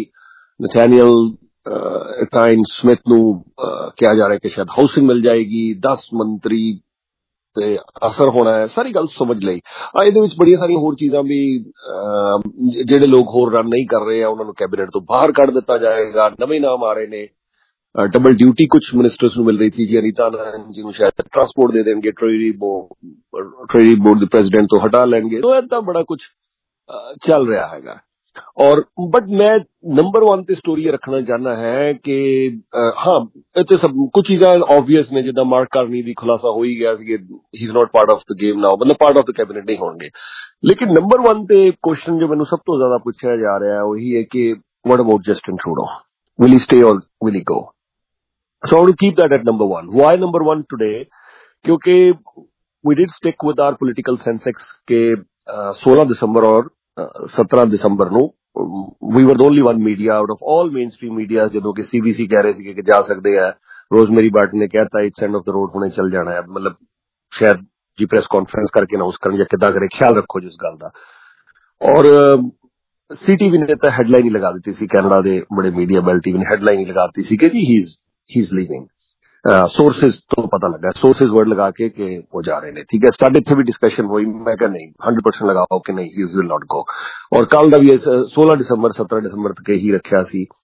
Speaker 12: ਨਥੈਨੀਅਲ ਕਾਈਨ ਸਮਿਥ ਨੂੰ ਕਿਹਾ ਜਾ ਰਿਹਾ ਕਿ ਸ਼ਾਇਦ ਹਾਊਸਿੰਗ ਮਿਲ ਜਾਏਗੀ, दस ਮੰਤਰੀ ਤੇ ਅਸਰ ਹੋਣਾ ਹੈ, ਸਾਰੀ ਗੱਲ ਸਮਝ ਲਈ। ਆ ਇਹਦੇ ਵਿੱਚ ਬੜੀਆਂ ਸਾਰੀਆਂ ਹੋਰ ਚੀਜ਼ਾਂ ਵੀ ਜਿਹੜੇ ਲੋਕ ਹੋਰ ਰਨ ਨਹੀਂ ਕਰ ਰਹੇ ਆ ਉਹਨਾਂ ਨੂੰ ਕੈਬਨਿਟ ਤੋਂ ਬਾਹਰ ਕੱਢ ਦਿੱਤਾ ਜਾਏਗਾ, ਨਵੇਂ ਨਾਮ ਆ ਰਹੇ ਨੇ। ਡਬਲ ਡਿਊਟੀ ਕੁਝ ਮਿਨਿਸਟਰਸ ਨੂੰ ਮਿਲ ਰਹੀ ਸੀ ਜੀ, ਅਨੀਤਾ ਆਨੰਦ ਜੀ ਨੂੰ ਸ਼ਾਇਦ ਟਰਾਂਸਪੋਰਟ ਦੇ ਦੇਣਗੇ, ਟ੍ਰੇਜਰੀ ਟ੍ਰੇਜਰੀ ਬੋਰਡ ਦੇ ਪ੍ਰੈਜ਼ੀਡੈਂਟ ਤੋਂ ਹਟਾ ਲੈਣਗੇ। तो ਏਦਾਂ ਬੜਾ ਕੁਝ ਚੱਲ ਰਿਹਾ ਹੈਗਾ। और बट मैं नंबर वन ते स्टोरी रखना चाहना है कि हाँ इतने सब कुछ चीज़ां ऑब्वियस ने, जिदा मार्क कार्नी दी खुलासा हो ही गया he is not part of the game now, मतलब पार्ट ऑफ द कैबिनेट नहीं होंगे। लेकिन नंबर वन ते क्वेश्चन जो मैंने सब तो ज्यादा पूछा जा रहा है वही है कि what about Justin Trudeau, will he stay और will he go. So I want to keep that at number one. Why number one today? क्योंकि we did stick with our political Sensex के सोलह दिसंबर और सत्रह दिसंबर ਨੂੰ we were the only one media out of all mainstream media ਜਦੋਂ ਕਿ CBC ਕਹਿ ਰਹੇ ਸੀ ਕਿ ਜਾ ਸਕਦੇ ਆ, ਰੋਜ਼ਮੇਰੀ ਬਾਰਟ ਨੇ ਕਹਿਤਾ it's end of the road ਹੁਣੇ ਚੱਲ ਜਾਣਾ ਹੈ, ਮਤਲਬ ਸ਼ਾਇਦ ਜੀ ਪ੍ਰੈਸ ਕਾਨਫਰੰਸ ਕਰਕੇ ਅਨਾਉਂਸ ਕਰਨ ਜਾਂ ਕਿੱਦਾਂ ਕਰੇ, ਖਿਆਲ ਰੱਖੋ ਜਿਸ ਗੱਲ ਦਾ। ਔਰ ਸੀਟੀਵੀ ਨੇ ਤਾਂ ਹੈਡਲਾਈਨ ਹੀ ਲਗਾ ਦਿੱਤੀ ਸੀ, ਕੈਨੇਡਾ ਦੇ ਬੜੇ ਮੀਡੀਆ ਬੈਲ ਟੀਵੀ ਨੇ ਹੈਡਲਾਈਨ ਹੀ ਲਗਾ ਦਿੱਤੀ ਸੀ ਕਿ ਜੀ he is he is leaving. Sources तो पता लगा, सोर्सेज वर्ड लगा के कि वो जा रहे हैं, ठीक है। साढ़े इतने भी डिस्कशन हुई, मैं कहा नहीं हंड्रेड परसेंट लगाओ कि नहीं ही विल नॉट गो। और कल का भी सोलह दिसंबर सत्रह दिसंबर तक ही रखा सी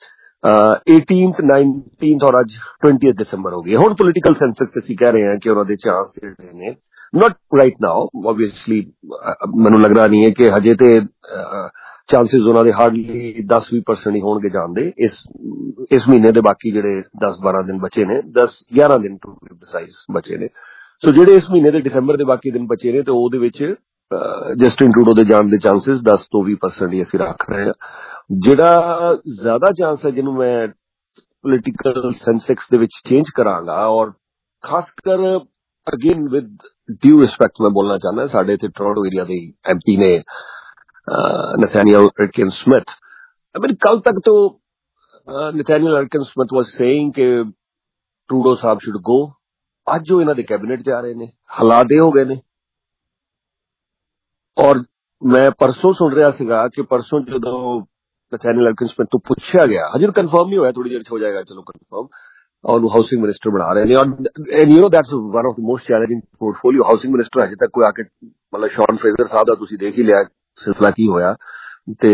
Speaker 12: ਏਟੀਨਥ ਨਾਈਨਟੀਨਥ ਔਰ ਅੱਜ ਟਵੈਂਟੀਥ ਦਸੰਬਰ ਹੋ ਗਈ। ਹੁਣ ਪੋਲੀਟੀਕਲ ਸੈਂਸਸ ਅਸੀਂ ਕਹਿ ਰਹੇ ਹਾਂ ਕਿ ਉਹਨਾਂ ਦੇ ਚਾਂਸ ਜਿਹੜੇ ਨੇ not right now obviously ਮੈਨੂੰ ਲੱਗਦਾ ਨਹੀਂ ਹੈ ਕਿ ਹਜੇ ਤੇ ਚਾਂਸਸ ਉਹਨਾਂ ਦੇ ਹਾਰਡਲੀ ਦਸ ਵੀਹ ਪਰਸੈਂਟ ਹੀ ਹੋਣਗੇ ਜਾਣਦੇ। ਇਸ ਇਸ ਮਹੀਨੇ ਦੇ ਬਾਕੀ ਜਿਹੜੇ ਦਸ ਬਾਰਾਂ ਦਿਨ ਬਚੇ ਨੇ, ਦਸ ਗਿਆਰਾਂ ਦਿਨ ਟੂ ਬੀ ਪ੍ਰੀਸਾਈਜ਼ ਬਚੇ ਨੇ। ਸੋ ਜਿਹੜੇ ਇਸ ਮਹੀਨੇ ਦੇ ਦਸੰਬਰ ਦੇ ਬਾਕੀ ਦਿਨ ਬਚੇ ਨੇ ਤੇ ਉਹਦੇ ਵਿੱਚ ਜਸਟਿਨ ਟਰੂਡੋ ਦੇ ਜਾਣ ਦੇ ਚਾਂਸਸ ਦਸ ਤੋਂ ਵੀਹ ਪਰਸੈਂਟ ਹੀ ਅਸੀਂ ਰੱਖ ਰਹੇ ਹਾਂ। ਜਿਹੜਾ ਜ਼ਿਆਦਾ ਚਾਂਸ ਹੈ ਜਿਹਨੂੰ ਮੈਂ ਪੋਲੀਟੀਕਲ ਸੈਂਸੈਕਸ ਦੇ ਵਿੱਚ ਚੇਂਜ ਕਰਾਂਗਾ, ਔਰ ਖਾਸ ਕਰ ਅਗੇਨ ਵਿਦ ਡਿਊ ਰਿਸਪੈਕਟ ਮੈਂ ਬੋਲਣਾ ਚਾਹੁੰਦਾ, ਸਾਡੇ ਇੱਥੇ ਟੋਰਾਂਟੋ ਏਰੀਆ ਦੇ ਐਮ ਪੀ ਨੇ Nathaniel Erskine Smith. I mean, ਕੱਲ ਤੱਕ ਤੋਂ Nathaniel Erskine Smith was saying ਕਿ ਟਰੂਡੋ ਸਾਹਿਬ ਸ਼ੁਡ ਗੋ। ਅੱਜ ਉਹ ਇਹਨਾਂ ਦੇ ਕੈਬਨਿਟ ਜਾ ਰਹੇ ਨੇ, ਹਾਲਾਤ ਇਹ ਹੋ ਗਏ ਨੇ। ਔਰ ਮੈਂ ਪਰਸੋਂ ਸੁਣ ਰਿਹਾ ਸੀਗਾ ਕਿ ਪਰਸੋਂ ਜਦੋਂ ਨਥੈਨੀਅਲ ਅਰਕਿਨ ਸਮਿਥ ਤੋਂ ਪੁੱਛਿਆ ਗਿਆ, ਹਜੇ ਕਨਫਰਮ ਨਹੀਂ ਹੋਇਆ, ਥੋੜੀ ਦੇਰ ਹੋ ਜਾਏਗਾ ਚਲੋ ਕਨਫਰਮ, ਉਹਨੂੰ ਹਾਊਸਿੰਗ ਮਿਨਿਸਟਰ ਬਣਾ ਰਹੇ ਨੇ। And you know that's one of the most challenging portfolio. Housing minister ਹਜੇ ਤੱਕ ਕੋਈ ਆ ਕੇ, ਮਤਲਬ ਸ਼ੌਨ ਫਰੇਜ਼ਰ ਸਾਹਿਬ ਦਾ ਤੁਸੀਂ ਦੇਖ ਹੀ ਲਿਆ ਸਿਲਸਿਲਾ ਕੀ ਹੋਇਆ, ਤੇ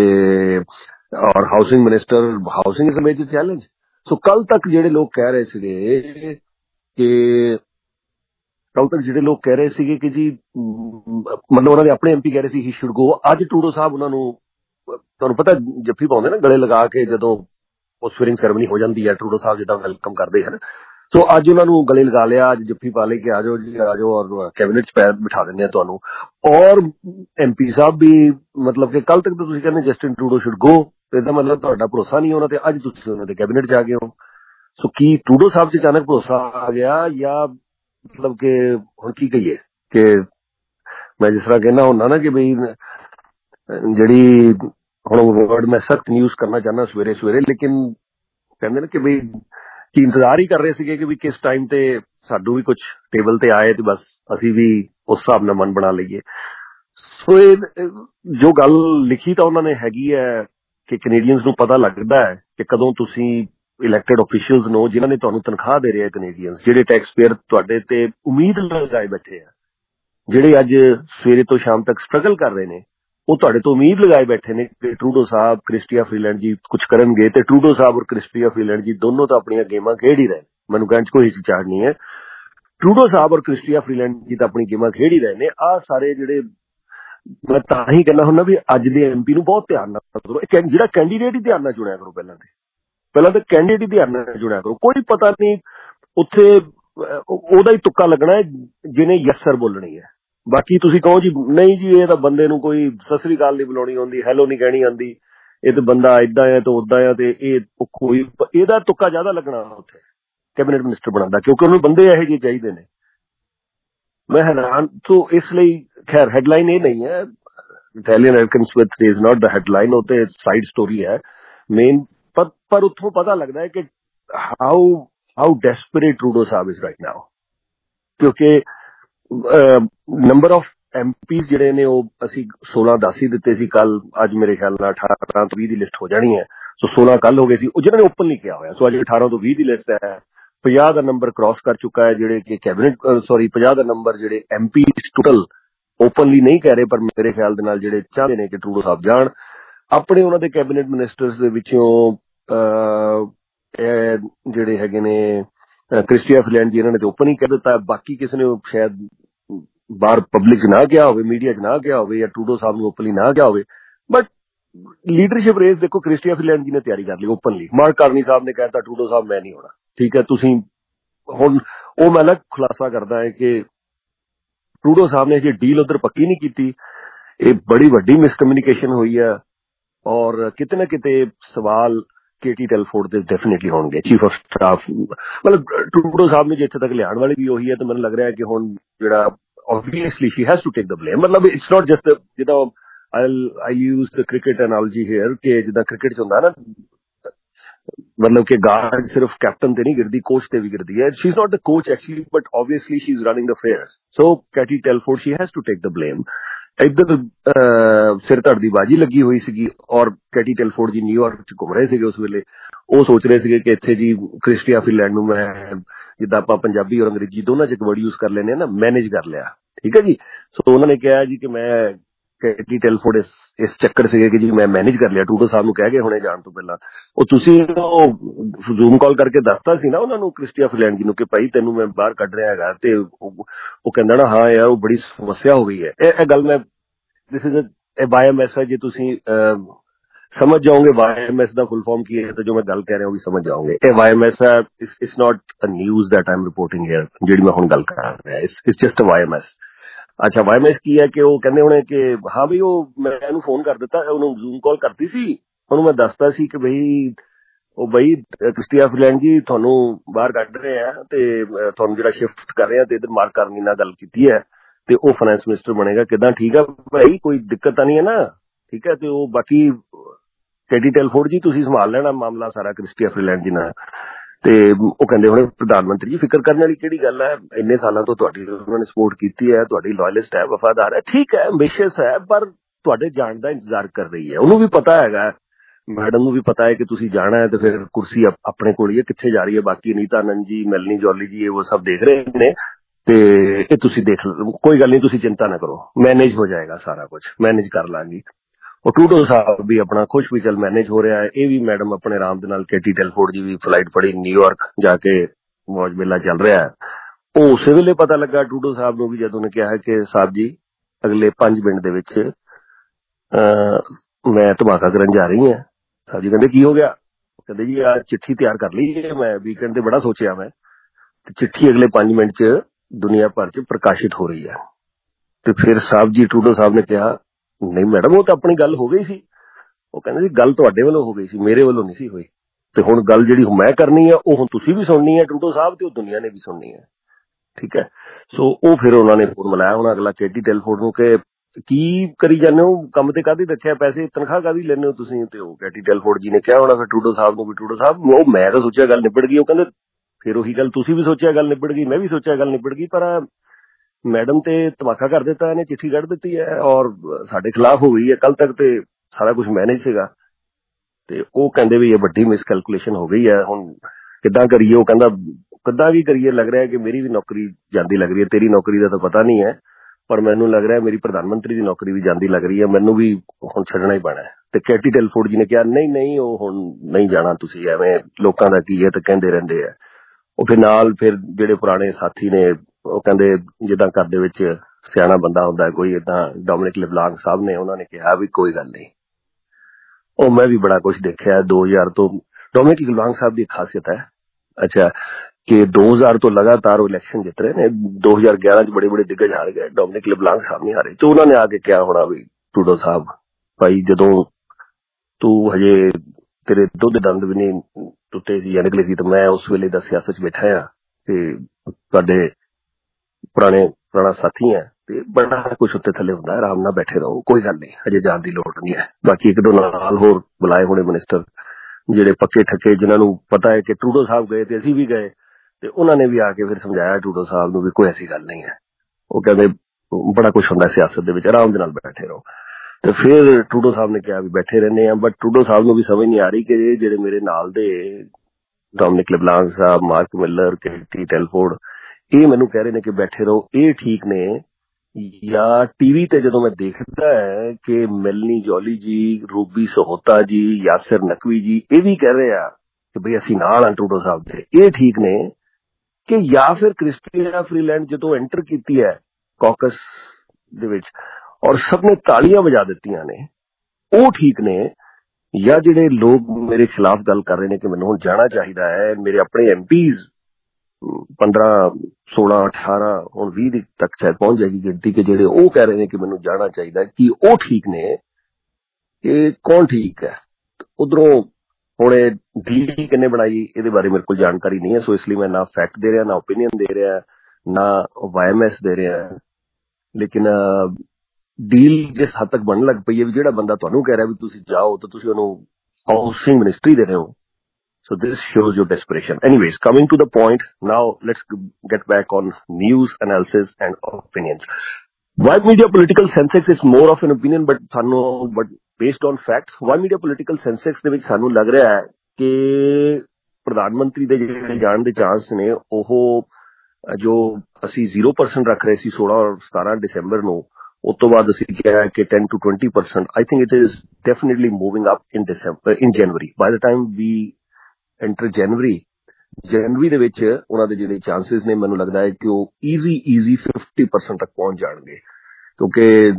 Speaker 12: ਔਰ housing minister, housing is a major challenge. So ਕੱਲ ਤੱਕ ਜਿਹੜੇ ਲੋਕ ਕਹਿ ਰਹੇ ਸੀਗੇ ਕਿ ਕੱਲ ਤੱਕ ਜਿਹੜੇ ਲੋਕ ਕਹਿ ਰਹੇ ਸੀਗੇ ਕਿ ਜੀ ਮਤਲਬ ਉਹਨਾਂ ਦੇ ਆਪਣੇ ਐਮਪੀ ਕਹਿ ਰਹੇ ਸੀ ਹੀ ਸ਼ੁਡ ਗੋ, ਅੱਜ ਟਰੂਡੋ ਸਾਹਿਬ ਉਹਨਾਂ ਨੂੰ, ਤੁਹਾਨੂੰ ਪਤਾ ਜੱਫੀ ਪਾਉਂਦੇ ਨਾ ਗਲੇ ਲਗਾ ਕੇ, ਜਦੋਂ ਉਹ ਸਵੀਰਿੰਗ ਸੈਰੇਮਨੀ ਹੋ ਜਾਂਦੀ ਹੈ ਟਰੂਡੋ ਸਾਹਿਬ ਜਿੱਦਾਂ ਵੈਲਕਮ ਕਰਦੇ ਹਨ। ਸੋ ਅੱਜ ਉਹਨਾਂ ਨੂੰ ਗਲੇ ਲਗਾ ਲਿਆ, ਅੱਜ ਜੱਫੀ ਪਾ ਲੈ ਕੇ ਆ ਜਾਓ ਜੀ ਆ ਜਾਓ, ਔਰ ਕੈਬਨਿਟ 'ਚ ਪੈਰ ਬਿਠਾ ਦਿੰਦੇ ਆ ਤੁਹਾਨੂੰ। ਔਰ ਐਮਪੀ ਸਾਹਿਬ ਵੀ ਮਤਲਬ ਕਿ ਕੱਲ ਤੱਕ ਤਾਂ ਤੁਸੀਂ ਕਹਿੰਦੇ ਜਸਟਿਨ ਟਰੂਡੋ ਸ਼ੁਡ ਗੋ, ਇਹਦਾ ਮਤਲਬ ਤੁਹਾਡਾ ਭਰੋਸਾ ਨਹੀਂ ਉਹਨਾਂ ਤੇ, ਅੱਜ ਤੁਸੀਂ ਉਹਨਾਂ ਦੇ ਕੈਬਨਿਟ 'ਚ ਆ ਗਏ ਹੋ। ਸੋ ਕੀ ਟਰੂਡੋ ਸਾਹਿਬ 'ਚ ਅਚਾਨਕ ਭਰੋਸਾ ਆ ਗਿਆ, ਜਾਂ ਮਤਲਬ ਕਿ ਹੁਣ ਕੀ ਕਹੀਏ ਕਿ ਮੈਂ ਜਿਸ ਤਰ੍ਹਾਂ ਕਹਿੰਦਾ ਹੁੰਦਾ ਨਾ ਕਿ ਬਈ ਜਿਹੜੀ ਹੁਣ ਵਰਡ ਮੈਂ ਸਖਤ ਨਿਊਜ਼ ਕਰਨਾ ਚਾਹੁੰਦਾ ਸਵੇਰੇ ਸਵੇਰੇ, ਲੇਕਿਨ ਕਹਿੰਦੇ ਨਾ ਕਿ ਬਈ ਕੀ ਇੰਤਜ਼ਾਰ ਹੀ ਕਰ ਰਹੇ ਸੀਗੇ ਕਿ ਵੀ ਕਿਸ ਟਾਈਮ ਤੇ ਸਾਨੂੰ ਵੀ ਕੁਝ ਟੇਬਲ ਤੇ ਆਏ ਤੇ ਬਸ ਅਸੀਂ ਵੀ ਉਸ ਹਿਸਾਬ ਨਾਲ ਮਨ ਬਣਾ ਲਈਏ। ਸੋ ਇਹ ਜੋ ਗੱਲ ਲਿਖੀ ਤਾਂ ਉਹਨਾਂ ਨੇ ਹੈਗੀ ਹੈ ਕਿ ਕੈਨੇਡੀਅਨਸ ਨੂੰ ਪਤਾ ਲੱਗਦਾ ਹੈ ਕਿ ਕਦੋਂ ਤੁਸੀਂ ਇਲੈਕਟਡ ਆਫੀਸ਼ੀਅਲਸ ਨੂੰ, ਜਿਨ੍ਹਾਂ ਨੇ ਤੁਹਾਨੂੰ ਤਨਖਾਹ ਦੇ ਰਹੇ ਆ ਕੈਨੇਡੀਅਨਸ, ਜਿਹੜੇ ਟੈਕਸ ਪੇਅਰ ਤੁਹਾਡੇ ਤੇ ਉਮੀਦ ਲਗਾਏ ਬੈਠੇ ਆ, ਜਿਹੜੇ ਅੱਜ ਸਵੇਰੇ ਤੋਂ ਸ਼ਾਮ ਤੱਕ ਸਟਰਗਲ ਕਰ ਰਹੇ ਨੇ, ਉਹ ਤੁਹਾਡੇ ਤੋਂ ਉਮੀਦ ਲਗਾਏ ਬੈਠੇ ਨੇ ਕਿ ਟਰੂਡੋ ਸਾਹਿਬ, ਕ੍ਰਿਸਟੀਆ ਫਰੀਲੈਂਡ ਜੀ ਕੁਝ ਕਰਨਗੇ। ਤੇ ਟਰੂਡੋ ਸਾਹਿਬ ਔਰ ਕ੍ਰਿਸਟੀਆ ਫਰੀਲੈਂਡ ਜੀ ਦੋਨੋਂ ਤਾਂ ਆਪਣੀਆਂ ਗੇਮਾਂ ਖੇਡ ਹੀ ਰਹੇ, ਮੈਨੂੰ ਕਹਿਣ 'ਚ ਕੋਈ ਹਿਚਕਿਚਾਹਟ ਨਹੀਂ ਹੈ। ਟਰੂਡੋ ਸਾਹਿਬ ਔਰ ਕ੍ਰਿਸਟੀਆ ਫਰੀਲੈਂਡ ਜੀ ਤਾਂ ਆਪਣੀ ਗੇਮਾਂ ਖੇਡ ਹੀ ਰਹੇ ਨੇ। ਆਹ ਸਾਰੇ ਜਿਹੜੇ ਮੈਂ ਤਾਂ ਹੀ ਕਹਿੰਦਾ ਹੁੰਦਾ ਵੀ ਅੱਜ ਦੇ ਐਮਪੀ ਨੂੰ ਬਹੁਤ ਧਿਆਨ ਨਾਲ ਕਰੋ, ਜਿਹੜਾ ਕੈਂਡੀਡੇਟ ਹੀ ਧਿਆਨ ਨਾਲ ਚੁਣਿਆ ਕਰੋ। ਪਹਿਲਾਂ ਤੇ ਪਹਿਲਾਂ ਤਾਂ ਕੈਂਡੀਡੇਟ ਹੀ ਧਿਆਨ ਨਾਲ ਚੁਣਿਆ ਕਰੋ। ਕੋਈ ਪਤਾ ਨਹੀਂ ਉੱਥੇ ਉਹਦਾ ਹੀ ਤੁੱਕਾ ਲੱਗਣਾ ਹੈ ਜਿਹਨੇ ਯੈਸ ਸਰ ਬੋਲਣੀ ਹੈ। ਬਾਕੀ ਤੁਸੀਂ ਕਹੋ ਜੀ ਨਹੀਂ ਜੀ ਇਹ ਤਾਂ ਬੰਦੇ ਨੂੰ ਕੋਈ ਸਤਿ ਸ੍ਰੀ ਅਕਾਲ ਨਹੀਂ ਬੁਲਾਉਣੀ ਆਉਂਦੀ, ਹੈਲੋ ਨਹੀਂ ਕਹਿਣੀ ਆਉਂਦੀ, ਇਹ ਤਾਂ ਬੰਦਾ ਏਦਾਂ ਹੈ ਤਾਂ ਉਦਾਂ ਆ, ਤੇ ਇਹ ਕੋਈ ਇਹਦਾ ਤੁੱਕਾ ਜ਼ਿਆਦਾ ਲੱਗਣਾ ਉੱਥੇ ਕੈਬਨਿਟ ਮਿਨਿਸਟਰ ਬਣਾਉਂਦਾ, ਕਿਉਂਕਿ ਉਹਨੂੰ ਬੰਦੇ ਇਹੋ ਜਿਹੇ ਚਾਹੀਦੇ ਨੇ। ਮੈਂ ਹੈਰਾਨ ਤੋਂ ਇਸ ਲਈ, ਖੈਰ ਹੈਡਲਾਈਨ ਇਹ ਨਹੀਂ ਹੈ, Nathaniel Erskine Smith is not the headline, ਉਹ ਤੇ ਸਾਈਡ ਸਟੋਰੀ ਹੈ ਮੇਨ। ਪਰ ਪਰ ਉੱਥੋਂ ਪਤਾ ਲੱਗਦਾ ਹੈ ਕਿ ਹਾਊ ਹਾਊ ਡੈਸਪਰੇਟ ਟਰੂਡੋ ਸਾਹਿਬ ਇਜ਼ ਰਾਈਟ ਨਾਓ, ਕਿਉਂਕਿ ਨੰਬਰ ਆਫ ਐਮਪੀਜ਼ ਜਿਹੜੇ ਨੇ ਉਹ ਅਸੀਂ ਸੋਲਾਂ ਦਸ ਹੀ ਦਿੱਤੇ ਸੀ ਕੱਲ, ਅੱਜ ਮੇਰੇ ਖਿਆਲ ਨਾਲ ਅਠਾਰਾਂ ਤੋਂ ਵੀਹ ਦੀ ਲਿਸਟ ਹੋ ਜਾਣੀ ਹੈ। ਸੋ ਸੋਲਾਂ ਕੱਲ ਹੋ ਗਏ ਸੀ ਉਹ ਜਿਹਨਾਂ ਨੇ ਓਪਨਲੀ ਕਿਹਾ ਹੋਇਆ। ਸੋ ਅੱਜ ਅਠਾਰਾਂ ਤੋਂ ਵੀਹ ਦੀ ਲਿਸਟ ਹੈ, ਪੰਜਾਹ ਦਾ ਨੰਬਰ ਕ੍ਰਾਸ ਕਰ ਚੁੱਕਾ ਹੈ ਜਿਹੜੇ ਕਿ ਕੈਬਨਿਟ, ਸੌਰੀ ਪੰਜਾਹ ਦਾ ਨੰਬਰ ਜਿਹੜੇ ਐਮਪੀ ਟੋਟਲ ਓਪਨਲੀ ਨਹੀਂ ਕਹਿ ਰਹੇ, ਪਰ ਮੇਰੇ ਖਿਆਲ ਦੇ ਨਾਲ ਜਿਹੜੇ ਚਾਹੁੰਦੇ ਨੇ ਕਿ ਟਰੂਡੋ ਸਾਹਿਬ ਜਾਣ, ਆਪਣੇ ਉਹਨਾਂ ਦੇ ਕੈਬਨਿਟ ਮਿਨਿਸਟਰਸ ਦੇ ਵਿੱਚੋਂ ਜਿਹੜੇ ਹੈਗੇ ਨੇ ਕ੍ਰਿਸਟੀਆ ਫਰੀਲੈਂਡ ਜੀ, ਇਹਨਾਂ ਨੇ ਤਾਂ ਓਪਨ ਹੀ ਕਹਿ ਦਿੱਤਾ। ਬਾਕੀ ਕਿਸੇ ਨੇ ਸ਼ਾਇਦ ਬਾਹਰ ਪਬਲਿਕ 'ਚ ਨਾ ਕਿਹਾ ਹੋਵੇ, ਮੀਡੀਆ 'ਚ ਨਾ ਕਿਹਾ ਹੋਵੇ, ਜਾਂ ਟਰੂਡੋ ਸਾਹਿਬ ਨੂੰ ਓਪਨਲੀ ਨਾ ਕਿਹਾ ਹੋਵੇ, ਬਟ ਲੀਡਰਸ਼ਿਪ ਰੇਸ ਦੇਖੋ ਕ੍ਰਿਸਟੀਆ ਫਰੀਲੈਂਡ ਜੀ ਨੇ ਤਿਆਰੀ ਕਰ ਲਈ ਓਪਨਲੀ। ਮਾਰਕ ਕਾਰਨੀ ਸਾਹਿਬ ਨੇ ਕਹਿਤਾ ਟਰੂਡੋ ਸਾਹਿਬ ਮੈਂ ਨਹੀਂ ਹੋਣਾ, ਠੀਕ ਹੈ ਤੁਸੀਂ ਹੁਣ, ਉਹ ਮੈਂ ਅਲੱਗ ਖੁਲਾਸਾ ਕਰਦਾ ਹੈ ਕਿ ਟਰੂਡੋ ਸਾਹਿਬ ਨੇ ਜੇ ਡੀਲ ਉਧਰ ਪੱਕੀ ਨਹੀਂ ਕੀਤੀ, ਇਹ ਬੜੀ ਵੱਡੀ ਮਿਸਕਮਿਊਨੀਕੇਸ਼ਨ ਹੋਈ ਹੈ। ਔਰ ਕਿਤੇ ਨਾ ਕਿਤੇ ਸਵਾਲ ਕੇਟੀ ਟੈਲਫੋਰਡ ਦੇ ਡੈਫੀਨੇਟਲੀ ਹੋਣਗੇ, ਚੀਫ ਆਫ ਸਟਾਫ। ਮਤਲਬ ਟਰੂਡੋ ਸਾਹਿਬ ਨੂੰ ਜੇ ਇੱਥੇ ਤੱਕ ਲਿਆਉਣ ਵਾਲੀ ਵੀ ਉਹੀ ਹੈ, ਤਾਂ ਮੈਨੂੰ ਲੱਗ ਰਿਹਾ ਕਿ ਹੁਣ ਜਿਹੜਾ obviously she has to take the blame, ਮਤਲਬ it's not just the, ਜਿੱਦਾਂ I'll I use the cricket analogy here ਕਿ ਜਿੱਦਾਂ ਕ੍ਰਿਕਟ 'ਚ ਹੁੰਦਾ ਨਾ, ਮਤਲਬ ਕਿ ਗਾਰਡ ਸਿਰਫ ਕੈਪਟਨ ਤੇ ਨਹੀਂ ਗਿਰਦੀ, ਕੋਚ ਤੇ ਵੀ ਗਿਰਦੀ ਹੈ। she is not the coach actually, but obviously she is running the affairs, so Katie Telford she has to take the blame। ਇੱਧਰ ਸਿਰ ਧੜ ਦੀ ਬਾਜੀ ਲੱਗੀ ਹੋਈ ਸੀਗੀ, ਔਰ ਕੈਟੀ ਟੈਲਫੋਰਡ ਜੀ ਨਿਊਯਾਰਕ 'ਚ ਘੁੰਮ ਰਹੇ ਸੀਗੇ ਉਸ ਵੇਲੇ। ਉਹ ਸੋਚ ਰਹੇ ਸੀਗੇ ਕਿ ਇੱਥੇ ਜੀ ਕ੍ਰਿਸਟੀਆ ਫਰੀਲੈਂਡ ਨੂੰ ਮੈਂ, ਜਿੱਦਾਂ ਆਪਾਂ ਪੰਜਾਬੀ ਔਰ ਅੰਗਰੇਜ਼ੀ ਦੋਨਾਂ 'ਚ ਇੱਕ ਵਰਡ ਯੂਜ਼ ਕਰ ਲੈਂਦੇ ਹਾਂ ਨਾ, ਮੈਨੇਜ ਕਰ ਲਿਆ, ਠੀਕ ਹੈ ਜੀ। ਸੋ ਉਹਨਾਂ ਨੇ ਕਿਹਾ ਜੀ ਕਿ ਮੈਂ ਕੈਟੀ ਟੈਲਫੋਰਡ ਇਸ ਇਸ ਚੱਕਰ ਸੀਗੇ ਕਿ ਜੀ ਮੈਂ ਮੈਨੇਜ ਕਰ ਲਿਆ, ਟਰੂਡੋ ਸਾਹਿਬ ਨੂੰ ਕਹਿ ਗਏ ਹੁਣੇ ਜਾਣ ਤੋਂ ਪਹਿਲਾਂ। ਉਹ ਤੁਸੀਂ ਉਹ ਜ਼ੂਮ ਕਾਲ ਕਰਕੇ ਦੱਸਤਾ ਸੀ ਨਾ ਉਹਨਾਂ ਨੂੰ, ਕ੍ਰਿਸਟੀਆ ਫਰੀਲੈਂਡ ਜੀ ਨੂੰ, ਕਿ ਭਾਈ ਤੈਨੂੰ ਮੈਂ ਬਾਹਰ ਕੱਢ ਰਿਹਾ ਹੈਗਾ, ਤੇ ਉਹ ਕਹਿੰਦਾ ਨਾ ਹਾਂ ਯਾਰ ਉਹ ਬੜੀ ਸਮੱਸਿਆ ਹੋ ਗਈ ਹੈ। ਇਹ ਗੱਲ ਮੈਂ this is a Y M S ਹੈ, ਜੇ ਤੁਸੀਂ ਸਮਝ ਜਾਓਗੇ ਵਾਈ ਐਮ ਐਸ ਦਾ ਫੁੱਲ ਫਾਰਮ ਕੀ ਹੈ, ਤਾਂ ਜੋ ਮੈਂ ਗੱਲ ਕਹਿ ਰਿਹਾ ਉਹ ਵੀ ਸਮਝ ਜਾਓਗੇ। ਇਹ ਵਾਈ ਐਮ ਐਸ ਹੈ, it's not a news that I am reporting here, ਜਿਹੜੀ ਮੈਂ ਹੁਣ ਗੱਲ ਕਰ ਰਿਹਾ, it's just a Y M S. ਅੱਛਾ, ਵਾਈ ਐਮ ਐਸ ਕੀ ਹੈ ਕਿ ਉਹ ਕਹਿੰਦੇ ਹੋਣੇ ਕਿ ਹਾਂ ਵੀ ਉਹ ਮੈਂ ਇਹਨੂੰ ਫੋਨ ਕਰ ਦਿੱਤਾ, ਉਹਨੂੰ ਜ਼ੂਮ ਕਾਲ ਕਰਤੀ ਸੀ, ਉਹਨੂੰ ਮੈਂ ਦੱਸਤਾ ਸੀ ਕਿ ਬਈ ਉਹ ਬਈ ਕ੍ਰਿਸਟੀਆ ਫਰੀਲੈਂਡ ਜੀ ਤੁਹਾਨੂੰ ਬਾਹਰ ਕੱਢ ਰਹੇ ਆ ਤੇ ਤੁਹਾਨੂੰ ਜਿਹੜਾ ਸ਼ਿਫਟ ਕਰ ਰਹੇ ਆ ਤੇ ਇਧਰ ਮਾਰਕ ਕਰਨੀ ਨਾਲ ਗੱਲ ਕੀਤੀ ਹੈ ਤੇ ਉਹ ਫਾਈਨੈਂਸ ਮਿਨਿਸਟਰ ਬਣੇਗਾ। ਕਿੱਦਾਂ ਠੀਕ ਆ ਭਾਈ, ਕੋਈ ਦਿੱਕਤ ਤਾਂ ਨਹੀਂ ਹੈ ਨਾ? ਠੀਕ ਹੈ। ਤੇ ਉਹ ਬਾਕੀ ਕੈਟੀ ਟੈਲਫੋਰਡ ਜੀ ਤੁਸੀਂ ਸੰਭਾਲ ਲੈਣਾ ਮਾਮਲਾ ਸਾਰਾ ਕ੍ਰਿਸਟੀਆ ਫਰੀਲੈਂਡ ਜੀ ਨਾਲ। ਤੇ ਉਹ ਕਹਿੰਦੇ ਹੁਣ ਪ੍ਰਧਾਨ ਮੰਤਰੀ ਜੀ ਫਿਕਰ ਕਰਨ ਵਾਲੀ ਕਿਹੜੀ ਗੱਲ ਹੈ, ਇੰਨੇ ਸਾਲਾਂ ਤੋਂ ਤੁਹਾਡੀ ਉਹਨਾਂ ਨੇ ਸਪੋਰਟ ਕੀਤੀ ਹੈ, ਤੁਹਾਡੀ ਲਾਇਲਿਸਟ ਹੈ, ਵਫਾਦਾਰ ਹੈ, ਠੀਕ ਹੈ, ਐਂਬੀਸ਼ੀਅਸ ਹੈ, ਪਰ ਤੁਹਾਡੇ ਜਾਣ ਦਾ ਇੰਤਜ਼ਾਰ ਕਰ ਰਹੀ ਹੈ। ਉਹਨੂੰ ਵੀ ਪਤਾ ਹੈਗਾ, ਮੈਡਮ ਨੂੰ ਵੀ ਪਤਾ ਹੈ ਕਿ ਤੁਸੀਂ ਜਾਣਾ ਹੈ ਤੇ ਫਿਰ ਕੁਰਸੀ ਆਪਣੇ ਕੋਲ ਹੀ ਹੈ, ਕਿੱਥੇ ਜਾ ਰਹੀ ਹੈ। ਬਾਕੀ ਅਨੀਤਾ ਆਨੰਦ ਜੀ, ਮੈਲਨੀ ਜੌਲੀ ਜੀ, ਇਹ ਉਹ ਸਭ ਦੇਖ ਰਹੇ ਨੇ ਤੇ ਇਹ ਤੁਸੀਂ ਦੇਖ ਲਓ, ਕੋਈ ਗੱਲ ਨਹੀਂ, ਤੁਸੀਂ ਚਿੰਤਾ ਨਾ ਕਰੋ, ਮੈਨੇਜ ਹੋ ਜਾਏਗਾ ਸਾਰਾ ਕੁਝ, ਮੈਨੇਜ ਕਰ ਲਾਂਗੀ। ਉਹ ਟਰੂਡੋ ਸਾਹਿਬ ਵੀ ਆਪਣਾ ਖੁਸ਼ ਵੀ ਚੱਲ ਮੈਨੇਜ ਹੋ ਰਿਹਾ ਹੈ, ਇਹ ਵੀ ਮੈਡਮ ਆਪਣੇ ਆਰਾਮ ਦੇ ਨਾਲ, ਕੈਟੀ ਟੈਲਫੋਰਡ ਜੀ ਵੀ ਫਲਾਈਟ ਫੜੀ ਨਿਊਯਾਰਕ ਜਾ ਕੇ ਮੌਜ ਮੇਲਾ ਚੱਲ ਰਿਹਾ ਹੈ। ਉਹ ਉਸੇ ਵੇਲੇ ਪਤਾ ਲੱਗਾ ਟਰੂਡੋ ਸਾਹਿਬ ਨੂੰ ਵੀ ਜਦੋਂ ਉਹਨੇ ਕਿਹਾ ਕਿ ਸਾਹਿਬ ਜੀ ਅਗਲੇ ਪੰਜ ਮਿੰਟ ਦੇ ਵਿੱਚ ਮੈਂ ਧਮਾਕਾ ਕਰਨ ਜਾ ਰਹੀ ਹਾਂ। ਸਾਹਿਬ ਜੀ ਕਹਿੰਦੇ ਕੀ ਹੋ ਗਿਆ? ਕਹਿੰਦੇ ਜੀ ਆ ਚਿੱਠੀ ਤਿਆਰ ਕਰ ਲਈ ਹੈ ਮੈਂ, ਵੀਕਐਂਡ ਤੇ ਬੜਾ ਸੋਚਿਆ ਮੈਂ, ਤੇ ਚਿੱਠੀ ਅਗਲੇ ਪੰਜ ਮਿੰਟ ਚ ਦੁਨੀਆ ਭਰ ਚ ਪ੍ਰਕਾਸ਼ਿਤ ਹੋ ਰਹੀ ਹੈ। ਤੇ ਫਿਰ ਸਾਹਿਬ ਜੀ ਟਰੂਡੋ ਸਾਹਿਬ ਨੇ ਕਿਹਾ ਨਹੀਂ ਮੈਡਮ ਉਹ ਤਾਂ ਆਪਣੀ ਗੱਲ ਹੋ ਗਈ ਸੀ। ਉਹ ਕਹਿੰਦੇ ਜੀ ਗੱਲ ਤੁਹਾਡੇ ਵੱਲੋਂ ਹੋ ਗਈ ਸੀ, ਮੇਰੇ ਵੱਲੋਂ ਨਹੀਂ ਸੀ ਹੋਈ, ਤੇ ਹੁਣ ਗੱਲ ਜਿਹੜੀ ਮੈਂ ਕਰਨੀ ਹੈ ਉਹ ਹੁਣ ਤੁਸੀਂ ਵੀ ਸੁਣਨੀ ਹੈ ਟਰੂਡੋ ਸਾਹਿਬ, ਤੇ ਉਹ ਦੁਨੀਆ ਨੇ ਵੀ ਸੁਣਨੀ ਹੈ। ਠੀਕ ਹੈ। ਸੋ ਉਹ ਫਿਰ ਉਹਨਾਂ ਨੇ ਫੋਨ ਮਿਲਾਇਆ ਹੁਣ ਅਗਲਾ ਕੈਟੀ ਟੈਲਫੋਰਡ ਨੂੰ ਕਿ ਕੀ ਕਰੀ ਜਾਂਦੇ ਹੋ, ਕੰਮ ਤੇ ਕਾਹਦੀ ਰੱਖਿਆ, ਪੈਸੇ ਤਨਖਾਹ ਕਾਹਦੀ ਲੈਂਦੇ ਹੋ ਤੁਸੀਂ? ਤੇ ਉਹ ਕੈਟੀ ਟੈਲਫੋਰਡ ਜੀ ਨੇ ਕਿਹਾ ਹੋਣਾ ਫਿਰ ਟਰੂਡੋ ਸਾਹਿਬ ਨੂੰ ਵੀ ਟਰੂਡੋ ਸਾਹਿਬ ਉਹ ਮੈਂ ਤਾਂ ਸੋਚਿਆ ਗੱਲ ਨਿਬੜ ਗਈ। ਉਹ ਕਹਿੰਦੇ ਫਿਰ ਉਹੀ ਗੱਲ, ਤੁਸੀਂ ਵੀ ਸੋਚਿਆ ਗੱਲ ਨਿਬੜ ਗਈ, ਮੈਂ ਵੀ ਸੋਚਿਆ ਗੱਲ ਨਿਬੜ ਗਈ, ਪਰ ਮੈਡਮ ਤੇ ਧਮਾਕਾ ਕਰ ਦਿੱਤਾ, ਇਹਨੇ ਚਿੱਠੀ ਕੱਢ ਦਿੱਤੀ ਹੈ ਔਰ ਸਾਡੇ ਖਿਲਾਫ ਹੋ ਗਈ ਹੈ। ਕੱਲ ਤੱਕ ਤੇ ਸਾਰਾ ਕੁਝ ਮੈਨੇਜ ਸੀਗਾ। ਤੇ ਉਹ ਕਹਿੰਦੇ ਵੀ ਇਹ ਵੱਡੀ ਮਿਸਕੈਲਕੂਲੇਸ਼ਨ ਹੋ ਗਈ ਹੈ, ਹੁਣ ਕਿੱਦਾਂ ਕਰੀਏ? ਉਹ ਕਹਿੰਦਾ ਕਿੱਦਾਂ ਵੀ ਕਰੀਏ, ਲੱਗ ਰਿਹਾ ਕਿ ਮੇਰੀ ਵੀ ਨੌਕਰੀ ਜਾਂਦੀ ਲੱਗ ਰਹੀ ਹੈ, ਤੇਰੀ ਨੌਕਰੀ ਦਾ ਤਾਂ ਪਤਾ ਨਹੀਂ ਹੈ, ਪਰ ਮੈਨੂੰ ਲੱਗ ਰਿਹਾ ਮੇਰੀ ਪ੍ਰਧਾਨ ਮੰਤਰੀ ਦੀ ਨੌਕਰੀ ਵੀ ਜਾਂਦੀ ਲੱਗ ਰਹੀ ਹੈ, ਮੈਨੂੰ ਵੀ ਹੁਣ ਛੱਡਣਾ ਹੀ ਪੈਣਾ। ਤੇ ਕੈਟੀ ਟੈਲਫੋਰਡ ਜੀ ਨੇ ਕਿਹਾ ਨਹੀਂ ਨਹੀਂ ਉਹ ਹੁਣ ਨਹੀਂ ਜਾਣਾ ਤੁਸੀਂ, ਐਵੇਂ ਲੋਕਾਂ ਦਾ ਕੀ ਹੈ ਤੇ ਕਹਿੰਦੇ ਰਹਿੰਦੇ ਆ। ਉਹ ਫਿਰ ਨਾਲ ਫਿਰ ਜਿਹੜੇ ਪੁਰਾਣੇ ਸਾਥੀ ਨੇ ਉਹ ਕਹਿੰਦੇ ਜਿੱਦਾਂ ਘਰ ਦੇ ਵਿੱਚ ਸਿਆਣਾ ਬੰਦਾ ਹੁੰਦਾ ਕੋਈ, ਏਦਾਂ ਡੋਮਿਨਿਕ ਲਿਬਲਾਂਗ ਸਾਹਿਬ ਨੇ ਉਹਨਾਂ ਨੇ ਕਿਹਾ ਵੀ ਕੋਈ ਗੱਲ ਨਹੀਂ। ਉਹ ਮੈਂ ਵੀ ਬੜਾ ਕੁਝ ਦੇਖਿਆ ਦੋ ਹਜ਼ਾਰ ਤੋਂ। ਡੋਮਿਨਿਕ ਲਿਬਲਾਂਗ ਸਾਹਿਬ ਦੀ ਖਾਸੀਅਤ ਹੈ ਅੱਛਾ ਕਿ ਦੋ ਹਜ਼ਾਰ ਤੋਂ ਲਗਾਤਾਰ ਉਹ ਇਲੈਕਸ਼ਨ ਜਿੱਤ ਰਹੇ ਨੇ। ਦੋ ਹਜ਼ਾਰ ਗਿਆਰਾਂ ਚ ਬੜੇ ਬੜੇ ਦਿੱਗਜ ਹਾਰ ਗਏ, ਡੋਮਿਨਿਕ ਲਿਬਲਾਂਗ ਸਾਹਿਬ ਨਹੀਂ ਹਾਰੇ। ਤੇ ਉਹਨਾਂ ਨੇ ਆ ਕੇ ਕਿਹਾ ਹੋਣਾ ਵੀ ਟਰੂਡੋ ਸਾਹਿਬ ਭਾਈ ਜਦੋਂ ਤੂੰ ਹਜੇ ਤੇਰੇ ਦੁੱਧ ਦੰਦ ਵੀ ਨਹੀਂ ਟੁੱਟੇ ਸੀ ਜਾਂ ਨਿਕਲੇ ਸੀ ਤਾਂ ਮੈਂ ਉਸ ਵੇਲੇ ਦਾ ਸਿਆਸਤ ਚ ਬੈਠਾ ਆ ਤੇ ਤੁਹਾਡੇ ਪੁਰਾਣੇ ਪੁਰਾਣਾ ਸਾਥੀ ਹੈ ਤੇ ਬੜਾ ਕੁਛ ਉੱਤੇ ਥੱਲੇ ਹੁੰਦਾ, ਆਰਾਮ ਨਾਲ ਬੈਠੇ ਰਹੋ, ਕੋਈ ਗੱਲ ਨਹੀਂ, ਹਜੇ ਜਾਣ ਦੀ ਲੋੜ ਨਹੀਂ ਹੈ। ਬਾਕੀ ਇੱਕ ਦੋ ਨਾਲ ਹੋਰ ਬੁਲਾਏ ਹੋਣੇ ਮਿਨਿਸਟਰ ਜਿਹੜੇ ਪੱਕੇ ਠੱਕੇ, ਜਿਨ੍ਹਾਂ ਨੂੰ ਪਤਾ ਹੈ ਕਿ ਟਰੂਡੋ ਸਾਹਿਬ ਗਏ ਤੇ ਅਸੀਂ ਵੀ ਗਏ, ਤੇ ਉਹਨਾਂ ਨੇ ਵੀ ਆ ਕੇ ਫਿਰ ਸਮਝਾਇਆ ਟਰੂਡੋ ਸਾਹਿਬ ਨੂੰ ਵੀ ਕੋਈ ਐਸੀ ਗੱਲ ਨਹੀਂ ਹੈ। ਉਹ ਕਹਿੰਦੇ ਬੜਾ ਕੁਛ ਹੁੰਦਾ ਸਿਆਸਤ ਦੇ ਵਿੱਚ, ਆਰਾਮ ਦੇ ਨਾਲ ਬੈਠੇ ਰਹੋ। ਤੇ ਫਿਰ ਟਰੂਡੋ ਸਾਹਿਬ ਨੇ ਕਿਹਾ ਵੀ ਬੈਠੇ ਰਹਿੰਦੇ ਆ, ਬਟ ਟਰੂਡੋ ਸਾਹਿਬ ਨੂੰ ਵੀ ਸਮਝ ਨਹੀਂ ਆ ਰਹੀ ਕਿ ਜਿਹੜੇ ਮੇਰੇ ਨਾਲ ਦੇ Dominic LeBlanc sahib, Mark Miller, Katie Telford, ਇਹ ਮੈਨੂੰ ਕਹਿ ਰਹੇ ਨੇ ਕਿ ਬੈਠੇ ਰਹੋ, ਇਹ ਠੀਕ ਨੇ, ਜਾਂ ਟੀਵੀ ਤੇ ਜਦੋਂ ਮੈਂ ਦੇਖਦਾ ਹੈ ਕਿ ਮੈਲਨੀ ਜੌਲੀ ਜੀ, ਰੂਬੀ ਸਹੋਤਾ ਜੀ, ਯਾਸਿਰ ਨਕਵੀ ਜੀ ਇਹ ਵੀ ਕਹਿ ਰਹੇ ਆ ਕਿ ਬਈ ਅਸੀਂ ਨਾਲ ਆ ਟਰੂਡੋ ਸਾਹਿਬ ਦੇ, ਇਹ ਠੀਕ ਨੇ, ਕਿ ਜਾਂ ਫਿਰ ਕ੍ਰਿਸਟੀਆ ਫਰੀਲੈਂਡ ਜਦੋਂ ਐਂਟਰ ਕੀਤੀ ਹੈ ਕਾਕਸ ਦੇ ਵਿੱਚ ਔਰ ਸਭ ਨੇ ਤਾਲੀਆਂ ਵਜਾ ਦਿੱਤੀਆਂ ਨੇ, ਉਹ ਠੀਕ ਨੇ, ਜਾਂ ਜਿਹੜੇ ਲੋਕ ਮੇਰੇ ਖਿਲਾਫ ਗੱਲ ਕਰ ਰਹੇ ਨੇ ਕਿ ਮੈਨੂੰ ਹੁਣ ਜਾਣਾ ਚਾਹੀਦਾ ਹੈ, ਮੇਰੇ ਆਪਣੇ ਐਮਪੀਜ਼ ਪੰਦਰਾਂ ਸੋਲਾਂ ਅਠਾਰਾਂ ਹੁਣ ਵੀਹ ਤੱਕ ਸ਼ਾਇਦ ਪਹੁੰਚ ਜਾਏਗੀ ਗਿਣਤੀ, ਕਿ ਜਿਹੜੇ ਉਹ ਕਹਿ ਰਹੇ ਨੇ ਕਿ ਮੈਨੂੰ ਜਾਣਾ ਚਾਹੀਦਾ, ਕਿ ਉਹ ਠੀਕ ਨੇ, ਕਿ ਕੌਣ ਠੀਕ ਹੈ? ਉਧਰੋਂ ਹੁਣ ਇਹ ਡੀਲ ਕਿੰਨੇ ਬਣਾਈ ਇਹਦੇ ਬਾਰੇ ਮੇਰੇ ਕੋਲ ਜਾਣਕਾਰੀ ਨਹੀਂ ਹੈ, ਸੋ ਇਸ ਲਈ ਮੈਂ ਨਾ ਫੈਕਟ ਦੇ ਰਿਹਾ, ਨਾ ਓਪੀਨੀਅਨ ਦੇ ਰਿਹਾ, ਨਾ ਵਾਈਐਮਐਸ ਦੇ ਰਿਹਾ, ਲੇਕਿਨ ਡੀਲ ਜਿਸ ਹੱਦ ਤੱਕ ਬਣਨ ਲੱਗ ਪਈ ਹੈ ਵੀ ਜਿਹੜਾ ਬੰਦਾ ਤੁਹਾਨੂੰ ਕਹਿ ਰਿਹਾ ਵੀ ਤੁਸੀਂ ਜਾਓ ਤਾਂ ਤੁਸੀਂ ਉਹਨੂੰ ਹਾਊਸਿੰਗ ਮਿਨਿਸਟਰੀ ਦੇ ਰਹੇ ਹੋ। So this shows your desperation. Anyways, coming to the point, now let's get back on news analysis and opinions. Why media political sensex is more of an opinion, but ਸਾਨੂੰ but based on facts. Why media political sensex ਦੇ ਵਿੱਚ ਸਾਨੂੰ ਲੱਗ ਰਿਹਾ ਹੈ ਕਿ ਪ੍ਰਧਾਨ ਮੰਤਰੀ ਦੇ ਜਿਹੜੇ ਜਾਣ ਦੇ ਚਾਂਸ ਨੇ ਉਹ ਜੋ ਅਸੀਂ ਜ਼ੀਰੋ ਪਰਸੈਂਟ ਰੱਖ ਰਹੇ ਸੀ ਸੋਲਾਂ ਔਰ ਸਤਾਰਾਂ ਦਸੰਬਰ ਨੂੰ, ਉਸ ਤੋਂ ਬਾਅਦ ਅਸੀਂ ਕਿਹਾ ਕਿ ten to twenty percent I think it is definitely moving up in December, in January. By the time we enter January, ਜਨਵਰੀ ਦੇ ਵਿੱਚ ਉਹਨਾਂ ਦੇ ਜਿਹੜੇ ਚਾਂਸਸ ਨੇ ਮੈਨੂੰ ਲੱਗਦਾ ਹੈ ਕਿ ਉਹ ਈਜ਼ੀ ਈਜ਼ੀ fifty percent ਤੱਕ ਪਹੁੰਚ ਜਾਣਗੇ, ਕਿਉਂਕਿ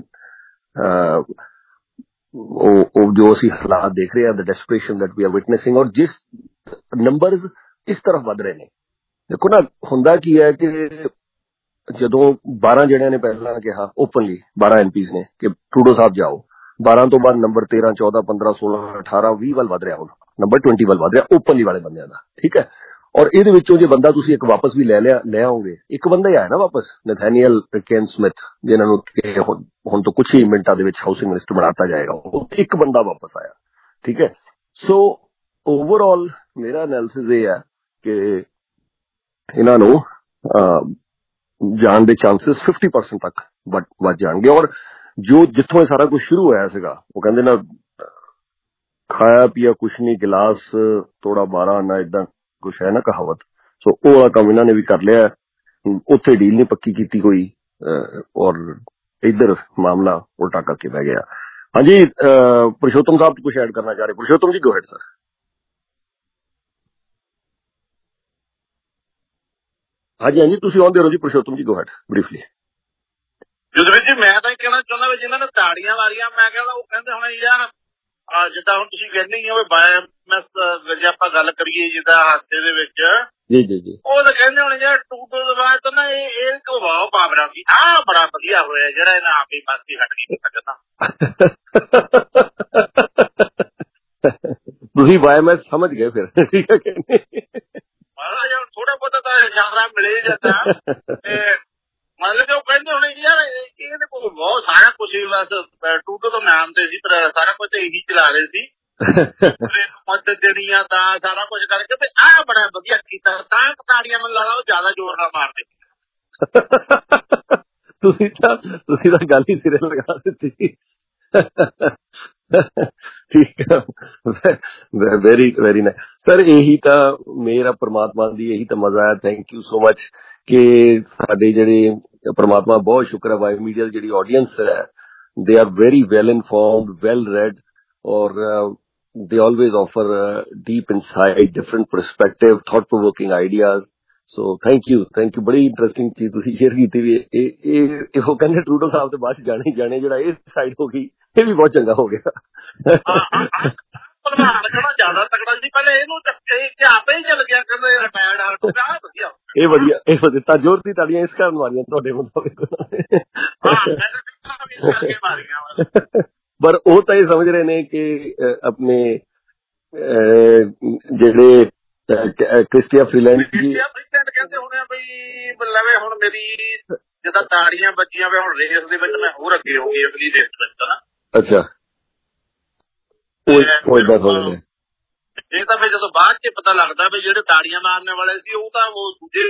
Speaker 12: ਉਹ ਜੋ ਅਸੀਂ ਹਾਲਾਤ ਦੇਖ ਰਹੇ ਹਾਂ, the desperation that we are witnessing, ਔਰ ਜਿਸ ਨੰਬਰਸ ਇਸ ਤਰਫ ਵੱਧ ਰਹੇ ਨੇ। ਦੇਖੋ ਨਾ, ਹੁੰਦਾ ਕੀ ਹੈ ਕਿ ਜਦੋਂ ਬਾਰਾਂ ਜਣਿਆਂ ਨੇ ਪਹਿਲਾਂ ਕਿਹਾ ਓਪਨਲੀ, ਬਾਰਾਂ ਐਮਪੀਜ਼ ਨੇ ਕਿ ਟਰੂਡੋ ਸਾਹਿਬ ਜਾਓ, ਬਾਰਾਂ ਤੋਂ ਬਾਅਦ ਨੰਬਰ ਤੇਰਾਂ ਚੌਦਾਂ ਪੰਦਰਾਂ ਸੋਲਾਂ ਅਠਾਰਾਂ ਵੀਹ ਵੱਲ ਵੱਧ ਰਿਹਾ, ਹੁਣ ਨੰਬਰ ਟਵੈਂਟੀ ਵੱਲ ਵੱਧ ਰਿਹਾ ਓਪਨਲੀ ਵਾਲੇ ਬੰਦਿਆਂ ਦਾ, ਠੀਕ ਹੈ। ਔਰ ਇਹਦੇ ਵਿੱਚੋਂ ਜੇ ਬੰਦਾ ਤੁਸੀਂ ਇੱਕ ਵਾਪਸ ਵੀ ਲੈ ਲਿਆ ਲੈ ਆਓਗੇ, ਇੱਕ ਬੰਦਾ ਹੀ ਆਇਆ ਨਾ ਵਾਪਸ, ਨਥੈਨੀਅਲ ਕੇਨ ਸਮਿਥ, ਜਿਨ੍ਹਾਂ ਨੂੰ ਹੁਣ ਤੋਂ ਕੁਛ ਹੀ ਮਿੰਟਾਂ ਦੇ ਵਿੱਚ ਹਾਊਸਿੰਗ ਮਿਨਿਸਟਰ ਬਣਾਤਾ ਜਾਏਗਾ, ਉਹ ਇੱਕ ਬੰਦਾ ਵਾਪਸ ਆਇਆ, ਠੀਕ ਹੈ। ਸੋ ਓਵਰਆਲ ਮੇਰਾ ਐਨਾਲਿਸਿਸ ਇਹ ਹੈ ਕਿ ਇਹਨਾਂ ਨੂੰ ਜਾਣ ਦੇ ਚਾਂਸਿਸ ਫਿਫਟੀ ਪਰਸੈਂਟ ਤੱਕ ਵੱਧ ਜਾਣਗੇ। ਔਰ ਜੋ ਜਿੱਥੋਂ ਇਹ ਸਾਰਾ ਕੁਝ ਸ਼ੁਰੂ ਹੋਇਆ ਸੀਗਾ, ਉਹ ਕਹਿੰਦੇ ਨਾ ਖਾਇਆ ਪੀਆ ਕੁਛ ਨਹੀਂ, ਗਿਲਾਸ ਤੋੜਾ ਬਾਰਾਂ ਆਨਾ, ਏਦਾਂ ਕੁਛ ਹੈ ਨਾ ਕਹਾਵਤ। ਸੋ ਉਹ ਵਾਲਾ ਕੰਮ ਇਹਨਾਂ ਨੇ ਵੀ ਕਰ ਲਿਆ, ਉੱਥੇ ਡੀਲ ਨਹੀਂ ਪੱਕੀ ਕੀਤੀ ਕੋਈ, ਔਰ ਇੱਧਰ ਮਾਮਲਾ ਉਲਟਾ ਕਰਕੇ ਬਹਿ ਗਿਆ। ਹਾਂਜੀ, ਪੁਰਸ਼ੋਤਮ ਸਾਹਿਬ ਕੁਛ ਐਡ ਕਰਨਾ ਚਾਹ ਰਹੇ? ਪੁਰਸ਼ੋਤਮ ਜੀ, ਗੋ ਹੈਡ ਸਰ। ਹਾਂਜੀ ਹਾਂਜੀ, ਤੁਸੀਂ ਆਉਂਦੇ ਰਹੋ ਜੀ ਪੁਰਸ਼ੋਤਮ ਜੀ, ਗੋ ਹੈਡ ਬਰੀਫਲੀ।
Speaker 13: ਜਸਵੀਰ ਜੀ, ਮੈਂ ਤਾਂ ਇਹ ਕਹਿਣਾ ਚਾਹੁੰਦਾ ਵੀ ਜਿਨ੍ਹਾਂ ਨੇ ਤਾੜੀਆਂ ਮਾਰੀਆਂ, ਮੈਂ ਕਹਿੰਦਾ ਉਹ ਕਹਿੰਦੇ ਹੁਣ ਯਾਰ ਜਿੱਦਾਂ ਹੁਣ ਤੁਸੀਂ ਕਹਿੰਦੇ ਹੀ ਹੋ ਵੀ ਬਾਇਓਮੈਸ, ਜੇ ਆਪਾਂ ਗੱਲ ਕਰੀਏ ਜਿੱਦਾਂ ਹਾਸੇ ਦੇ ਵਿੱਚ,
Speaker 12: ਜੀ ਜੀ ਜੀ,
Speaker 13: ਉਹ ਤਾਂ ਕਹਿੰਦੇ ਹੁਣ ਯਾਰ ਟੂਟੋ ਤੋਂ ਬਾਅਦ ਤਾਂ ਨਾ ਇਹ ਇਹ ਘਵਾਓ ਪਾਵਰਾ ਸੀ, ਆਹ ਬੜਾ ਵਧੀਆ ਹੋਇਆ ਜਿਹੜਾ ਇਹਨਾਂ ਆਪਣੀ ਪਾਸੇ ਹਟ ਗਈ ਸਕਦਾ।
Speaker 12: ਤੁਸੀਂ ਬਾਇਓਮੈਸ ਸਮਝ ਗਏ ਫਿਰ, ਠੀਕ ਹੈ ਕਿ
Speaker 13: ਮਹਾਰਾਜ ਥੋੜਾ ਬਹੁਤਾ ਤਾਂ ਇਸ਼ਾਰਾ ਮਿਲੇ ਜਾਂਦਾ। ਮਤਲਬ ਕਿ ਉਹ ਕਹਿੰਦੇ ਹੋਣੇ ਯਾਰ ਇਹਦੇ ਕੋਲ ਬਹੁਤ ਸਾਰਾ ਕੁਛ ਹੀ, ਬਸ ਟੂਟੋ ਤੋਂ ਨਾਮ ਤੇ ਸੀ, ਪਰ ਸਾਰਾ ਕੁਛ ਇਹੀ ਚਲਾ ਰਹੇ ਸੀ, ਮਦਦ ਦੇਣੀ ਆ ਤਾਂ ਸਾਰਾ ਕੁਛ ਕਰਕੇ ਤੇ ਆਹ ਬੜਾ ਵਧੀਆ ਕੀਤਾ, ਤਾਂ ਤਾੜੀਆਂ ਮੈਨੂੰ ਲੱਗਦਾ ਉਹ ਜ਼ਿਆਦਾ ਜ਼ੋਰ ਨਾਲ ਮਾਰਦੇ।
Speaker 12: ਤੁਸੀਂ ਤਾਂ ਤੁਸੀਂ ਤਾਂ ਗੱਲ ਹੀ ਸਿਰੇ ਲਗਾ ਦਿੱਤੀ। ਠੀਕ ਹੈ, ਵੈਰੀ ਵੈਰੀ ਨਾਈਸ ਸਰ। ਇਹੀ ਤਾਂ ਮੇਰਾ ਪਰਮਾਤਮਾ ਦੀ ਇਹੀ ਤਾਂ ਮਜ਼ਾ ਹੈ। ਥੈਂਕ ਯੂ ਸੋ ਮਚ ਕਿ ਸਾਡੇ ਜਿਹੜੇ ਪਰਮਾਤਮਾ, ਬਹੁਤ ਸ਼ੁਕਰ ਹੈ ਵਾਈ ਮੀਡੀਆ ਦੀ ਜਿਹੜੀ ਆਡੀਅੰਸ ਹੈ, they are very well informed, well read, ਔਰ they always offer uh, deep insight, different perspective, thought provoking ideas. So thank you, thank you। ਬੜੀ ਇੰਟਰਸਟਿੰਗ ਚੀਜ਼ ਤੁਸੀਂ ਸ਼ੇਅਰ ਕੀਤੀ ਵੀ ਇਹ ਇਹ ਉਹ ਕਹਿੰਦੇ ਟਰੂਡੋ ਸਾਹਿਬ ਦੇ ਬਾਅਦ ਜਾਣੇ ਜਾਣੇ, ਜਿਹੜਾ ਇਹ ਸਾਈਡ ਹੋ ਗਈ ਇਹ ਵੀ ਬਹੁਤ ਚੰਗਾ ਹੋ ਗਿਆ।
Speaker 13: ਪ੍ਰਧਾਨ ਕਹਿੰਦਾ ਜ਼ਿਆਦਾ ਤਕੜਾ ਸੀ, ਪਹਿਲੇ ਇਹਨੂੰ ਆਪੇ ਹੀ ਚੱਲ ਗਿਆ, ਕਹਿੰਦੇ ਰਿਟਾਇਰਡ ਆ ਵਧੀਆ,
Speaker 12: ਇਹ ਵਧੀਆ, ਇਹ ਵਧੀਆ ਤਾਂ ਜ਼ੋਰ ਦੀ ਤਾੜੀਆਂ ਇਸ ਕਾਰਨ ਮਾਰੀਆਂ ਤੁਹਾਡੇ ਮੁਤਾਬਿਕ। ਪਰ ਉਹ ਤਾਂ ਇਹ ਸਮਝ ਰਹੇ ਨੇ ਕਿ ਆਪਣੇ ਜਿਹੜੇ ਕ੍ਰਿਸਟੀਆ ਫਰੀਲੈਂਡ ਜੀ
Speaker 13: ਕਹਿੰਦੇ ਹੋਣੇ ਬਈ ਲਵੇ ਹੁਣ ਮੇਰੀ ਜਿੱਦਾਂ ਤਾੜੀਆਂ ਬੱਜੀਆਂ ਵੇ ਹੁਣ ਰੇਸ ਦੇ ਵਿੱਚ ਮੈਂ ਹੋਰ ਅੱਗੇ ਹੋ ਗਈ ਅਗਲੀ ਰੇਸ ਵਿੱਚ ਨਾ।
Speaker 12: ਅੱਛਾ, ਉਹ ਏਦਾਂ ਸਮਝਦੇ।
Speaker 13: ਇਹ ਤਾਂ ਫਿਰ ਜਦੋਂ ਬਾਅਦ ਚ ਪਤਾ ਲੱਗਦਾ ਵੀ ਜਿਹੜੇ ਤਾੜੀਆਂ ਮਾਰਨੇ ਵਾਲੇ ਸੀ ਉਹ ਤਾਂ ਉਹ ਦੂਜੇ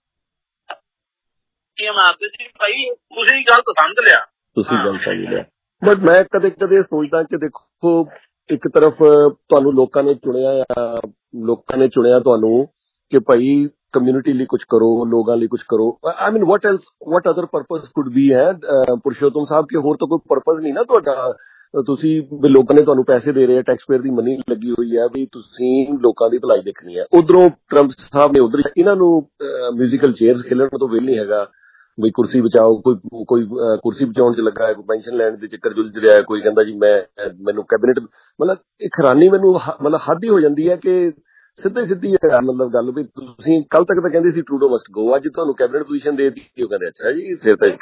Speaker 13: ਮਾਰਦੇ ਸੀ। ਭਾਈ ਤੁਸੀਂ ਗਲਤ ਸਮਝ ਲਿਆ,
Speaker 12: ਤੁਸੀਂ ਗਲਤ ਸਮਝ ਲਿਆ। ਬਟ ਮੈਂ ਕਦੇ ਕਦੇ ਸੋਚਦਾ ਕਿ ਦੇਖੋ, ਇੱਕ ਤਰਫ ਤੁਹਾਨੂੰ ਲੋਕਾਂ ਨੇ ਚੁਣਿਆ ਆ, ਲੋਕਾਂ ਨੇ ਚੁਣਿਆ ਤੁਹਾਨੂੰ ਕਿ ਭਾਈ ਕਮਿਊਨਿਟੀ ਲਈ ਕੁਝ ਕਰੋ, ਲੋਕਾਂ ਲਈ ਕੁਝ ਕਰੋ। I mean what else, what other purpose could be ਹੈ ਪੁਰਸ਼ੋਤਮ ਸਾਹਿਬ, ਕਿ ਹੋਰ ਤਾਂ ਕੋਈ ਪਰਪਸ ਨਹੀਂ ਨਾ ਤੁਹਾਡਾ। ਤੁਸੀਂ ਲੋਕਾਂ ਨੇ ਤੁਹਾਨੂੰ ਪੈਸੇ ਦੇ ਰਹੇ ਆ, ਟੈਕਸ ਪੇਅਰ ਦੀ ਮਨੀ ਲੱਗੀ ਹੋਈ ਹੈ ਵੀ ਤੁਸੀਂ ਲੋਕਾਂ ਦੀ ਭਲਾਈ ਦੇਖਣੀ ਹੈ। ਉਧਰੋਂ ਟਰੰਪ ਸਾਹਿਬ ਨੇ ਉਧਰ ਇਹਨਾਂ ਨੂੰ ਮਿਊਜ਼ੀਕਲ ਚੇਅਰਸ ਖੇਲਣ ਤੋਂ ਵੇਲ ਨਹੀਂ ਹੈਗਾ ਬਈ ਕੁਰਸੀ ਬਚਾਓ, ਕੋਈ ਕੋਈ ਕੁਰਸੀ ਬਚਾਉਣ ਚ ਲੱਗਾ ਹੈ, ਕੋਈ ਪੈਨਸ਼ਨ ਲੈਣ ਦੇ ਚੱਕਰ ਜੁਲਝ ਰਿਹਾ ਹੈ, ਕੋਈ ਕਹਿੰਦਾ ਜੀ ਮੈਂ ਮੈਨੂੰ ਕੈਬਨਿਟ, ਮਤਲਬ ਇੱਕ ਹੈਰਾਨੀ ਮੈਨੂੰ ਮਤਲਬ ਹੱਦ ਹੀ ਹੋ ਜਾਂਦੀ ਹੈ ਕਿ ਸਿੱਧੇ ਸਿੱਧੀ ਮਤਲਬ ਗੱਲ ਵੀ ਤੁਸੀਂ ਕੱਲ ਤੱਕ ਤਾਂ ਕਹਿੰਦੇ ਸੀ ਟਰੂਡੋ ਮਸਟ ਗੋ, ਅੱਜ ਤੁਹਾਨੂੰ ਕੈਬਨਿਟ ਪੋਜੀਸ਼ਨ ਦੇ ਦਿੱਤੀ, ਉਹ ਕਹਿੰਦੇ ਅੱਛਾ ਜੀ ਫਿਰ ਤਾਂ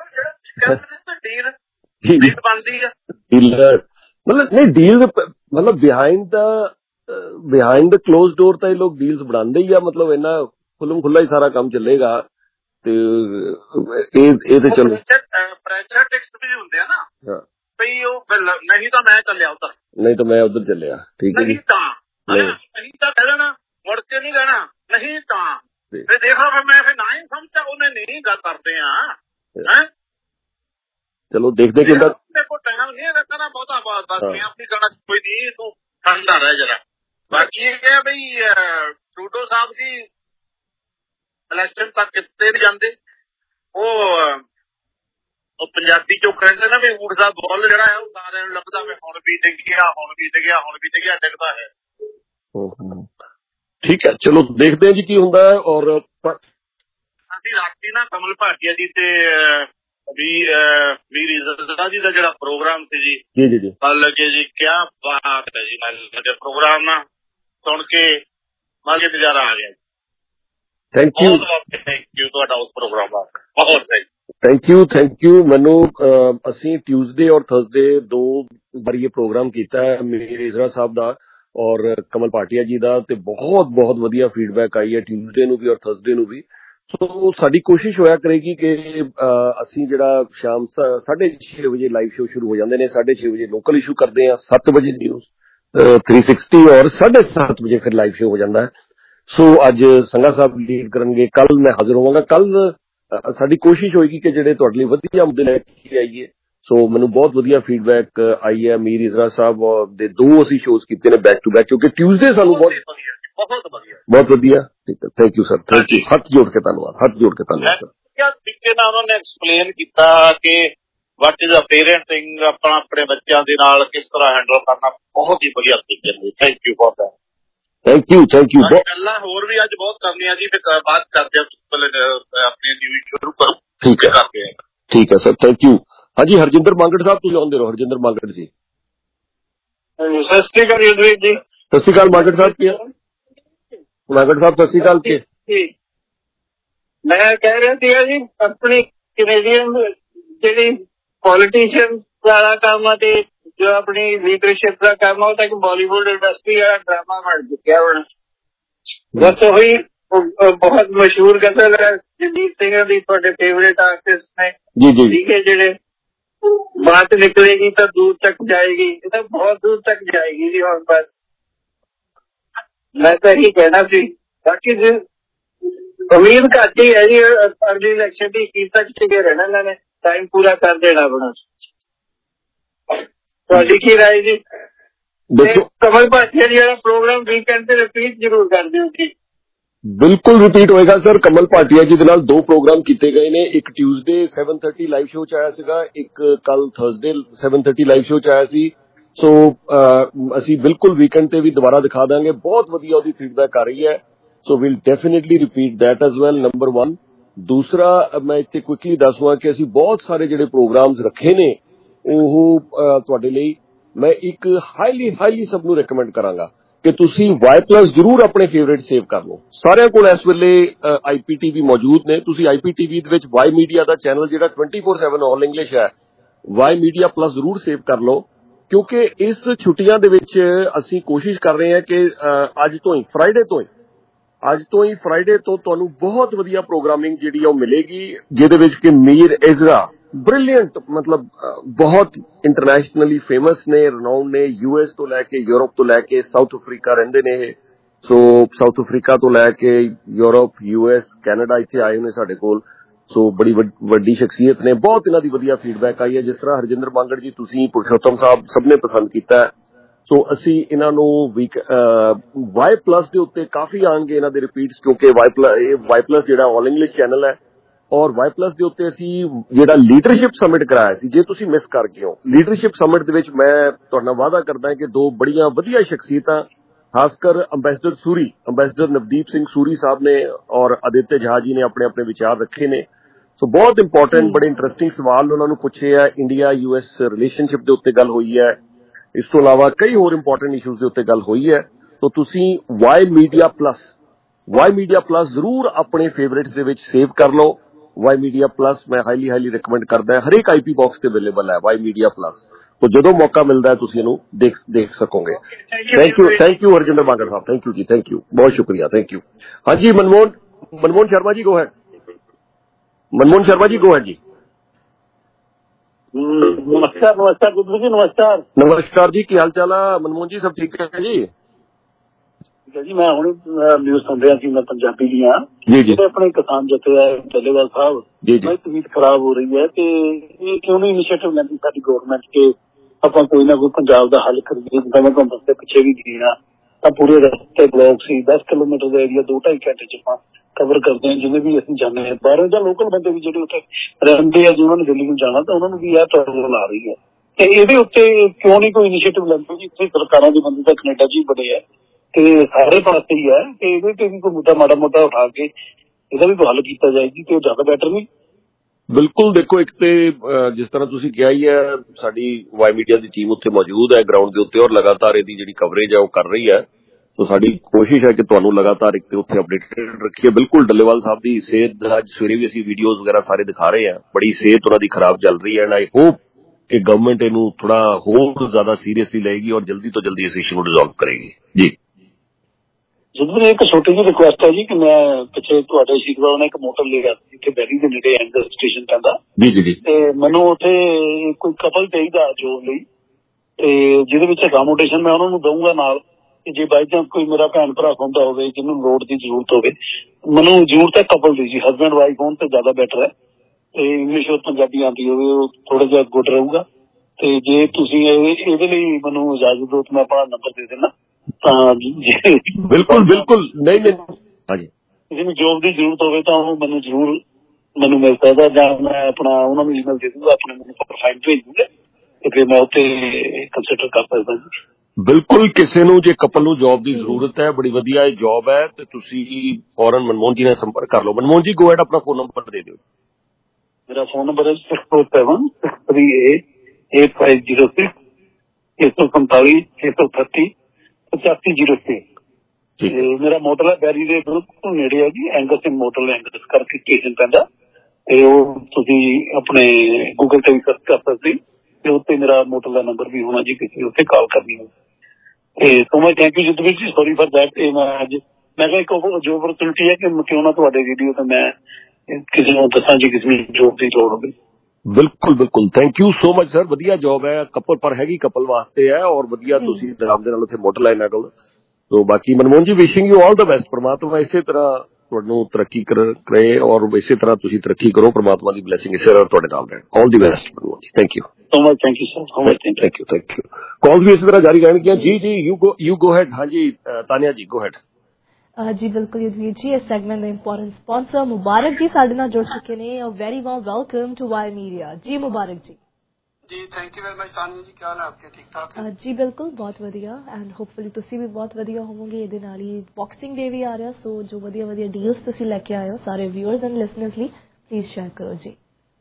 Speaker 12: ਮਤਲਬ ਨਹੀਂ ਡੀਲ, ਮਤਲਬ behind the behind the close door ਤਾਂ ਇਹ ਲੋਕ ਡੀਲਸ ਬਣਾਉਂਦੇ ਹੀ ਆ, ਮਤਲਬ ਇੰਨਾ ਖੁੱਲਮ ਖੁੱਲਾ ਹੀ ਸਾਰਾ ਕੰਮ ਚੱਲੇਗਾ। ਤੇ ਇਹ ਇਹ ਤੇ ਚਲੋ
Speaker 13: ਪ੍ਰੈਸ਼ਰ ਟੈਕਸ ਵੀ ਹੁੰਦੇ ਆ ਨਾ ਭਈ, ਉਹ ਨਹੀਂ ਤਾਂ ਮੈਂ ਚੱਲਿਆ ਉਧਰ,
Speaker 12: ਨਹੀਂ ਤਾਂ ਮੈਂ ਉਧਰ ਚੱਲਿਆ, ਠੀਕ ਹੈ ਜੀ,
Speaker 13: ਨਹੀਂ ਤਾਂ ਨਹੀਂ ਤਾਂ ਕਹਿ ਦੇਣਾ, ਮੁੜ ਕੇ ਨਹੀਂ ਕਹਿਣਾ ਨਹੀਂ ਤਾਂ, ਫਿਰ ਦੇਖ ਲਓ ਫਿਰ ਮੈਂ ਫਿਰ ਨਾ ਹੀ ਸਮਝਾ ਉਹਨੇ ਨਹੀਂ ਗੱਲ ਕਰਦੇ ਆ ਹੈ।
Speaker 12: ਚਲੋ ਦੇਖਦੇ ਕਿ
Speaker 13: ਮੇਰੇ ਕੋਲ ਟਾਈਮ ਨਹੀਂ ਹੈਗਾ ਕਹਿਣਾ ਬਹੁਤਾ, ਬਸ ਮੈਂ ਆਪਣੀ ਕਹਿਣਾ ਕੋਈ ਨਹੀਂ, ਤੂੰ ਠੰਡਾ ਰਹਿ ਜਰਾ। ਬਾਕੀ ਇਹ ਕਿਹਾ ਬਈ ਟਰੂਡੋ ਸਾਹਿਬ ਜੀ ਇਲੈਕਸ਼ਨ ਤੱਕ ਕਿਤੇ ਨਹੀਂ ਜਾਂਦੇ, ਉਹ ਪੰਜਾਬੀ ਚੋਂ ਕਹਿੰਦੇ ਨਾ ਵੀ ਊਠ ਦਾ ਬੁੱਲ ਜਿਹੜਾ ਹੈ ਉਹ ਸਾਰਿਆਂ ਨੂੰ ਲੱਭਦਾ ਵੀ ਹੁਣ ਵੀ ਡਿੱਗ ਗਿਆ ਹੁਣ ਵੀ ਡਿੱਗਿਆ ਹੁਣ ਵੀ ਡਿੱਗਿਆ ਡਿੱਗਦਾ ਹੈ।
Speaker 12: ਠੀਕ ਹੈ, ਚਲੋ ਦੇਖਦੇ ਹਾਂ ਜੀ ਕੀ ਹੁੰਦਾ ਹੈ। ਔਰ
Speaker 13: ਅਸੀਂ ਰਾਤੀ ਨਾ ਕਮਲ ਭਾਟੀਆ ਜੀ ਤੇ ਵੀ ਵੀਰ ਇਜ਼ਰਾ ਜੀ ਦਾ ਜਿਹੜਾ ਪ੍ਰੋਗਰਾਮ ਸੀ ਜੀ
Speaker 12: ਜੀ ਜੀ ਜੀ
Speaker 13: ਮੰਨ ਲਗੇ ਜੀ ਕਿਆ ਬਾਤ ਹੈ ਜੀ। ਮੰਨ ਲਗੇ ਪ੍ਰੋਗਰਾਮ ਨਾ ਸੁਣ ਕੇ ਮੰਨ ਕੇ ਨਜ਼ਾਰਾ ਆ ਗਿਆ।
Speaker 12: ਥੈਂਕ ਯੂ
Speaker 13: ਥੈਂਕ ਯੂ ਤੁਹਾਡਾ ਉਸ ਪ੍ਰੋਗਰਾਮ ਦਾ ਬਹੁਤ
Speaker 12: ਥੈਂਕ ਯੂ ਥੈਂਕ ਯੂ। ਮੈਨੂੰ ਅਸੀਂ ਟਿਊਜ਼ਡੇ ਔਰ ਥਰਸਡੇ ਦੋ ਵਾਰੀ ਇਹ ਪ੍ਰੋਗਰਾਮ ਕੀਤਾ ਹੈ ਮੀਰ ਇਜ਼ਰਾ ਸਾਹਿਬ ਦਾ ਔਰ ਕਮਲ ਭਾਟੀਆ ਜੀ ਦਾ, ਤੇ ਬਹੁਤ ਬਹੁਤ ਵਧੀਆ ਫੀਡਬੈਕ ਆਈ ਹੈ ਟਿਊਜ਼ਡੇ ਨੂੰ ਵੀ ਔਰ ਥਰਸਡੇ ਨੂੰ ਵੀ। ਸੋ ਸਾਡੀ ਕੋਸ਼ਿਸ਼ ਹੋਇਆ ਕਰੇਗੀ ਕਿ ਅਸੀਂ ਜਿਹੜਾ ਸ਼ਾਮ ਸਾਢੇ ਛੇ ਵਜੇ ਲਾਈਵ ਸ਼ੋਅ ਸ਼ੁਰੂ ਹੋ ਜਾਂਦੇ ਨੇ, ਸਾਢੇ ਛੇ ਵਜੇ ਲੋਕਲ ਇਸ਼ੂ ਕਰਦੇ ਹਾਂ, ਸੱਤ ਵਜੇ ਨਿਊਜ਼ ਥ੍ਰੀ ਸਿਕਸਟੀ ਔਰ ਸਾਢੇ ਸੱਤ ਵਜੇ ਫਿਰ ਲਾਈਵ ਸ਼ੋਅ ਹੋ ਜਾਂਦਾ ਹੈ। ਸੋ ਅੱਜ ਸੰਘਾ ਸਾਹਿਬ ਲੀਡ ਕਰਨਗੇ, ਕੱਲ ਮੈਂ ਹਾਜ਼ਰ ਹੋਵਾਂਗਾ। ਕੱਲ ਸਾਡੀ ਕੋਸ਼ਿਸ਼ ਹੋਏਗੀ ਕਿ ਜਿਹੜੇ ਤੁਹਾਡੇ ਲਈ ਵਧੀਆ ਮੁੱਦੇ ਲੈ ਕੇ ਆਈਏ। ਸੋ ਮੈਨੂੰ ਬਹੁਤ ਵਧੀਆ ਫੀਡਬੈਕ ਆਈ ਹੈ। ਮੀਰ ਇਜ਼ਰਾ ਸਾਹਿਬ ਦੇ ਦੋ ਅਸੀਂ ਸ਼ੋਜ਼ ਕੀਤੇ ਨੇ ਬੈਕ ਟੂ ਬੈਕ, ਕਿਉਂਕਿ ਟਿਊਜ਼ਡੇ ਸਾਨੂੰ ਬਹੁਤ
Speaker 13: ਬਹੁਤ ਵਧੀਆ
Speaker 12: ਬਹੁਤ ਵਧੀਆ। Thank you sir, thank you. ਹੱਥ ਜੋੜ ਕੇ ਧੰਨਵਾਦ, ਹੱਥ ਜੋੜ ਕੇ ਧੰਨਵਾਦ ਸਰ।
Speaker 13: ਕਿਆ ਤਰੀਕੇ ਨਾਲ ਉਹਨਾਂ ਨੇ ਐਕਸਪਲੇਨ ਕੀਤਾ ਕਿ ਵਾਟ ਇਜ਼ ਅ ਪੇਰੈਂਟਿੰਗ, ਆਪਣਾ ਆਪਣੇ ਬੱਚਿਆਂ ਦੇ ਨਾਲ ਕਿਸ ਤਰ੍ਹਾਂ ਹੈਂਡਲ ਕਰਨਾ, ਬਹੁਤ ਹੀ ਵਧੀਆ ਤਰੀਕੇ ਨਾਲ। Thank you for that.
Speaker 12: Thank you thank you.
Speaker 13: ਗੱਲਾਂ ਹੋਰ ਵੀ ਅੱਜ ਬਹੁਤ ਕਰਨੀਆਂ ਜੀ, ਫਿਰ ਬਾਤ ਕਰਦੇ ਹਾਂ। ਆਪਣੀ ਨਿਊਜ਼ ਸ਼ੁਰੂ ਕਰੋ।
Speaker 12: ਠੀਕ ਹੈ ਕਰਦੇ ਹਾਂ। ਠੀਕ ਹੈ ਸਰ, ਥੈਂਕ ਯੂ। ਹਾਂਜੀ ਹਰਜਿੰਦਰ ਮੰਗੜ ਸਾਹਿਬ ਤੁਸੀਂ ਆਉਂਦੇ ਰਹੋ। ਹਰਜਿੰਦਰ ਮੰਗੜ ਜੀ
Speaker 13: ਸਤਿ ਸ਼੍ਰੀ ਅਕਾਲ ਜੀ।
Speaker 12: ਸਤਿ ਸ਼੍ਰੀ ਅਕਾਲ ਮੰਗੜ ਸਾਹਿਬ। ਕੀ ਮੰਗੜ ਸਾਹਿਬ ਸਤਿ ਸ਼੍ਰੀ ਅਕਾਲ। ਕੀ
Speaker 14: ਮੈਂ ਕਹਿ ਰਿਹਾ ਸੀਗਾ ਜੀ ਆਪਣੀ ਕੈਨੇਡੀਅਨ ਜਿਹੜੀ ਪੋਲੀਟੀਸ਼ੀਅਨ ਦਾ ਕੰਮ ਆ ਤੇ ਜੋ ਆਪਣੀ ਲੀਡਰਸ਼ਿਪ ਦਾ ਕੰਮ ਆ ਉਹ ਤਾਂ ਇੱਕ ਬਾਲੀਵੁੱਡ ਇੰਡਸਟਰੀ ਵਾਲਾ ਡਰਾਮਾ ਬਣ ਚੁੱਕਿਆ ਹੁਣ। ਬਸ ਉਹੀ ਬਹੁਤ ਮਸ਼ਹੂਰ ਗਜ਼ਲ ਹੈ ਜਗਜੀਤ ਸਿੰਘ ਦੀ, ਤੁਹਾਡੇ ਫੇਵਰੇਟ ਆਰਟਿਸਟ ਨੇ
Speaker 12: ਜੀ ਜੀ
Speaker 14: ਠੀਕ ਹੈ, ਜਿਹੜੇ ਬਾਤ ਨਿਕਲੇਗੀ ਤਾਂ ਦੂਰ ਤੱਕ ਜਾਏਗੀ, ਇਹ ਤਾਂ ਬਹੁਤ ਦੂਰ ਤੱਕ ਜਾਏਗੀ ਜੀ ਹੁਣ। ਬਸ ਮੈਂ ਤਾਂ ਇਹੀ ਕਹਿਣਾ ਸੀ, ਬਾਕੀ ਜੀ ਉਮੀਦ ਘੱਟ ਹੀ ਹੈ ਜੀ ਅਗਲੀ ਇਲੈਕਸ਼ਨ ਦੀ, ਕੀ ਤੱਕ ਟਿਕੇ ਰਹਿਣਾ ਇਹਨਾਂ ਨੇ, ਟਾਈਮ ਪੂਰਾ ਕਰ ਦੇਣਾ ਆਪਣਾ। ਤੁਹਾਡੀ ਕੀ ਰਾਏ ਜੀ? ਕਮਲ ਭਾਟੀਆ ਜੀ ਵਾਲਾ ਪ੍ਰੋਗਰਾਮ ਵੀਕਐਂਡ ਤੇ ਰਿਪੀਟ ਜ਼ਰੂਰ ਕਰ ਦਿਓ ਜੀ।
Speaker 12: ਬਿਲਕੁਲ ਰਿਪੀਟ ਹੋਏਗਾ ਸਰ। ਕਮਲ ਭਾਟੀਆ ਜੀ ਦੇ ਨਾਲ ਦੋ ਪ੍ਰੋਗਰਾਮ ਕੀਤੇ ਗਏ ਨੇ, ਇੱਕ Tuesday seven thirty live show ਚ ਆਇਆ ਸੀਗਾ, ਇੱਕ ਕੱਲ Thursday seven thirty live show ਚ ਆਇਆ ਸੀ। ਸੋ ਅਸੀਂ ਬਿਲਕੁਲ ਵੀਕਐਂਡ ਤੇ ਵੀ ਦੁਬਾਰਾ ਦਿਖਾ ਦਾਂਗੇ। ਬਹੁਤ ਵਧੀਆ ਉਹਦੀ ਫੀਡਬੈਕ ਆ ਰਹੀ ਹੈ। So will definitely repeat that as well, number one. ਦੂਸਰਾ ਮੈਂ ਇੱਥੇ ਕੁਇਕਲੀ ਦੱਸਵਾਂ ਕਿ ਅਸੀਂ ਬਹੁਤ ਸਾਰੇ ਜਿਹੜੇ ਪ੍ਰੋਗਰਾਮਸ ਰੱਖੇ ਨੇ ਉਹ ਤੁਹਾਡੇ ਲਈ ਮੈਂ ਇੱਕ ਹਾਈਲੀ ਹਾਈਲੀ ਸਭ ਨੂੰ ਰეკਮੈਂਡ ਕਰਾਂਗਾ ਕਿ ਤੁਸੀਂ ਵਾਈ ਪਲੱਸ ਜ਼ਰੂਰ ਆਪਣੇ ਫੇਵਰੇਟ ਸੇਵ ਕਰ ਲਓ। ਸਾਰਿਆਂ ਕੋਲ ਇਸ ਵੇਲੇ ਆਈਪੀਟੀਵੀ ਮੌਜੂਦ ਨੇ। ਤੁਸੀਂ ਆਈਪੀਟੀਵੀ ਦੇ ਵਿੱਚ ਵਾਈ ਮੀਡੀਆ ਦਾ ਚੈਨਲ ਜਿਹੜਾ twenty four seven all English ਹੈ, ਵਾਈ ਮੀਡੀਆ ਪਲੱਸ ਜ਼ਰੂਰ ਸੇਵ ਕਰ ਲਓ, ਕਿਉਂਕਿ ਇਸ ਛੁੱਟੀਆਂ ਦੇ ਵਿੱਚ ਅਸੀਂ ਕੋਸ਼ਿਸ਼ ਕਰ ਰਹੇ ਹਾਂ ਕਿ ਅੱਜ ਤੋਂ ਹੀ ਫਰਾਈਡੇ ਤੋਂ ਹੀ ਅੱਜ ਤੋਂ ਹੀ ਫਰਾਈਡੇ ਤੋਂ ਤੁਹਾਨੂੰ ਬਹੁਤ ਵਧੀਆ ਪ੍ਰੋਗਰਾਮਿੰਗ ਜਿਹੜੀ ਆ ਉਹ ਮਿਲੇਗੀ, ਜਿਹਦੇ ਵਿੱਚ ਕਿ ਮੀਰ ਇਜ਼ਰਾ ਬ੍ਰਿਲੀਅੰਟ ਮਤਲਬ ਬਹੁਤ ਇੰਟਰਨੈਸ਼ਨਲੀ ਫੇਮਸ ਨੇ, ਰਿਨਾਊਂਡ ਨੇ, ਯੂਐਸ ਤੋਂ ਲੈ ਕੇ ਯੂਰਪ ਤੋਂ ਲੈ ਕੇ ਸਾਊਥ ਅਫਰੀਕਾ ਰਹਿੰਦੇ ਨੇ ਇਹ। ਸੋ ਸਾਊਥ ਅਫਰੀਕਾ ਤੋਂ ਲੈ ਕੇ ਯੂਰਪ, ਯੂਐਸ, ਕੈਨੇਡਾ ਇੱਥੇ ਆਏ ਨੇ ਸਾਡੇ ਕੋਲ। ਸੋ ਬੜੀ ਵੱਡੀ ਸ਼ਖਸੀਅਤ ਨੇ, ਬਹੁਤ ਇਹਨਾਂ ਦੀ ਵਧੀਆ ਫੀਡਬੈਕ ਆਈ ਹੈ। ਜਿਸ ਤਰ੍ਹਾਂ ਹਰਜਿੰਦਰ ਮੰਗੜ ਜੀ, ਤੁਸੀਂ, ਪੁਰਸ਼ੋਤਮ ਸਾਹਿਬ, ਸਭ ਨੇ ਪਸੰਦ ਕੀਤਾ। ਸੋ ਅਸੀਂ ਇਹਨਾਂ ਨੂੰ ਵੀਕ ਵਾਈ ਪਲੱਸ ਦੇ ਉੱਤੇ ਕਾਫੀ ਆਉਣਗੇ ਇਹਨਾਂ ਦੇ ਰਿਪੀਟਸ, ਕਿਉਂਕਿ ਵਾਈ ਪਲੱਸ ਇਹ ਵਾਈ ਪਲੱਸ ਜਿਹੜਾ ਆਲ ਇੰਗਲਿਸ਼ ਚੈਨਲ ਹੈ, ਔਰ ਵਾਈ ਪਲੱਸ ਦੇ ਉੱਤੇ ਅਸੀਂ ਜਿਹੜਾ ਲੀਡਰਸ਼ਿਪ ਸਮਿਟ ਕਰਾਇਆ ਸੀ, ਜੇ ਤੁਸੀਂ ਮਿਸ ਕਰ ਗਏ ਹੋ ਲੀਡਰਸ਼ਿਪ ਸਮਿਟ ਦੇ ਵਿੱਚ, ਮੈਂ ਤੁਹਾਡੇ ਨਾਲ ਵਾਅਦਾ ਕਰਦਾ ਕਿ ਦੋ ਬੜੀਆਂ ਵਧੀਆ ਸ਼ਖਸੀਅਤਾਂ, ਖਾਸ ਕਰ ਅੰਬੈਸਡਰ ਸੂਰੀ, ਅੰਬੈਸਡਰ ਨਵਦੀਪ ਸਿੰਘ ਸੂਰੀ ਸਾਹਿਬ ਨੇ ਔਰ ਆਦਿਤਿਆ ਝਾ ਜੀ ਨੇ ਆਪਣੇ ਆਪਣੇ ਵਿਚਾਰ ਰੱਖੇ ਨੇ। ਸੋ ਬਹੁਤ ਇੰਪੋਰਟੈਂਟ, ਬੜੇ ਇੰਟਰਸਟਿੰਗ ਸਵਾਲ ਉਹਨਾਂ ਨੂੰ ਪੁੱਛੇ ਆ। ਇੰਡੀਆ ਯੂ ਐਸ ਰਿਲੇਸ਼ਨਸ਼ਿਪ ਦੇ ਉੱਤੇ ਗੱਲ ਹੋਈ ਹੈ। ਇਸ ਤੋਂ ਇਲਾਵਾ ਕਈ ਹੋਰ ਇੰਪੋਰਟੈਂਟ ਇਸ਼ੂਜ਼ ਦੇ ਉੱਤੇ ਗੱਲ ਹੋਈ ਹੈ। ਸੋ ਤੁਸੀਂ Y Media plus Y Media plus ਜ਼ਰੂਰ ਆਪਣੇ ਫੇਵਰੇਟਸ ਦੇ ਵਿੱਚ ਸੇਵ ਕਰ ਲਓ। ਵਾਈ ਮੀਡੀਆ ਪਲੱਸ ਮੈਂ ਹਾਈਲੀ ਹਾਈਲੀ ਰਿਕਮੈਂਡ ਕਰਦਾ ਹਾਂ। ਹਰੇਕ ਆਈਪੀ ਬਾਕਸ ਤੇ ਅਵੇਲੇਬਲ ਹੈ ਵਾਈ ਮੀਡੀਆ ਪਲੱਸ। ਤੋ ਜਦੋਂ ਮੌਕਾ ਮਿਲਦਾ ਹੈ ਤੁਸੀਂ ਇਹਨੂੰ ਦੇਖ ਦੇਖ ਸਕੋਗੇ। Thank you thank you Harjinder Mangar sahib, thank you ਜੀ, ਥੈਂਕ ਯੂ, ਬਹੁਤ ਸ਼ੁਕਰੀਆ, ਥੈਂਕ ਯੂ। ਹਾਂਜੀ Manmohan Manmohan Sharma ji, go ahead. Manmohan Sharma ji, go है जी।
Speaker 14: नमस्कार नमस्कार गुरु जी, नमस्कार
Speaker 12: नमस्कार जी, की हाल चाल है मनमोहन जी? सब ठीक है जी?
Speaker 14: जी मैं हुण न्यूज़ सुन रहा सी, मैं पंजाबी दी हां
Speaker 12: जी जी।
Speaker 14: अपने किसान जथे है टल्लेवाल साहब
Speaker 12: जी जी,
Speaker 14: तबीयत खराब हो रही है कि ये क्यों नहीं इनिशिएटिव लेती साडी गवर्नमेंट के ਆਪਾਂ कोई ना कोई पंजाब ਦਾ हल करिए। जिदा मैं तुहानू दस्सिया पिछे भी गए हां ਤਾਂ ਪੂਰੇ ਰਸਤੇ ਬਲੌਕ ਸੀ, दस किलोमीटर ਦਾ ਏਰੀਆ दो ढाई घंटे ਚ ਆਪਾਂ
Speaker 15: ਕਵਰ ਕਰਦੇ ਹਾਂ ਜਿਵੇਂ ਵੀ ਅਸੀਂ ਜਾਂਦੇ ਹਾਂ। ਬਾਹਰੋਂ ਜਾਂ ਲੋਕਲ ਬੰਦੇ ਵੀ ਜਿਹੜੇ ਉੱਥੇ ਰਹਿੰਦੇ ਆ, ਜਿਹਨਾਂ ਨੇ ਦਿੱਲੀ ਨੂੰ ਜਾਣਾ ਤਾਂ ਉਹਨਾਂ ਨੂੰ ਵੀ ਇਹ ਪ੍ਰੋਬਲਮ ਆ ਰਹੀ ਹੈ। ਤੇ ਇਹਦੇ ਉੱਤੇ ਕਿਉਂ ਨਹੀਂ ਕੋਈ ਇਨੀਸ਼ੀਏਟਿਵ ਲੈਂਦੇ ਜੀ? ਇੱਥੇ ਸਰਕਾਰਾਂ ਦੇ ਬੰਦੇ ਤਾਂ ਕੈਨੇਡਾ 'ਚ ਹੀ ਬੜੇ ਆ ਤੇ ਸਾਰੇ ਪਾਸੇ ਹੀ ਹੈ, ਤੇ ਇਹਦੇ ਤੇ ਵੀ ਕੋਈ ਮੁੱਦਾ ਮਾੜਾ ਮੋਟਾ ਉਠਾ ਕੇ ਇਹਦਾ ਵੀ ਹੱਲ ਕੀਤਾ ਜਾਏ ਜੀ, ਤੇ ਉਹ ਜ਼ਿਆਦਾ ਬੈਟਰ ਨਹੀਂ।
Speaker 12: ਬਿਲਕੁਲ, ਦੇਖੋ ਇੱਕ ਤੇ ਜਿਸ ਤਰ੍ਹਾਂ ਤੁਸੀਂ ਕਿਹਾ ਹੀ ਹੈ, ਸਾਡੀ ਵਾਈ ਮੀਡੀਆ ਦੀ ਟੀਮ ਉੱਥੇ ਮੌਜੂਦ ਹੈ ਗਰਾਊਂਡ ਦੇ ਉੱਤੇ, ਔਰ ਲਗਾਤਾਰ ਇਹਦੀ ਜਿਹੜੀ ਕਵਰੇਜ ਹੈ ਉਹ ਕਰ ਰਹੀ ਹੈ। ਸੋ ਸਾਡੀ ਕੋਸ਼ਿਸ਼ ਹੈ ਕਿ ਤੁਹਾਨੂੰ ਲਗਾਤਾਰ ਇੱਕ ਤੇ ਉੱਥੇ ਅਪਡੇਟਡ ਰੱਖੀਏ। ਬਿਲਕੁਲ ਡੱਲੇਵਾਲ ਸਾਹਿਬ ਦੀ ਸਿਹਤ ਅੱਜ ਸਵੇਰੇ ਵੀ ਅਸੀਂ ਵੀਡੀਓਜ਼ ਵਗੈਰਾ ਸਾਰੇ ਦਿਖਾ ਰਹੇ ਹਾਂ, ਬੜੀ ਸਿਹਤ ਉਹਨਾਂ ਦੀ ਖਰਾਬ ਚੱਲ ਰਹੀ ਹੈ, ਐਂਡ ਆਈ ਹੋਪ ਕਿ ਗਵਰਨਮੈਂਟ ਇਹਨੂੰ ਥੋੜਾ ਹੋਰ ਜ਼ਿਆਦਾ ਸੀਰੀਅਸਲੀ ਲਏਗੀ ਔਰ ਜਲਦੀ ਤੋਂ ਜਲਦੀ ਇਸ ਇਸ਼ੂ ਨੂੰ ਰਿਜ਼ੋਲਵ ਕਰੇਗੀ ਜੀ।
Speaker 15: ਜਦੋਂ ਇੱਕ ਛੋਟੀ ਜਿਹੀ ਰਿਕੁਐਸਟ ਹੈ ਜੀ ਕਿ ਮੈਂ ਪਿੱਛੇ ਤੁਹਾਡੇ ਸ਼ੀਤਵਾਲ ਨੇ ਇੱਕ ਮੋਟਰ ਲਿਆ ਜਿੱਥੇ ਬੈਰੀ ਦੇ ਨੇੜੇ ਐਂਗਰ ਸਟੇਸ਼ਨ ਪੈਂਦਾ
Speaker 12: ਜੀ ਜੀ ਜੀ,
Speaker 15: ਤੇ ਮੈਨੂੰ ਉੱਥੇ ਕੋਈ ਕਪਲ ਚਾਹੀਦਾ ਜੋਬ ਲਈ, ਤੇ ਜਿਹਦੇ ਵਿੱਚ ਅਕਾਮੋਡੇਸ਼ਨ ਮੈਂ ਉਹਨਾਂ ਨੂੰ ਦਊਂਗਾ ਨਾਲ, ਤੇ ਜੇ ਬਾਈ ਚਾਂਸ ਕੋਈ ਮੇਰਾ ਭੈਣ ਭਰਾ ਹੁੰਦਾ ਹੋਵੇ ਜਿਹਨੂੰ ਲੋੜ ਦੀ ਜ਼ਰੂਰਤ ਹੋਵੇ, ਮੈਨੂੰ ਜ਼ਰੂਰਤ ਹੈ ਕਪਲ ਦੀ ਜੀ, ਹਸਬੈਂਡ ਵਾਈਫ ਹੋਣ ਤੇ ਜ਼ਿਆਦਾ ਬੈਟਰ ਹੈ, ਤੇ ਇੰਗਲਿਸ਼ ਔਰ ਪੰਜਾਬੀ ਆਉਂਦੀ ਹੋਵੇ ਉਹ ਥੋੜਾ ਜਿਹਾ ਗੁੱਡ ਰਹੂਗਾ। ਤੇ ਜੇ ਤੁਸੀਂ ਇਹਦੇ ਲਈ ਮੈਨੂੰ ਇਜਾਜ਼ਤ ਦਿਓ ਤਾਂ ਮੈਂ ਆਪਣਾ ਨੰਬਰ ਦੇ ਦੇਣਾ। ਤਾਂ
Speaker 12: ਬਿਲਕੁਲ ਬਿਲਕੁਲ, ਨਹੀਂ ਨਹੀਂ ਹਾਂਜੀ,
Speaker 15: ਕਿਸੇ ਨੂੰ ਜੋਬ ਦੀ ਜ਼ਰੂਰਤ ਹੋਵੇ ਤਾਂ ਉਹ ਮੈਨੂੰ ਜ਼ਰੂਰ ਮੈਨੂੰ ਮਿਲ ਸਕਦਾ, ਜਾਂ ਮੈਂ ਆਪਣਾ ਉਹਨਾਂ ਨੂੰ ਈਮੇਲ ਦੇ ਦੂੰਗਾ, ਆਪਣੇ ਮੈਨੂੰ ਪ੍ਰੋਫਾਈਲ ਭੇਜ ਦੂੰਗਾ, ਤੇ ਫਿਰ ਮੈਂ ਉੱਥੇ ਕੰਸੀਡਰ ਕਰ ਸਕਦਾ ਜੀ।
Speaker 12: ਬਿਲਕੁਲ, ਕਿਸੇ ਨੂੰ ਜੇ ਕਪਲ ਨੂੰ ਜੌਬ ਦੀ ਜ਼ਰੂਰਤ ਹੈ, ਬੜੀ ਵਧੀਆ ਇਹ ਜੌਬ ਹੈ, ਤੇ ਤੁਸੀਂ ਫੌਰਨ ਮਨਮੋਹਨ ਜੀ ਨਾਲ ਸੰਪਰਕ ਕਰ ਲਓ। ਮਨਮੋਹਨ ਜੀ ਗੋ ਹੈਡ, ਆਪਣਾ ਫੋਨ ਨੰਬਰ ਦੇ ਦਿਓ।
Speaker 15: ਮੇਰਾ ਫੋਨ ਨੰਬਰ ਹੈ six four seven six three eight eight five zero six ਛੇ ਸੌ ਸੰਤਾਲੀ ਛੇ ਸੌ ਅਠੱਤੀ ਪਚਾਸੀ ਜ਼ੀਰੋ ਛੇ। ਤੇ ਮੇਰਾ ਮੋਟਰ ਹੈ ਬੈਰੀ ਦੇ ਬਿਲਕੁਲ ਨੇੜੇ ਹੈ ਜੀ, ਐਂਗਰਸਨ ਮੋਟਰ ਐਂਗਰਸ ਕਰਕੇ ਸਟੇਸ਼ਨ ਪੈਂਦਾ, ਤੇ ਉਹ ਤੁਸੀਂ ਆਪਣੇ ਗੂਗਲ ਤੇ ਵੀ ਸਰਚ ਕਰ ਸਕਦੇ, ਤੇ ਉੱਤੇ ਮੇਰਾ ਮੋਟਰ ਦਾ ਨੰਬਰ ਵੀ ਹੋਣਾ ਜੀ, ਕਿਸੇ ਉੱਥੇ ਕਾਲ ਕਰਨੀ ਹੋ। ਤੇ ਸੋ ਮੈਂ ਥੈਂਕ ਯੂ ਜਿੱਦ ਵਿੱਚ ਸੌਰੀ ਫॉर दैट। ਤੇ ਮੈਂ ਅੱਜ ਮੈਂ ਕਿਹਾ ਇੱਕ ਜੋ ਓਪਰਚੁਨਿਟੀ ਹੈ ਕਿ ਕਿਉਂ ਨਾ ਤੁਹਾਡੇ ਵੀਡੀਓ ਤੇ ਮੈਂ ਕਿਸੇ ਨੂੰ ਦੱਸਾਂ ਜੀ ਕਿਸੇ ਨੂੰ ਜੋਬ ਦੀ ਲੋੜ ਹੋਵੇ।
Speaker 12: ਬਿਲਕੁਲ ਬਿਲਕੁਲ, thank you so much sir, ਵਧੀਆ ਜੌਬ ਹੈ, ਕਪਲ ਪਰ ਹੈਗੀ ਕਪਲ ਵਾਸਤੇ ਹੈ, ਔਰ ਵਧੀਆ ਤੁਸੀਂ ਆਰਾਮ ਦੇ ਨਾਲ ਉੱਥੇ ਮੋਟਰ ਲਾਈਨ ਨਾਲ। ਸੋ ਬਾਕੀ Manmohan ji wishing you all the best, ਪਰਮਾਤਮਾ ਇਸੇ ਤਰ੍ਹਾਂ ਤੁਹਾਨੂੰ ਤਰੱਕੀ ਕਰੇ, ਔਰ ਇਸੇ ਤਰ੍ਹਾਂ ਤੁਸੀਂ ਤਰੱਕੀ ਕਰੋ, ਪਰਮਾਤਮਾ ਦੀ ਬਲੈਸਿੰਗ ਇਸੇ ਤਰ੍ਹਾਂ ਤੁਹਾਡੇ ਨਾਲ ਰਹਿਣ। ਆਲ ਦੀ best Manmohan ji, thank you
Speaker 15: so much, thank you sir, so much
Speaker 12: thank you thank you. Call ਵੀ ਇਸੇ ਤਰ੍ਹਾਂ ਜਾਰੀ ਰਹਿਣਗੀਆਂ ਜੀ ਜੀ। You go you go ahead. ਹਾਂਜੀ ਤਾਨੀਆ ਜੀ ਗੋ ਹੈਡ।
Speaker 11: ਜੀ ਬਿਲਕੁਲ ਯੁਧਵੀਰ ਜੀ, ਇਸ ਸੈਗਮੈਂਟ ਦਾ ਇੰਪੋਰਟੈਂਟ ਸਪਾਂਸਰ ਮੁਬਾਰਕ ਜੀ ਸਾਡੇ ਨਾਲ ਜੁੜ ਚੁੱਕੇ ਨੇ। Very warm welcome to Y Media ਜੀ। ਮੁਬਾਰਕ ਜੀ।
Speaker 16: ਜੀ thank you very much Tania ji, ਕੀ ਹਾਲ ਹੈ ਆਪਕੇ? ਠੀਕ ਠਾਕ ਹੈ
Speaker 11: ਜੀ ਬਿਲਕੁਲ, ਬਹੁਤ ਵਧੀਆ, ਐਂਡ ਹੋਪਫੁਲੀ ਤੁਸੀਂ ਵੀ ਬਹੁਤ ਵਧੀਆ ਹੋਵੋਗੇ। ਇਹਦੇ ਨਾਲ ਹੀ ਬਾਕਸਿੰਗ ਡੇ ਵੀ ਆ ਰਿਹਾ, ਸੋ ਜੋ ਵਧੀਆ ਵਧੀਆ ਡੀਲਸ ਤੁਸੀਂ ਲੈ ਕੇ ਆਏ ਹੋ ਸਾਰੇ ਵਿਊਅਰਸ ਐਂਡ ਲਿਸਨਰਸ ਲਈ ਪਲੀਜ਼ ਸ਼ੇਅਰ ਕਰੋ ਜੀ।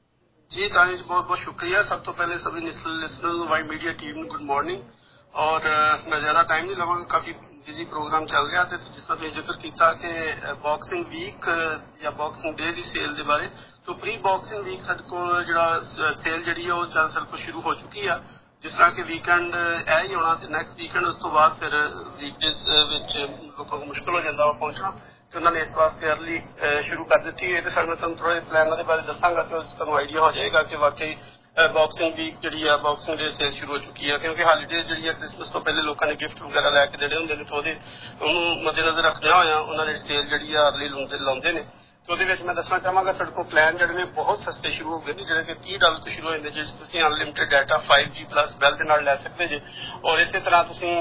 Speaker 16: जी तानिया जी, बहुत बहुत शुक्रिया। सब तो पहले सभी listeners Y Media team good morning. और मैं ज्यादा टाइम नहीं लवांगा, काफी बिजी प्रोग्राम चल रहा है, तो जिस तरह तुम जिक्र किया कि बॉक्सिंग वीक या बॉक्सिंग डे की सेल के बारे, तो प्री बॉक्सिंग वीक साडे कोल जिहड़ा सेल जिहड़ी है वो चल साडे कोल शुरू हो चुकी है। जिस तरह के वीकेंड है ही होना, नैक्सट वीकेंड उस तो बाद फिर वीकडेज लोगों को मुश्किल हो जाता है पहुंचना, तो उन्होंने इस वास्ते अर्ली शुरू कर दी है। तो सर मैं तुम थोड़े प्लान के बारे दसांगा, तो तुम आइडिया हो जाएगा कि वाकई बॉक्सिंग वीक जी है, बॉक्सिंग डे सेल शुरू हो चुकी है, क्योंकि हॉलीडेज जी है क्रिसमस तो पहले लोगों ने गिफ्ट वगैरह लैके देने होंगे, तो उन्होंने मद्देनजर रखना होया उन्होंने सेल जी अर्ली लाते हैं। तो मैं दसना चाहवागा साडे कोल प्लान जिहड़े बहुत सस्ते शुरू हो गए ने, जिहड़े कि तीस डॉलर तो शुरू हो जाते, जिस तुसीं unlimited data five G plus Bell दे नाल लै सकदे जे। और इस तरह तुसीं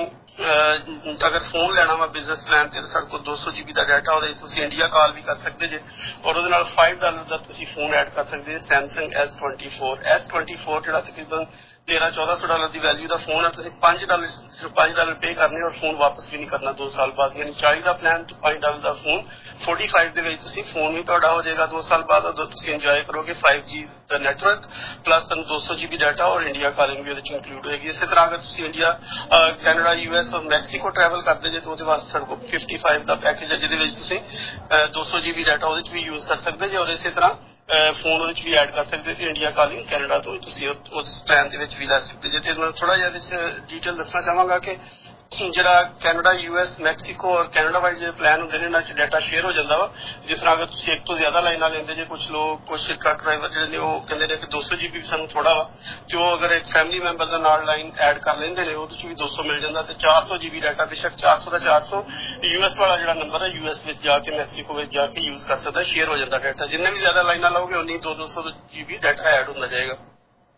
Speaker 16: अगर फोन लेना वा बिजनेस प्लान ते साडे कोल दो सौ जी बी का डाटा ओहदे तुसीं इंडिया कॉल भी कर सकदे जे, और ओहदे नाल फाइव डॉलर का तुसीं फोन ऐड कर सकदे जे। Samsung S twenty four S twenty four जिहड़ा तकरीबन तेरह चौदह सौ डॉलर की वैल्यू का फोन है, तुसीं पांच डॉलर सिर्फ पांच डॉलर पे करने और फोन वापस भी नहीं करना दो साल बाद। यानी चालीस का प्लान तो पांच डॉलर का फोन फोर्टी फाइव के तुसीं फोन भी तुहाडा हो जाएगा दो साल बाद, और तुसीं इंजॉय करोगे फाइव जी का नेटवर्क प्लस तुहानूं दो सौ जी बी डाटा और इंडिया कॉलिंग भी उहदे इंक्लूड होएगी। इस तरह अगर तुसीं इंडिया कैनेडा यूएस और मैक्सीको ट्रैवल करते जे तो उहदे वास्ते साडे कोल फिफ्टी फाइव का पैकेज है, जिहदे विच तुसीं दो सौ जी बी डाटा उहदे भी यूज कर सकते जे, और इस तरह फोन उहदे भी ऐड कर सकते जे। इंडिया कॉलिंग कैनेडा तो तुसीं उस प्लान दे विच भी लै सकते जे। ते मैं थोड़ा जिहा इहदे च डिटेल दसना चाहांगा कि जिहड़ा कैनेडा यूएस मैक्सीको और कैनेडा वाइज जो प्लान होंदे ने इन्हां च डाटा शेयर हो जांदा वा। जिस तरह अगर तुसीं एक तो ज्यादा लाइनां लैंदे जे, कुछ लोग कुछ ट्रक ड्राइवर जिहड़े ने ओह कहंदे ने कि दो सौ जी बी सानूं थोड़ा वा, ते ओह अगर एक फैमिली मैंबर दा नाल लाइन ऐड कर लैंदे ने ओहदे च भी दो सौ मिल जांदा, ते चार सौ जी बी डाटा बेशक चार सौ दा चार सौ यूएस वाला जिहड़ा नंबर है यूएस विच जाके मैक्सीको विच जाके यूज कर सकदा, शेयर हो जांदा डाटा। जिन्ने भी ज्यादा लाइनां लाओगे उन्नी दो दो सौ जी बी डाटा ऐड होंदा जाएगा।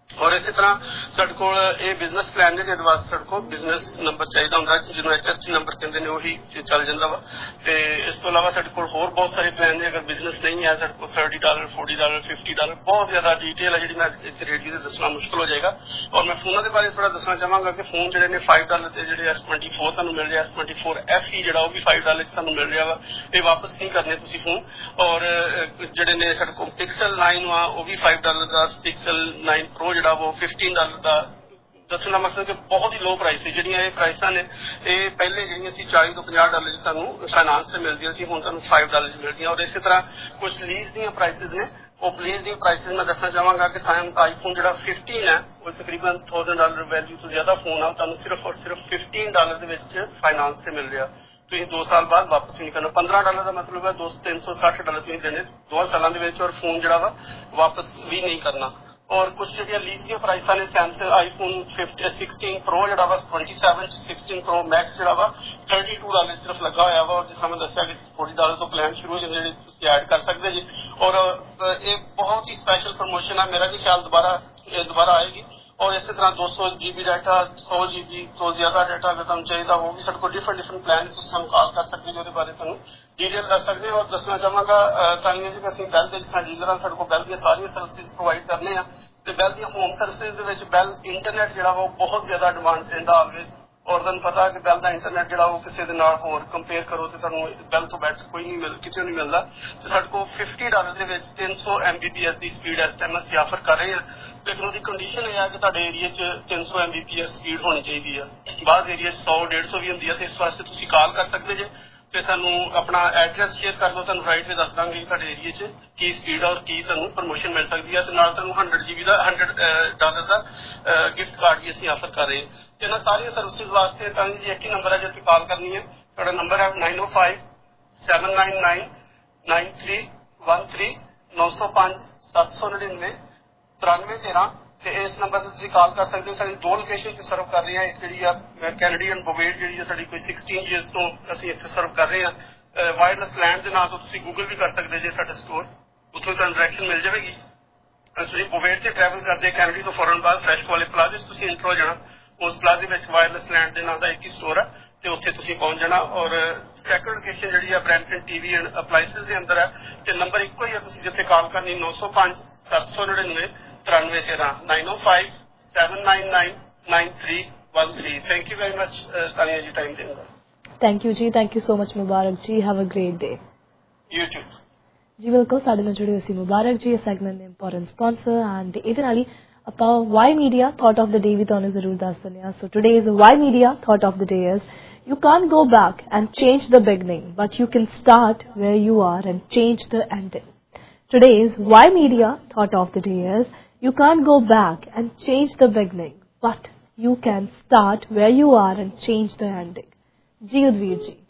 Speaker 16: और इसी तरह साडे कोल ये बिजनेस प्लान ने जिहदे वास्ते साडे कोल बिजनेस नंबर चाहिदा हुंदा जिन्होंने एच एस टी नंबर कहंदे ने वही चल जांदा वा ते इस तो इलावा साडे कोल होर बहुत सारे प्लान ने अगर बिजनेस नहीं है साडे कोल thirty dollar forty dollar fifty dollar बहुत ज्यादा डिटेल है जिहड़ी मैं इस रेडियो ते दसना मुश्किल हो जाएगा और मैं फोनां दे बारे थोड़ा दसना चाहांगा कि फोन जिहड़े ने फाइव डॉलर ते जिहड़े एस ट्वेंटी फोर तुहानूं मिल रहा S twenty four F E जिहड़ा वो भी फाइव डॉलर च तुहानूं मिल रहा वा ये वापस नहीं करने तुसीं फोन और जिहड़े ने साडे कोल पिक्सल नाइन वा वो भी फाइव डॉलर दा पिक्सल नाइन प्रो जिहड़ा वो फिफ्टीन डॉलर ਦਾ ਦੱਸਣ ਦਾ ਮਕਸਦ ਕਿ ਬਹੁਤ ਹੀ ਲੋ ਪ੍ਰਾਈਸ ਸੀ ਜਿਹੜੀਆਂ ਇਹ ਪ੍ਰਾਈਸਾਂ ਨੇ ਇਹ ਪਹਿਲੇ ਜਿਹੜੀਆਂ ਸੀ ਚਾਲੀ ਤੋਂ ਪੰਜਾਹ ਡਾਲਰ 'ਚ ਤੁਹਾਨੂੰ ਫਾਈਨਾਂਸ ਤੇ ਮਿਲਦੀਆਂ ਸੀ ਹੁਣ ਤੁਹਾਨੂੰ ਫਾਈਵ ਡਾਲਰ 'ਚ ਮਿਲਦੀਆਂ ਔਰ ਇਸੇ ਤਰ੍ਹਾਂ ਕੁਝ ਲੀਜ਼ ਦੀਆਂ ਪ੍ਰਾਈਸਿਸ ਨੇ ਉਹ ਲੀਜ਼ ਦੀਆਂ ਪ੍ਰਾਈਸਿਸ ਮੈਂ ਦੱਸਣਾ ਚਾਹਾਂਗਾ ਕਿ ਸਾਨੂੰ ਆਈਫੋਨ ਜਿਹੜਾ ਫਿਫਟੀਨ ਹੈ ਉਹ ਤਕਰੀਬਨ ਥਾਊਜ਼ੈਂਡ ਡਾਲਰ ਵੈਲਿਊ ਤੋਂ ਜ਼ਿਆਦਾ ਫੋਨ ਆ ਤੁਹਾਨੂੰ ਸਿਰਫ ਔਰ ਸਿਰਫ ਫਿਫਟੀਨ ਡਾਲਰ ਦੇ ਵਿੱਚ ਫਾਈਨਾਂਸ ਤੇ ਮਿਲ ਰਿਹਾ ਤੁਸੀਂ ਦੋ ਸਾਲ ਬਾਅਦ ਵਾਪਸ ਨਹੀਂ ਕਰਨਾ ਪੰਦਰਾਂ ਡਾਲਰ ਦਾ ਮਤਲਬ ਹੈ ਦੋ ਤਿੰਨ ਸੌ ਸੱਠ ਡਾਲਰ ਤੁਸੀਂ ਦੇਣੇ ਦੋ ਸਾਲਾਂ ਦੇ ਵਿੱਚ ਔਰ ਫੋਨ ਜਿਹੜਾ ਵਾ ਵਾਪਸ ਵੀ ਨਹੀਂ ਕਰਨਾ और कुछ जो लीज की प्राइसा ने सैमसंग आईफोन सिक्सटीन प्रो जो twenty seven sixteen Pro Max जो थर्टी टू डॉलर सिर्फ लगा हुआ वा और जिस मैं दसिया कि फोर्टी डॉलर तो प्लान शुरू हो जाते हैं ऐड कर सकते जी और ये बहुत ही स्पैशल प्रमोशन है मेरा भी ख्याल दोबारा दोबारा आएगी और इसी तरह दो सौ जी बी डाटा सौ जी बी तो ज्यादा डाटा अगर तुम चाहिए वो भी साढ़े को डिफरेंट डिफरेंट प्लान तुम कॉल कर सकते जो बारे तुम डिटेल दस सकते और दसना चाहांगा तानिया जी असं बैल के जिस तरह डीलर साढ़े को बैल दी सारी सर्विस प्रोवाइड करने ਤੇ ਬੈਲ ਦੀਆਂ ਹੋਮ ਸਰਵਿਸਿਜ਼ ਦੇ ਵਿੱਚ ਬੈਲ ਇੰਟਰਨੈਟ ਜਿਹੜਾ ਵਾ ਬਹੁਤ ਜ਼ਿਆਦਾ ਡਿਮਾਂਡ ਦਿੰਦਾ ਆਲਵੇਜ਼ ਔਰ ਤੁਹਾਨੂੰ ਪਤਾ ਕਿ ਬੈਲ ਦਾ ਇੰਟਰਨੈਟ ਜਿਹੜਾ ਉਹ ਕਿਸੇ ਦੇ ਨਾਲ ਹੋਰ ਕੰਪੇਅਰ ਕਰੋ ਤੇ ਤੁਹਾਨੂੰ ਬੈਲ ਤੋਂ ਬੈਟਰ ਕੋਈ ਨਹੀਂ ਮਿਲ ਕਿਤੇ ਨਹੀਂ ਮਿਲਦਾ ਤੇ ਸਾਡੇ ਕੋਲ ਫਿਫਟੀ ਡਾਲਰ ਦੇ ਵਿੱਚ ਤਿੰਨ ਸੌ ਐਮ ਬੀ ਪੀ ਐਸ ਦੀ ਸਪੀਡ ਇਸ ਟਾਈਮ ਅਸੀਂ ਆਫਰ ਕਰ ਰਹੇ ਹਾਂ ਲੇਕਿਨ ਉਹਦੀ ਕੰਡੀਸ਼ਨ ਇਹ ਹੈ ਕਿ ਤੁਹਾਡੇ ਏਰੀਆ 'ਚ ਤਿੰਨ ਸੌ M B P S speed ਹੋਣੀ ਚਾਹੀਦੀ ਆ ਬਾਅਦ ਏਰੀਆ 'ਚ ਸੌ ਡੇਢ ਸੌ ਵੀ ਹੁੰਦੀ ਆ ਤੇ ਇਸ ਵਾਸਤੇ ਤੁਸੀਂ ਕਾਲ ਕਰ ਸਕਦੇ ਜੇ ਤੇ ਸਾਨੂੰ ਆਪਣਾ ਐਡਰੈਸ ਸ਼ੇਅਰ ਕਰ ਦਿਓ ਤੁਹਾਨੂੰ ਰਾਈਟ ਤੇ ਦੱਸ ਦਾਂਗੇ ਤੁਹਾਡੇ ਏਰੀਆ 'ਚ ਕੀ ਸਪੀਡ ਔਰ ਕੀ ਤੁਹਾਨੂੰ ਪ੍ਰਮੋਸ਼ਨ ਮਿਲ ਸਕਦੀ ਹੈ ਤੇ ਨਾਲ ਤੁਹਾਨੂੰ ਹੰਡਰਡ ਜੀ ਬੀ ਦਾ ਹੰਡਰਡ ਡਾਲਰ ਦਾ ਗਿਫਟ ਕਾਰਡ ਵੀ ਅਸੀਂ ਆਫਰ ਕਰ ਰਹੇ ਹਾਂ ਇਹਨਾਂ ਸਾਰੀਆਂ ਸਰਵਿਸਿਜ਼ ਵਾਸਤੇ ਤਾਂ ਜੀ ਇੱਕ ਹੀ ਨੰਬਰ ਹੈ ਜਿੱਥੇ ਕਾਲ ਕਰਨੀ ਹੈ ਤੁਹਾਡਾ ਨੰਬਰ ਹੈ nine O five seven nine nine nine three one three ਨੌ ਸੌ ਪੰਜ ਸੱਤ ਸੌ ਨੜਿਨਵੇਂ ਤਰਾਨਵੇਂ ਤੇਰਾਂ ਤੇ ਇਸ ਨੰਬਰ ਤੇ ਤੁਸੀਂ ਕਾਲ ਕਰ ਸਕਦੇ ਹੋ ਸਾਡੀ ਦੋ ਲੋਕੇਸ਼ਨ ਤੇ ਸਰਵ ਕਰ ਰਹੇ ਹਾਂ ਇੱਕ ਜਿਹੜੀ ਆ ਕੈਨੇਡੀਅਨ ਬੋਵੇਟ ਜਿਹੜੀ ਹੈ ਸਾਡੀ ਕੋਈ ਸਿਕਸਟੀਨ ਈਅਰਸ ਤੋਂ ਅਸੀਂ ਇੱਥੇ ਸਰਵ ਕਰ ਰਹੇ ਹਾਂ ਵਾਇਰਲੈਸ ਲੈਂਡ ਦੇ ਨਾਂ ਤੋਂ ਤੁਸੀਂ ਗੂਗਲ ਵੀ ਕਰ ਸਕਦੇ ਜੇ ਸਾਡਾ ਸਟੋਰ ਉੱਥੋਂ ਤੁਹਾਨੂੰ ਡਾਇਰੈਕਸ਼ਨ ਮਿਲ ਜਾਵੇਗੀ ਤੁਸੀਂ ਬੋਵੇਟ ਤੇ ਟਰੈਵਲ ਕਰਦੇ ਕੈਨੇਡੀ ਤੋਂ ਫੌਰਨ ਬਾਅਦ ਫਰੈਸ਼ ਵਾਲੇ ਪਲਾਜ਼ੇ ਤੁਸੀਂ ਇੰਟਰ ਹੋ ਜਾਣਾ ਉਸ ਪਲਾਜ਼ੇ ਵਿੱਚ ਵਾਇਰਲੈਸ ਲੈਂਡ ਦੇ ਨਾਂ ਦਾ ਇੱਕ ਹੀ ਸਟੋਰ ਹੈ ਤੇ ਉੱਥੇ ਤੁਸੀਂ ਪਹੁੰਚ ਜਾਣਾ ਔਰ ਸੈਕੰਡ ਲੋਕੇਸ਼ਨ ਜਿਹੜੀ ਆ ਬ੍ਰੈਂਪਟਨ ਟੀਵੀ ਐਂਡ ਅਪਲਾਈਸੈਸ ਦੇ ਅੰਦਰ ਹੈ ਤੇ ਨੰਬਰ ਇੱਕੋ ਹੀ ਹੈ ਤੁਸੀਂ ਜਿੱਥੇ ਕਾਲ ਕਰਨੀ ਨੌ ਸੌ ਪੰਜ ਸੱਤ ਸੌ ਨੜਿਨਵੇਂ ਤਰਾਨਵੇਂ ਤੇਰਾਂ nine O five seven nine nine nine three one three thank you very much Tania ji time ਦੇਣ ਦਾ
Speaker 11: ਥੈਂਕ ਯੂ ਜੀ thank you so much Mubarak ji have a great day
Speaker 16: you too
Speaker 11: ਜੀ ਬਿਲਕੁਲ ਸਾਡੇ ਨਾਲ ਜੁੜੇ ਹੋਏ ਸੀ ਮੁਬਾਰਕ ਜੀ ਇਸ ਸੈਗਮੈਂਟ ਦੇ ਇੰਪੋਰਟੈਂਟ ਸਪਾਂਸਰ ਐਂਡ ਇਹਦੇ ਨਾਲ ਹੀ ਆਪਾਂ Y Media thought of the day ਵੀ ਤੁਹਾਨੂੰ ਜ਼ਰੂਰ ਦੱਸ ਦਿੰਦੇ ਹਾਂ so today's Y Media thought of the day is you can't go back and change the beginning but you can start where you are and change the ending. Today's why media thought of the day is you can't go back and change the beginning but you can start where you are and change the ending. जी उदवीर जी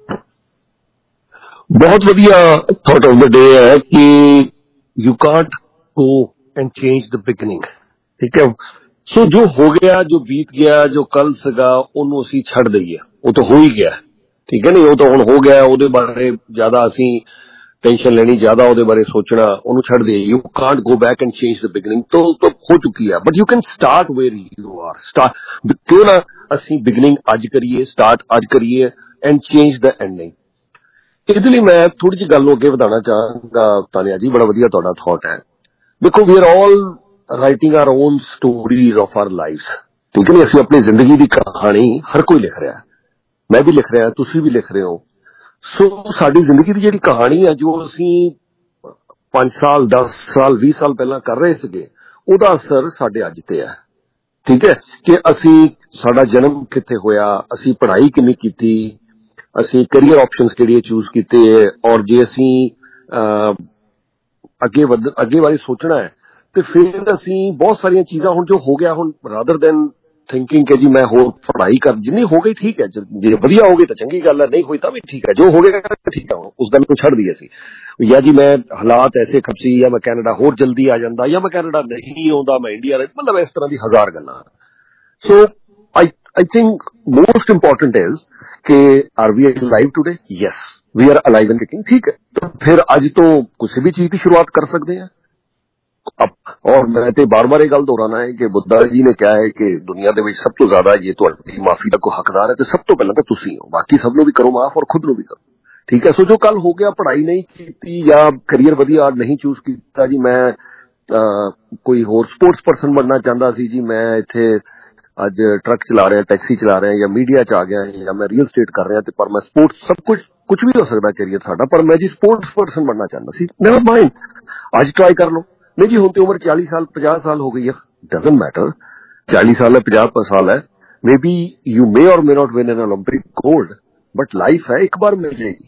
Speaker 12: बहुत वधिया thought of the day है कि you can't go and change the beginning. ठीक है सो जो हो गया जो बीत गया जो कल सगा ਉਹਨੂੰ ਅਸੀਂ ਛੱਡ ਦਈਏ ਉਹ ਤਾਂ ਹੋ ਹੀ ਗਿਆ ਠੀਕ ਹੈ ਨਹੀਂ ਉਹ ਤਾਂ ਹੁਣ ਹੋ ਗਿਆ ਉਹਦੇ ਬਾਰੇ ਜ਼ਿਆਦਾ ਅਸੀਂ ਟੈਨਸ਼ਨ ਲੈਣੀ ਜ਼ਿਆਦਾ ਉਹਦੇ ਬਾਰੇ ਸੋਚਣਾ ਉਹਨੂੰ ਛੱਡ ਦਈਏ you can't go back and change the beginning ਤੋਂ ਤਾਂ ਹੋ ਚੁੱਕੀ ਹੈ but you can start where you are start ਕਿਉਂ ਨਾ ਅਸੀਂ ਬਿਗਨਿੰਗ ਅੱਜ ਕਰੀਏ ਸਟਾਰਟ ਅੱਜ ਕਰੀਏ ਐਂਡ ਚੇਂਜ ਦ ਐਂਡਿੰਗ ਇਹਦੇ ਲਈ ਮੈਂ ਥੋੜੀ ਜਿਹੀ ਗੱਲ ਨੂੰ ਅੱਗੇ ਵਧਾਉਣਾ ਚਾਹਾਂਗਾ ਤਾਨੀਆ ਜੀ ਬੜਾ ਵਧੀਆ ਤੁਹਾਡਾ ਥਾਟ ਹੈ ਦੇਖੋ we are all writing our own stories of our lifes ਠੀਕ ਹੈ ਨਹੀਂ ਅਸੀਂ ਆਪਣੀ ਜ਼ਿੰਦਗੀ ਦੀ ਕਹਾਣੀ ਹਰ ਕੋਈ ਲਿਖ ਰਿਹਾ ਮੈਂ ਵੀ ਲਿਖ ਰਿਹਾ ਤੁਸੀਂ ਵੀ ਲਿਖ ਰਹੇ ਹੋ ਸੋ ਸਾਡੀ ਜ਼ਿੰਦਗੀ ਦੀ ਜਿਹੜੀ ਕਹਾਣੀ ਹੈ ਜੋ ਅਸੀਂ ਪੰਜ ਸਾਲ ਦਸ ਸਾਲ ਵੀਹ ਸਾਲ ਪਹਿਲਾਂ ਕਰ ਰਹੇ ਸੀਗੇ ਉਹਦਾ ਅਸਰ ਸਾਡੇ ਅੱਜ ਤੇ ਹੈ ਠੀਕ ਹੈ ਕਿ ਅਸੀਂ ਸਾਡਾ ਜਨਮ ਕਿੱਥੇ ਹੋਇਆ ਅਸੀਂ ਪੜ੍ਹਾਈ ਕਿੰਨੀ ਕੀਤੀ ਅਸੀਂ ਕੈਰੀਅਰ ਆਪਸ਼ਨਸ ਕਿਹੜੀਆਂ ਚੂਜ਼ ਕੀਤੇ ਔਰ ਜੇ ਅਸੀਂ ਅੱਗੇ ਵਧ ਅੱਗੇ ਬਾਰੇ ਸੋਚਣਾ ਹੈ ਤੇ ਫਿਰ ਅਸੀਂ ਬਹੁਤ ਸਾਰੀਆਂ ਚੀਜ਼ਾਂ ਹੁਣ ਜੋ ਹੋ ਗਿਆ ਹੁਣ ਰਾਦਰ ਦੈਨ ਥਿੰਕਿੰਗ ਕਿ ਜੀ ਮੈਂ ਹੋਰ ਪੜ੍ਹਾਈ ਕਰ ਜਿੰਨੀ ਹੋ ਗਈ ਠੀਕ ਹੈ ਜੇ ਵਧੀਆ ਹੋ ਗਈ ਤਾਂ ਚੰਗੀ ਗੱਲ ਹੈ ਨਹੀਂ ਹੋਈ ਤਾਂ ਵੀ ਠੀਕ ਹੈ ਜੋ ਹੋ ਗਿਆ ਠੀਕ ਹੈ ਉਸ ਗੱਲ ਨੂੰ ਛੱਡ ਦਈਏ ਅਸੀਂ ਜਾਂ ਜੀ ਮੈਂ ਹਾਲਾਤ ਐਸੇ ਖਪਸੀ ਜਾਂ ਮੈਂ ਕੈਨੇਡਾ ਹੋਰ ਜਲਦੀ ਆ ਜਾਂਦਾ ਜਾਂ ਮੈਂ ਕੈਨੇਡਾ ਨਹੀਂ ਆਉਂਦਾ ਮੈਂ ਇੰਡੀਆ ਮਤਲਬ ਇਸ ਤਰ੍ਹਾਂ ਦੀ ਹਜ਼ਾਰ ਗੱਲਾਂ so I I think most important is ਕਿ are we alive today yes we are alive and kicking ਠੀਕ ਹੈ ਤਾਂ ਫਿਰ ਅੱਜ ਤੋਂ ਕਿਸੇ ਵੀ ਚੀਜ਼ ਦੀ ਸ਼ੁਰੂਆਤ ਕਰ ਸਕਦੇ ਹਾਂ ਔਰ ਮੈਂ ਤੇ ਬਾਰ-ਬਾਰ ਇਹ ਗੱਲ ਦੁਹਰਾਉਣਾ ਹੈ ਕਿ ਬੁੱਧਾ ਜੀ ਨੇ ਕਿਹਾ ਹੈ ਕਿ ਦੁਨੀਆ ਦੇ ਵਿੱਚ ਸਭ ਤੋਂ ਜ਼ਿਆਦਾ ਜੇ ਤੁਹਾਡੀ ਮਾਫੀ ਦਾ ਕੋਈ ਹੱਕਦਾਰ ਹੈ ਤੇ ਸਭ ਤੋਂ ਪਹਿਲਾਂ ਤਾਂ ਤੁਸੀਂ ਹੋ, ਬਾਕੀ ਸਭ ਨੂੰ ਵੀ ਕਰੋ ਮਾਫ ਔਰ ਖੁਦ ਨੂੰ ਵੀ ਕਰੋ। ਠੀਕ ਹੈ, ਸੋ ਜੋ ਕੱਲ ਹੋ ਗਿਆ, ਪੜ੍ਹਾਈ ਨਹੀਂ ਕੀਤੀ ਜਾਂ ਕਰੀਅਰ ਵਧੀਆ ਨਹੀਂ ਚੂਜ਼ ਕੀਤਾ ਜੀ, ਮੈਂ ਕੋਈ ਹੋਰ ਸਪੋਰਟਸ ਪਰਸਨ ਬਣਨਾ ਚਾਹੁੰਦਾ ਸੀ ਜੀ, ਮੈਂ ਇੱਥੇ ਅੱਜ ਟਰੱਕ ਚਲਾ ਰਿਹਾ, ਟੈਕਸੀ ਚਲਾ ਰਿਹਾ ਜਾਂ ਮੀਡੀਆ ਚ ਆ ਗਿਆ ਜਾਂ ਮੈਂ ਰੀਅਲ ਸਟੇਟ ਕਰ ਰਿਹਾ, ਤੇ ਪਰ ਮੈਂ ਸਪੋਰਟਸ ਸਭ ਕੁਝ ਕੁਝ ਵੀ ਹੋ ਸਕਦਾ ਕਰੀਅਰ ਸਾਡਾ, ਪਰ ਮੈਂ ਜੀ ਸਪੋਰਟਸ ਪਰਸਨ ਬਣਨਾ ਚਾਹੁੰਦਾ ਸੀ। ਨੈਵਰ ਮਾਈਂਡ, ਅੱਜ ਟਰਾਈ ਕਰ ਲਓ। ਨਹੀਂ ਜੀ ਹੁਣ ਤੇ ਉਮਰ ਚਾਲੀ ਸਾਲ ਪੰਜਾਹ ਸਾਲ ਹੋ ਗਈ ਹੈ, ਡਜ਼ਨਟ ਮੈਟਰ, ਚਾਲੀ ਸਾਲ ਹੈ ਪੰਜਾਹ ਸਾਲ ਹੈ, may be you may or may not win an Olympic gold, but life ਹੈ, ਇੱਕ ਬਾਰ ਮਿਲ ਜਾਏਗੀ।